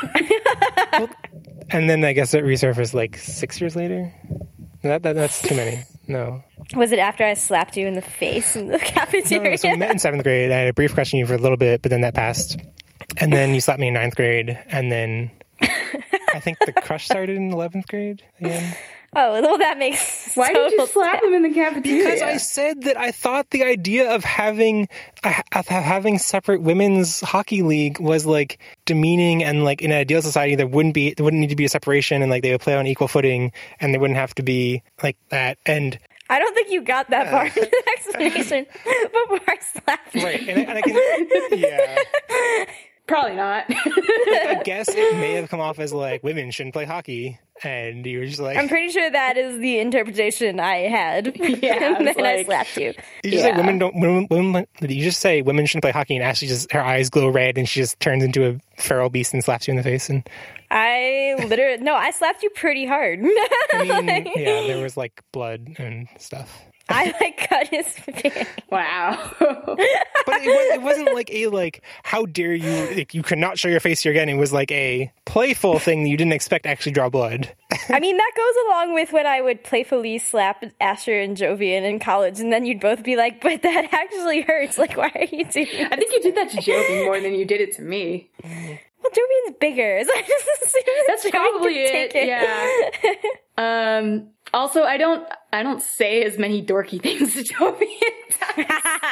[SPEAKER 4] and then I guess it resurfaced like six years later. That, that that's too many. No,
[SPEAKER 3] Was it after I slapped you in the face in the
[SPEAKER 4] no,
[SPEAKER 3] cafeteria?
[SPEAKER 4] no. So we met in seventh grade. I had a brief crush on you for a little bit, but then that passed. And then you slapped me in ninth grade, and then I think the crush started in eleventh grade again.
[SPEAKER 3] Oh, well, that makes
[SPEAKER 2] Why did you
[SPEAKER 3] total
[SPEAKER 2] slap
[SPEAKER 3] sense.
[SPEAKER 2] him in the cafeteria?
[SPEAKER 4] Because I said that I thought the idea of having uh, of having separate women's hockey league was like demeaning, and like in an ideal society there wouldn't be there wouldn't need to be a separation, and like they would play on equal footing, and there wouldn't have to be like that. And
[SPEAKER 3] I don't think you got that far into the explanation before I slapped you.
[SPEAKER 4] right, and I, and I can yeah.
[SPEAKER 2] Probably not.
[SPEAKER 4] I guess it may have come off as like women shouldn't play hockey, and you were just like,
[SPEAKER 3] I'm pretty sure that is the interpretation I had.
[SPEAKER 2] Yeah,
[SPEAKER 3] and
[SPEAKER 2] it's
[SPEAKER 3] then I
[SPEAKER 2] like-
[SPEAKER 3] slapped you.
[SPEAKER 4] you just
[SPEAKER 2] Yeah.
[SPEAKER 4] say women don't women, women you just say women shouldn't play hockey, and Ashley just her eyes glow red, and she just turns into a feral beast and slaps you in the face. And
[SPEAKER 3] I literally no, I slapped you pretty hard.
[SPEAKER 4] I mean, yeah, there was like blood and stuff.
[SPEAKER 3] I like cut his face.
[SPEAKER 2] Wow.
[SPEAKER 4] But it, was, it wasn't like a like how dare you like, you could not show your face here again. It was like a playful thing that you didn't expect to actually draw blood.
[SPEAKER 3] I mean, that goes along with when I would playfully slap Asher and Jovian in college, and then you'd both be like, but that actually hurts. Like, why are you doing this?
[SPEAKER 2] I think you did that to Jovi more than you did it to me.
[SPEAKER 3] Well, Jovian's bigger, so I just assumed that
[SPEAKER 2] That's
[SPEAKER 3] Jovian
[SPEAKER 2] probably
[SPEAKER 3] could
[SPEAKER 2] it.
[SPEAKER 3] take
[SPEAKER 2] Yeah. Um. Also, I don't. I don't say as many dorky things to Jovian.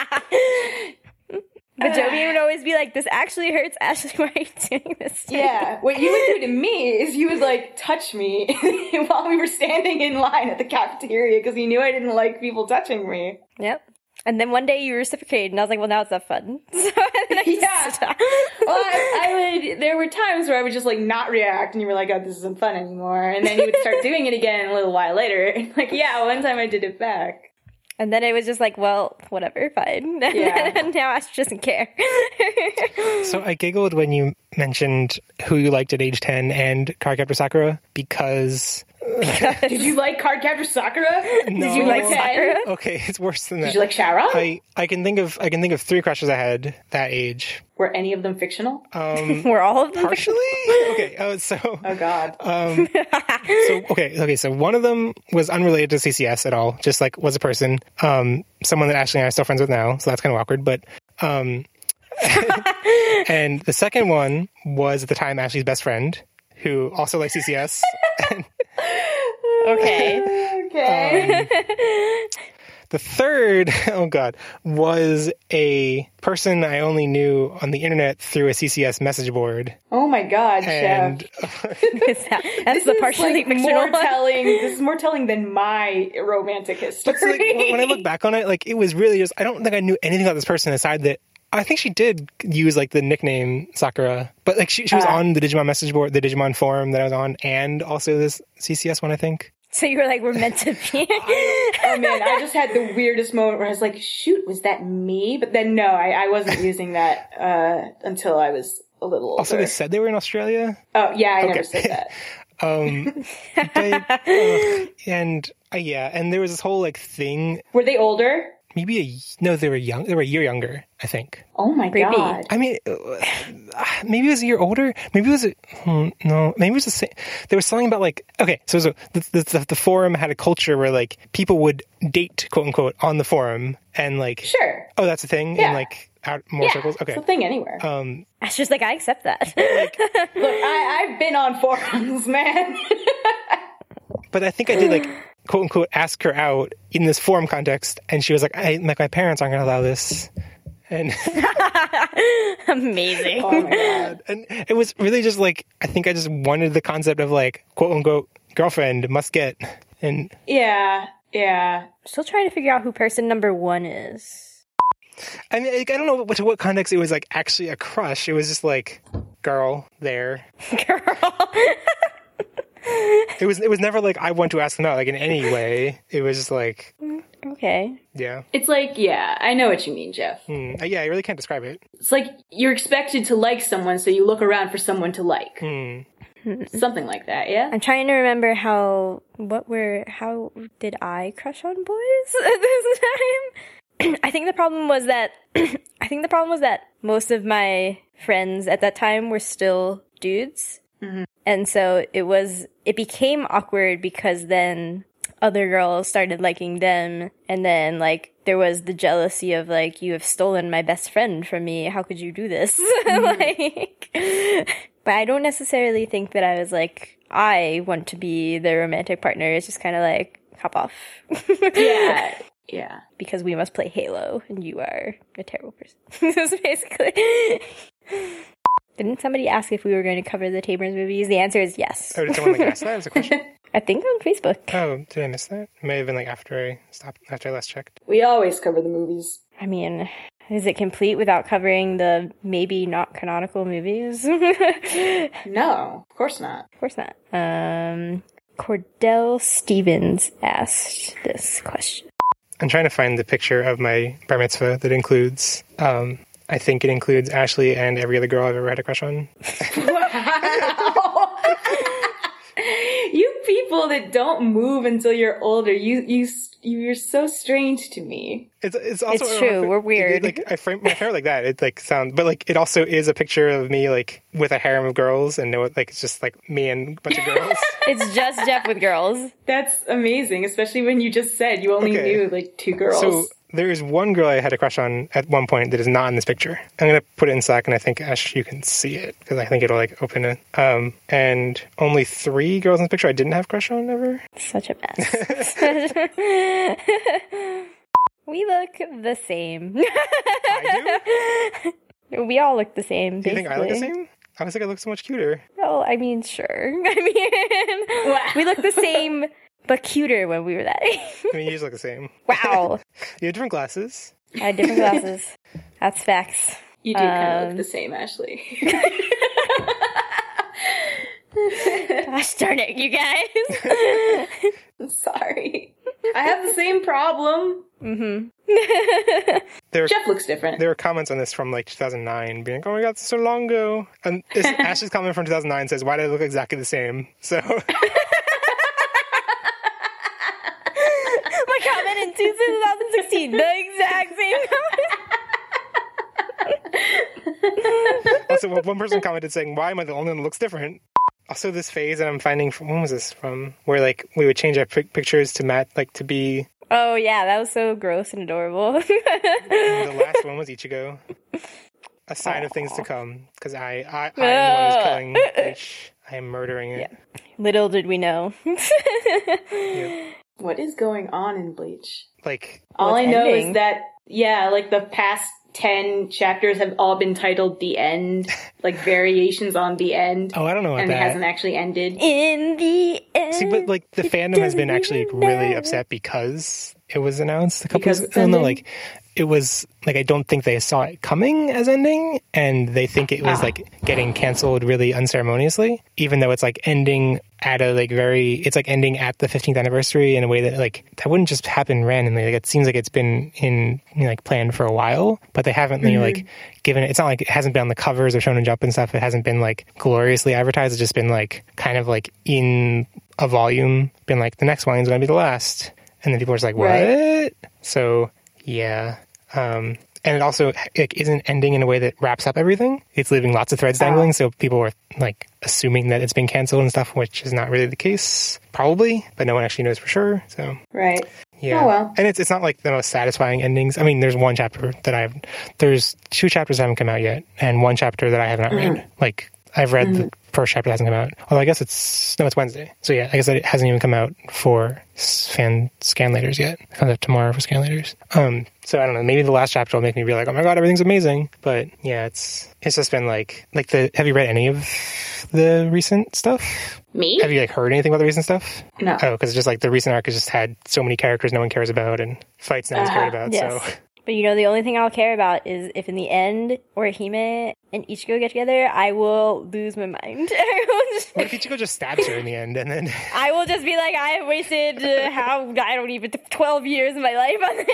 [SPEAKER 3] But Jovian would always be like, this actually hurts, Ashley, why are you doing this to me?"
[SPEAKER 2] Yeah, what you would do to me is you would like touch me while we were standing in line at the cafeteria because you knew I didn't like people touching me.
[SPEAKER 3] Yep. And then one day you reciprocated, and I was like, well, now it's not fun. So then I just
[SPEAKER 2] Yeah.
[SPEAKER 3] stopped.
[SPEAKER 2] Well, I, I would. There were times where I would just like not react, and you were like, "Oh, this isn't fun anymore," and then you would start doing it again a little while later. Like, yeah, one time I did it back.
[SPEAKER 3] And then it was just like, well, whatever, fine.
[SPEAKER 2] Yeah.
[SPEAKER 3] And now Ash doesn't care.
[SPEAKER 4] So I giggled when you mentioned who you liked at age ten and Cardcaptor Sakura because
[SPEAKER 2] Did you like Cardcaptor Sakura?
[SPEAKER 4] No.
[SPEAKER 2] Did you like Sakura?
[SPEAKER 4] okay, it's worse than that.
[SPEAKER 2] Did you like Shara?
[SPEAKER 4] I, I can think of I can think of three crushes I had that age.
[SPEAKER 2] Were any of them fictional?
[SPEAKER 4] Um,
[SPEAKER 3] Were all of them
[SPEAKER 4] partially? Okay, oh, so
[SPEAKER 2] Oh God.
[SPEAKER 4] um, so okay, okay. So one of them was unrelated to C C S at all. Just like was a person, um, someone that Ashley and I are still friends with now. So that's kind of awkward. But um, and the second one was at the time Ashley's best friend, who also liked C C S. And,
[SPEAKER 3] Okay.
[SPEAKER 2] Okay.
[SPEAKER 4] um, the third, oh god, was a person I only knew on the internet through a C C S message board.
[SPEAKER 2] Oh my God,
[SPEAKER 4] And
[SPEAKER 2] Chef.
[SPEAKER 3] Is that- that's
[SPEAKER 2] This
[SPEAKER 3] the
[SPEAKER 2] is,
[SPEAKER 3] partially
[SPEAKER 2] like,
[SPEAKER 3] fictional
[SPEAKER 2] more
[SPEAKER 3] one.
[SPEAKER 2] telling. This is more telling than my romantic history.
[SPEAKER 4] But like, when I look back on it, like it was really just I don't think I knew anything about this person aside that I think she did use like the nickname Sakura, but like she she was
[SPEAKER 2] Uh.
[SPEAKER 4] on the Digimon message board, the Digimon forum that I was on, and also this C C S one, I think.
[SPEAKER 3] So you were like, we're meant to be.
[SPEAKER 2] Oh man, I just had the weirdest moment where I was like, shoot, was that me? But then no, I, I wasn't using that uh, until I was a little older.
[SPEAKER 4] Also, they said they were in Australia.
[SPEAKER 2] Oh yeah, I
[SPEAKER 4] Okay.
[SPEAKER 2] never said that.
[SPEAKER 4] Um, but, uh, and uh, yeah, and there was this whole like thing.
[SPEAKER 2] Were they older?
[SPEAKER 4] Maybe a no, they were young. They were a year younger, I think.
[SPEAKER 2] Oh my
[SPEAKER 3] Creepy.
[SPEAKER 2] God.
[SPEAKER 4] I mean, uh, maybe it was a year older. Maybe it was a, hmm, no. Maybe it was the same. There was something about like okay, so, so the, the the forum had a culture where like people would date quote unquote on the forum and like
[SPEAKER 2] Sure.
[SPEAKER 4] oh that's a thing
[SPEAKER 2] Yeah.
[SPEAKER 4] in like out more
[SPEAKER 2] Yeah,
[SPEAKER 4] circles. Okay.
[SPEAKER 2] it's a thing anywhere.
[SPEAKER 4] Um,
[SPEAKER 3] Ash was like, I accept that.
[SPEAKER 2] Look, I, I've been on forums, man.
[SPEAKER 4] but I think I did like quote unquote ask her out in this forum context, and she was like, I like my parents aren't going to allow this, and.
[SPEAKER 3] Amazing.
[SPEAKER 2] Oh my God.
[SPEAKER 4] And it was really just like I think I just wanted the concept of like quote unquote girlfriend must get and
[SPEAKER 2] Yeah, yeah.
[SPEAKER 3] Still trying to figure out who person number one is.
[SPEAKER 4] I mean like, I don't know what, to what context it was like actually a crush. It was just like girl there.
[SPEAKER 3] Girl.
[SPEAKER 4] It was it was never like I want to ask them out like in any way. It was just like
[SPEAKER 3] Okay.
[SPEAKER 4] yeah.
[SPEAKER 2] It's like, yeah, I know what you mean, Jeff.
[SPEAKER 4] Hmm. Uh, yeah, I really can't describe it.
[SPEAKER 2] It's like you're expected to like someone, so you look around for someone to like.
[SPEAKER 4] Hmm.
[SPEAKER 2] Something like that, yeah?
[SPEAKER 3] I'm trying to remember how, what were, how did I crush on boys at this time? I think the problem was that, I think the problem was that most of my friends at that time were still dudes.
[SPEAKER 2] Mm-hmm.
[SPEAKER 3] And so it was, it became awkward because then other girls started liking them. And then like there was the jealousy of like, you have stolen my best friend from me. How could you do this?
[SPEAKER 2] Mm-hmm.
[SPEAKER 3] Like, but I don't necessarily think that I was like I want to be the romantic partner. It's just kind of like, hop off.
[SPEAKER 2] Yeah. Yeah.
[SPEAKER 3] Because we must play Halo, and you are a terrible person. That's basically... Didn't somebody ask if we were going to cover the Tamers movies? The answer is yes.
[SPEAKER 4] Oh, did someone like ask that as a question?
[SPEAKER 3] I think on Facebook.
[SPEAKER 4] Oh, did I miss that? It may have been like after I stopped, after I last checked.
[SPEAKER 2] We always cover the movies.
[SPEAKER 3] I mean, is it complete without covering the maybe not canonical movies?
[SPEAKER 2] No, of course not.
[SPEAKER 3] Of course not. Um, Cordell Stevens asked this question.
[SPEAKER 4] I'm trying to find the picture of my bar mitzvah that includes, um, I think it includes Ashley and every other girl I've ever had a crush on.
[SPEAKER 2] You people that don't move until you're older, you you you're so strange to me.
[SPEAKER 4] It's it's also
[SPEAKER 3] it's true. We're weird.
[SPEAKER 4] Like I frame my hair like that. It like sounds, but like it also is a picture of me like with a harem of girls, and no, like it's just like me and a bunch of girls.
[SPEAKER 3] It's just Jeff with girls.
[SPEAKER 2] That's amazing, especially when you just said you only
[SPEAKER 4] Okay.
[SPEAKER 2] knew like two girls.
[SPEAKER 4] So there is one girl I had a crush on at one point that is not in this picture. I'm going to put it in Slack, and I think, Ash, you can see it, because I think it'll, like, open it. Um, and only three girls in this picture I didn't have a crush on ever.
[SPEAKER 3] Such a mess. We look the same.
[SPEAKER 4] I
[SPEAKER 3] do? We all look the same,
[SPEAKER 4] Do you
[SPEAKER 3] basically.
[SPEAKER 4] think I look the same? I was like, I look so much cuter.
[SPEAKER 3] Well, I mean, sure. I mean, we look the same, but cuter when we were that age.
[SPEAKER 4] I mean, you just look the same.
[SPEAKER 3] Wow.
[SPEAKER 4] You have different glasses.
[SPEAKER 3] I had different glasses. That's facts.
[SPEAKER 2] You do kind of
[SPEAKER 3] Um,
[SPEAKER 2] look the same, Ashley.
[SPEAKER 3] Gosh darn it, you guys.
[SPEAKER 2] I'm sorry. I have the same problem.
[SPEAKER 3] Mm-hmm.
[SPEAKER 4] There,
[SPEAKER 2] Jeff looks different.
[SPEAKER 4] There were comments on this from like two thousand nine being like, oh my god, it's so long ago. And this, Ashley's comment from two thousand nine says, why do I look exactly the same? So...
[SPEAKER 3] My comment in two thousand sixteen, the exact same.
[SPEAKER 4] Also, one person commented saying, why am I the only one that looks different? Also, this phase that I'm finding from, when was this from? Where, like, we would change our pic- pictures to match, like, to be...
[SPEAKER 3] Oh, yeah, that was so gross and adorable.
[SPEAKER 4] The last one was Ichigo. A sign Aww. Of things to come. Because I, I, I am the one who's killing Bleach. I am murdering it.
[SPEAKER 3] Yeah. Little did we know.
[SPEAKER 4] Yep.
[SPEAKER 2] What is going on in Bleach?
[SPEAKER 4] Like...
[SPEAKER 2] All I know
[SPEAKER 3] ending?
[SPEAKER 2] is that, yeah, like, the past ten chapters have all been titled The End, like variations on The End.
[SPEAKER 4] Oh, I don't know about
[SPEAKER 2] and
[SPEAKER 4] that.
[SPEAKER 2] And it hasn't actually ended.
[SPEAKER 3] In the end.
[SPEAKER 4] See, but like the fandom has been actually really upset because it was announced a couple
[SPEAKER 2] Because
[SPEAKER 4] of
[SPEAKER 2] it's
[SPEAKER 4] I don't know,
[SPEAKER 2] ending?
[SPEAKER 4] like it was like I don't think they saw it coming as ending, and they think it was
[SPEAKER 2] Ah.
[SPEAKER 4] like getting canceled really unceremoniously, even though it's like ending at a like very it's like ending at the fifteenth anniversary in a way that like that wouldn't just happen randomly. Like it seems like it's been in you know, like planned for a while, but they haven't you know,
[SPEAKER 2] Mm-hmm.
[SPEAKER 4] like given it. It's not like it hasn't been on the covers of Shonen Jump and stuff. It hasn't been like gloriously advertised. It's just been like kind of like in a volume, been like the next one is going to be the last, and then people are just like what?
[SPEAKER 2] Right.
[SPEAKER 4] So yeah. Um, and it also like, isn't ending in a way that wraps up everything. It's leaving lots of threads dangling,
[SPEAKER 2] Oh.
[SPEAKER 4] so people are like assuming that it's been canceled and stuff, which is not really the case, probably, but no one actually knows for sure. So
[SPEAKER 2] Right.
[SPEAKER 4] yeah.
[SPEAKER 2] Oh, well.
[SPEAKER 4] And it's it's not like the most satisfying endings. I mean, there's one chapter that I've there's two chapters that haven't come out yet, and one chapter that I have not
[SPEAKER 2] Mm.
[SPEAKER 4] read. Like I've read
[SPEAKER 2] Mm.
[SPEAKER 4] the first chapter that hasn't come out. Although I guess it's no, it's Wednesday. So yeah, I guess it hasn't even come out for s- fan scanlators yet. It comes out tomorrow for scanlators. Um, so I don't know. Maybe the last chapter will make me be like, oh my god, everything's amazing. But yeah, it's it's just been like like the. Have you read any of the recent stuff?
[SPEAKER 2] Me?
[SPEAKER 4] Have you like heard anything about the recent stuff?
[SPEAKER 2] No.
[SPEAKER 4] Oh, because it's just like the recent arc has just had so many characters no one cares about and fights no one's
[SPEAKER 2] Uh-huh.
[SPEAKER 4] cared about.
[SPEAKER 3] Yes.
[SPEAKER 4] So
[SPEAKER 3] But you know, the only thing I'll care about is if in the end, Orihime and Ichigo get together, I will lose my mind. I will just,
[SPEAKER 4] what if Ichigo just stabs her in the end and then
[SPEAKER 3] I will just be like, I have wasted uh, how, I don't even, twelve years of my life on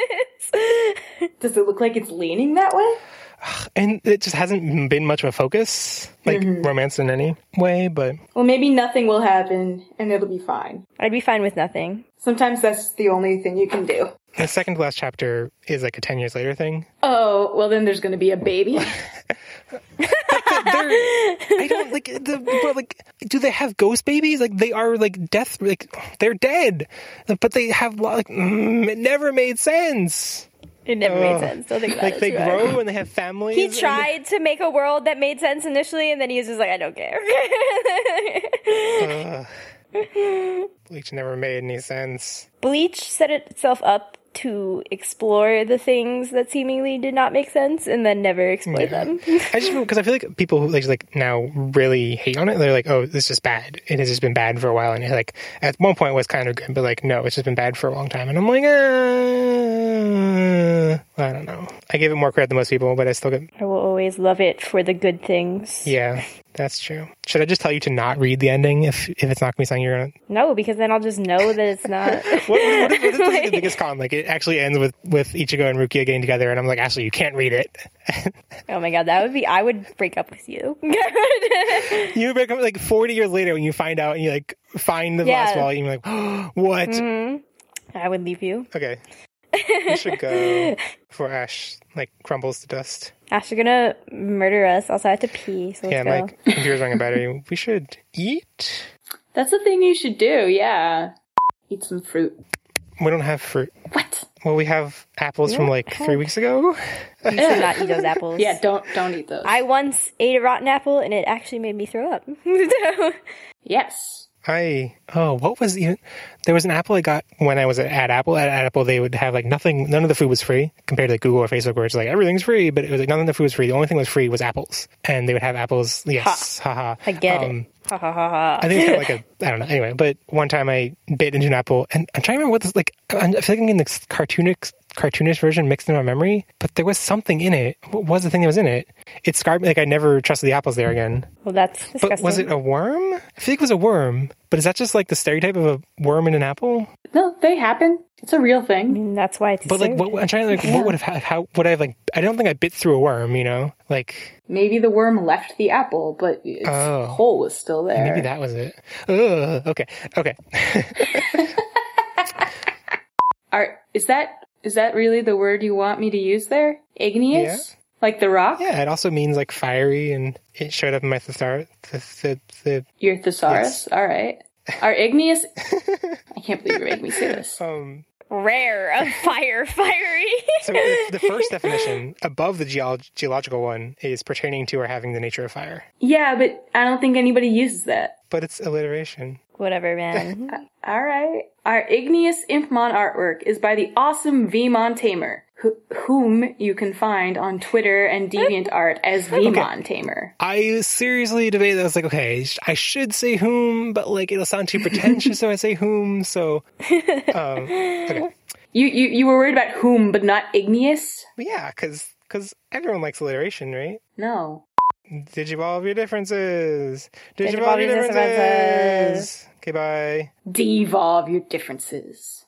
[SPEAKER 3] this.
[SPEAKER 2] Does it look like it's leaning that way?
[SPEAKER 4] and it just hasn't been much of a focus, like
[SPEAKER 2] Mhm.
[SPEAKER 4] romance in any way, but
[SPEAKER 2] Well, maybe nothing will happen and it'll be fine.
[SPEAKER 3] I'd be fine with nothing.
[SPEAKER 2] Sometimes that's the only thing you can do.
[SPEAKER 4] the second to last chapter is like a ten years later thing.
[SPEAKER 2] Oh, well then there's going to be a baby.
[SPEAKER 4] I don't like the but, like. Do they have ghost babies? Like they are like death. Like they're dead, but they have like mm, it never made sense.
[SPEAKER 3] It never made
[SPEAKER 4] Ugh.
[SPEAKER 3] sense. Don't think about
[SPEAKER 4] Like
[SPEAKER 3] it.
[SPEAKER 4] they
[SPEAKER 3] too hard.
[SPEAKER 4] grow and they have families.
[SPEAKER 3] He
[SPEAKER 4] and-
[SPEAKER 3] tried to make a world that made sense initially, and then he was just like, I don't care.
[SPEAKER 4] Ugh. Bleach never made any sense.
[SPEAKER 3] Bleach set itself up to explore the things that seemingly did not make sense and then never explore
[SPEAKER 4] Yeah.
[SPEAKER 3] them.
[SPEAKER 4] I just because I feel like people who like like now really hate on it. They're like, oh, this is just bad. It has just been bad for a while, and it, like at one point was kind of good, but like no, it's just been bad for a long time. And I'm like, uh, I don't know. I give it more credit than most people, but I still get.
[SPEAKER 3] I will always love it for the good things.
[SPEAKER 4] Yeah, that's true. Should I just tell you to not read the ending if if it's not gonna be something you're gonna?
[SPEAKER 3] No, because then I'll just know that it's not.
[SPEAKER 4] What, what, if, what if this is the biggest con? Like it actually ends with with Ichigo and Rukia getting together, and I'm like, Ashley, you can't read it.
[SPEAKER 3] Oh my god, that would be. I would break up with you.
[SPEAKER 4] You break up like forty years later when you find out and you like find the
[SPEAKER 3] Yeah.
[SPEAKER 4] last volume. You're like, oh, what?
[SPEAKER 3] Mhm. I would leave you.
[SPEAKER 4] Okay, we should go before Ash like crumbles to dust.
[SPEAKER 3] Ash, you're gonna murder us. Also, I have to pee. So let's
[SPEAKER 4] Yeah,
[SPEAKER 3] go.
[SPEAKER 4] my computer's running a battery. We should eat.
[SPEAKER 2] That's the thing you should do, yeah. Eat some fruit.
[SPEAKER 4] We don't have fruit.
[SPEAKER 2] What?
[SPEAKER 4] Well, we have apples
[SPEAKER 3] We
[SPEAKER 4] from
[SPEAKER 3] don't
[SPEAKER 4] like
[SPEAKER 3] have-
[SPEAKER 4] three weeks ago.
[SPEAKER 3] You should not eat those apples.
[SPEAKER 2] Yeah, don't don't eat those.
[SPEAKER 3] I once ate a rotten apple and it actually made me throw up. So-
[SPEAKER 2] Yes.
[SPEAKER 4] I oh, what was even? There was an apple I got when I was at Apple. At, at Apple, they would have like nothing. None of the food was free compared to like Google or Facebook, where it's like everything's free. But it was like none of the food was free. The only thing that was free was apples, and they would have apples. Yes, haha.
[SPEAKER 3] I get
[SPEAKER 4] Um,
[SPEAKER 3] it. Ha ha ha ha.
[SPEAKER 4] I think it's kind of like a I don't know. Anyway, but one time I bit into an apple, and I'm trying to remember what this like. I feel like I'm getting this cartoonish cartoonish version mixed in my memory, but there was something in it. What was the thing that was in it? It scarred me. Like I never trusted the apples there again.
[SPEAKER 3] Well, that's disgusting.
[SPEAKER 4] But was it a worm? I feel like it was a worm. But is that just like the stereotype of a worm in an apple?
[SPEAKER 2] No, they happen. It's a real
[SPEAKER 3] I
[SPEAKER 2] thing.
[SPEAKER 3] mean, that's why it's.
[SPEAKER 4] But like, what, I'm trying to like, what would have ha- how would I have like? I don't think I bit through a worm. You know, like
[SPEAKER 2] Maybe the worm left the apple, but its
[SPEAKER 4] Oh.
[SPEAKER 2] hole was still there.
[SPEAKER 4] maybe that was it. Ugh, okay, okay.
[SPEAKER 2] Are, is that is that really the word you want me to use there? Igneous? Like the rock?
[SPEAKER 4] Yeah, it also means like fiery, and it showed up in my thesaurus. The, the, the,
[SPEAKER 2] Your thesaurus?
[SPEAKER 4] Yes.
[SPEAKER 2] All right. Are igneous... I can't believe you're making me say this.
[SPEAKER 4] um.
[SPEAKER 3] Rare of fire, fiery.
[SPEAKER 4] So the, the first definition above the geolog- geological one is pertaining to or having the nature of fire,
[SPEAKER 2] Yeah, but I don't think anybody uses that.
[SPEAKER 4] but it's alliteration.
[SPEAKER 3] Whatever, man.
[SPEAKER 2] All right. Our igneous Impmon artwork is by the awesome Vmon Tamer, who, whom you can find on Twitter and DeviantArt as Vmon Tamer.
[SPEAKER 4] I seriously debated. I was like, okay, sh- I should say whom, but like it'll sound too pretentious, so I say whom. So, um, okay,
[SPEAKER 2] You, you you were worried about whom, but not igneous?
[SPEAKER 4] but yeah, because because everyone likes alliteration, right?
[SPEAKER 2] No.
[SPEAKER 4] Digivolve your differences.
[SPEAKER 3] Digivolve
[SPEAKER 4] Digivolve your
[SPEAKER 3] your
[SPEAKER 4] differences.
[SPEAKER 3] differences.
[SPEAKER 4] Okay, bye.
[SPEAKER 2] Devolve your differences.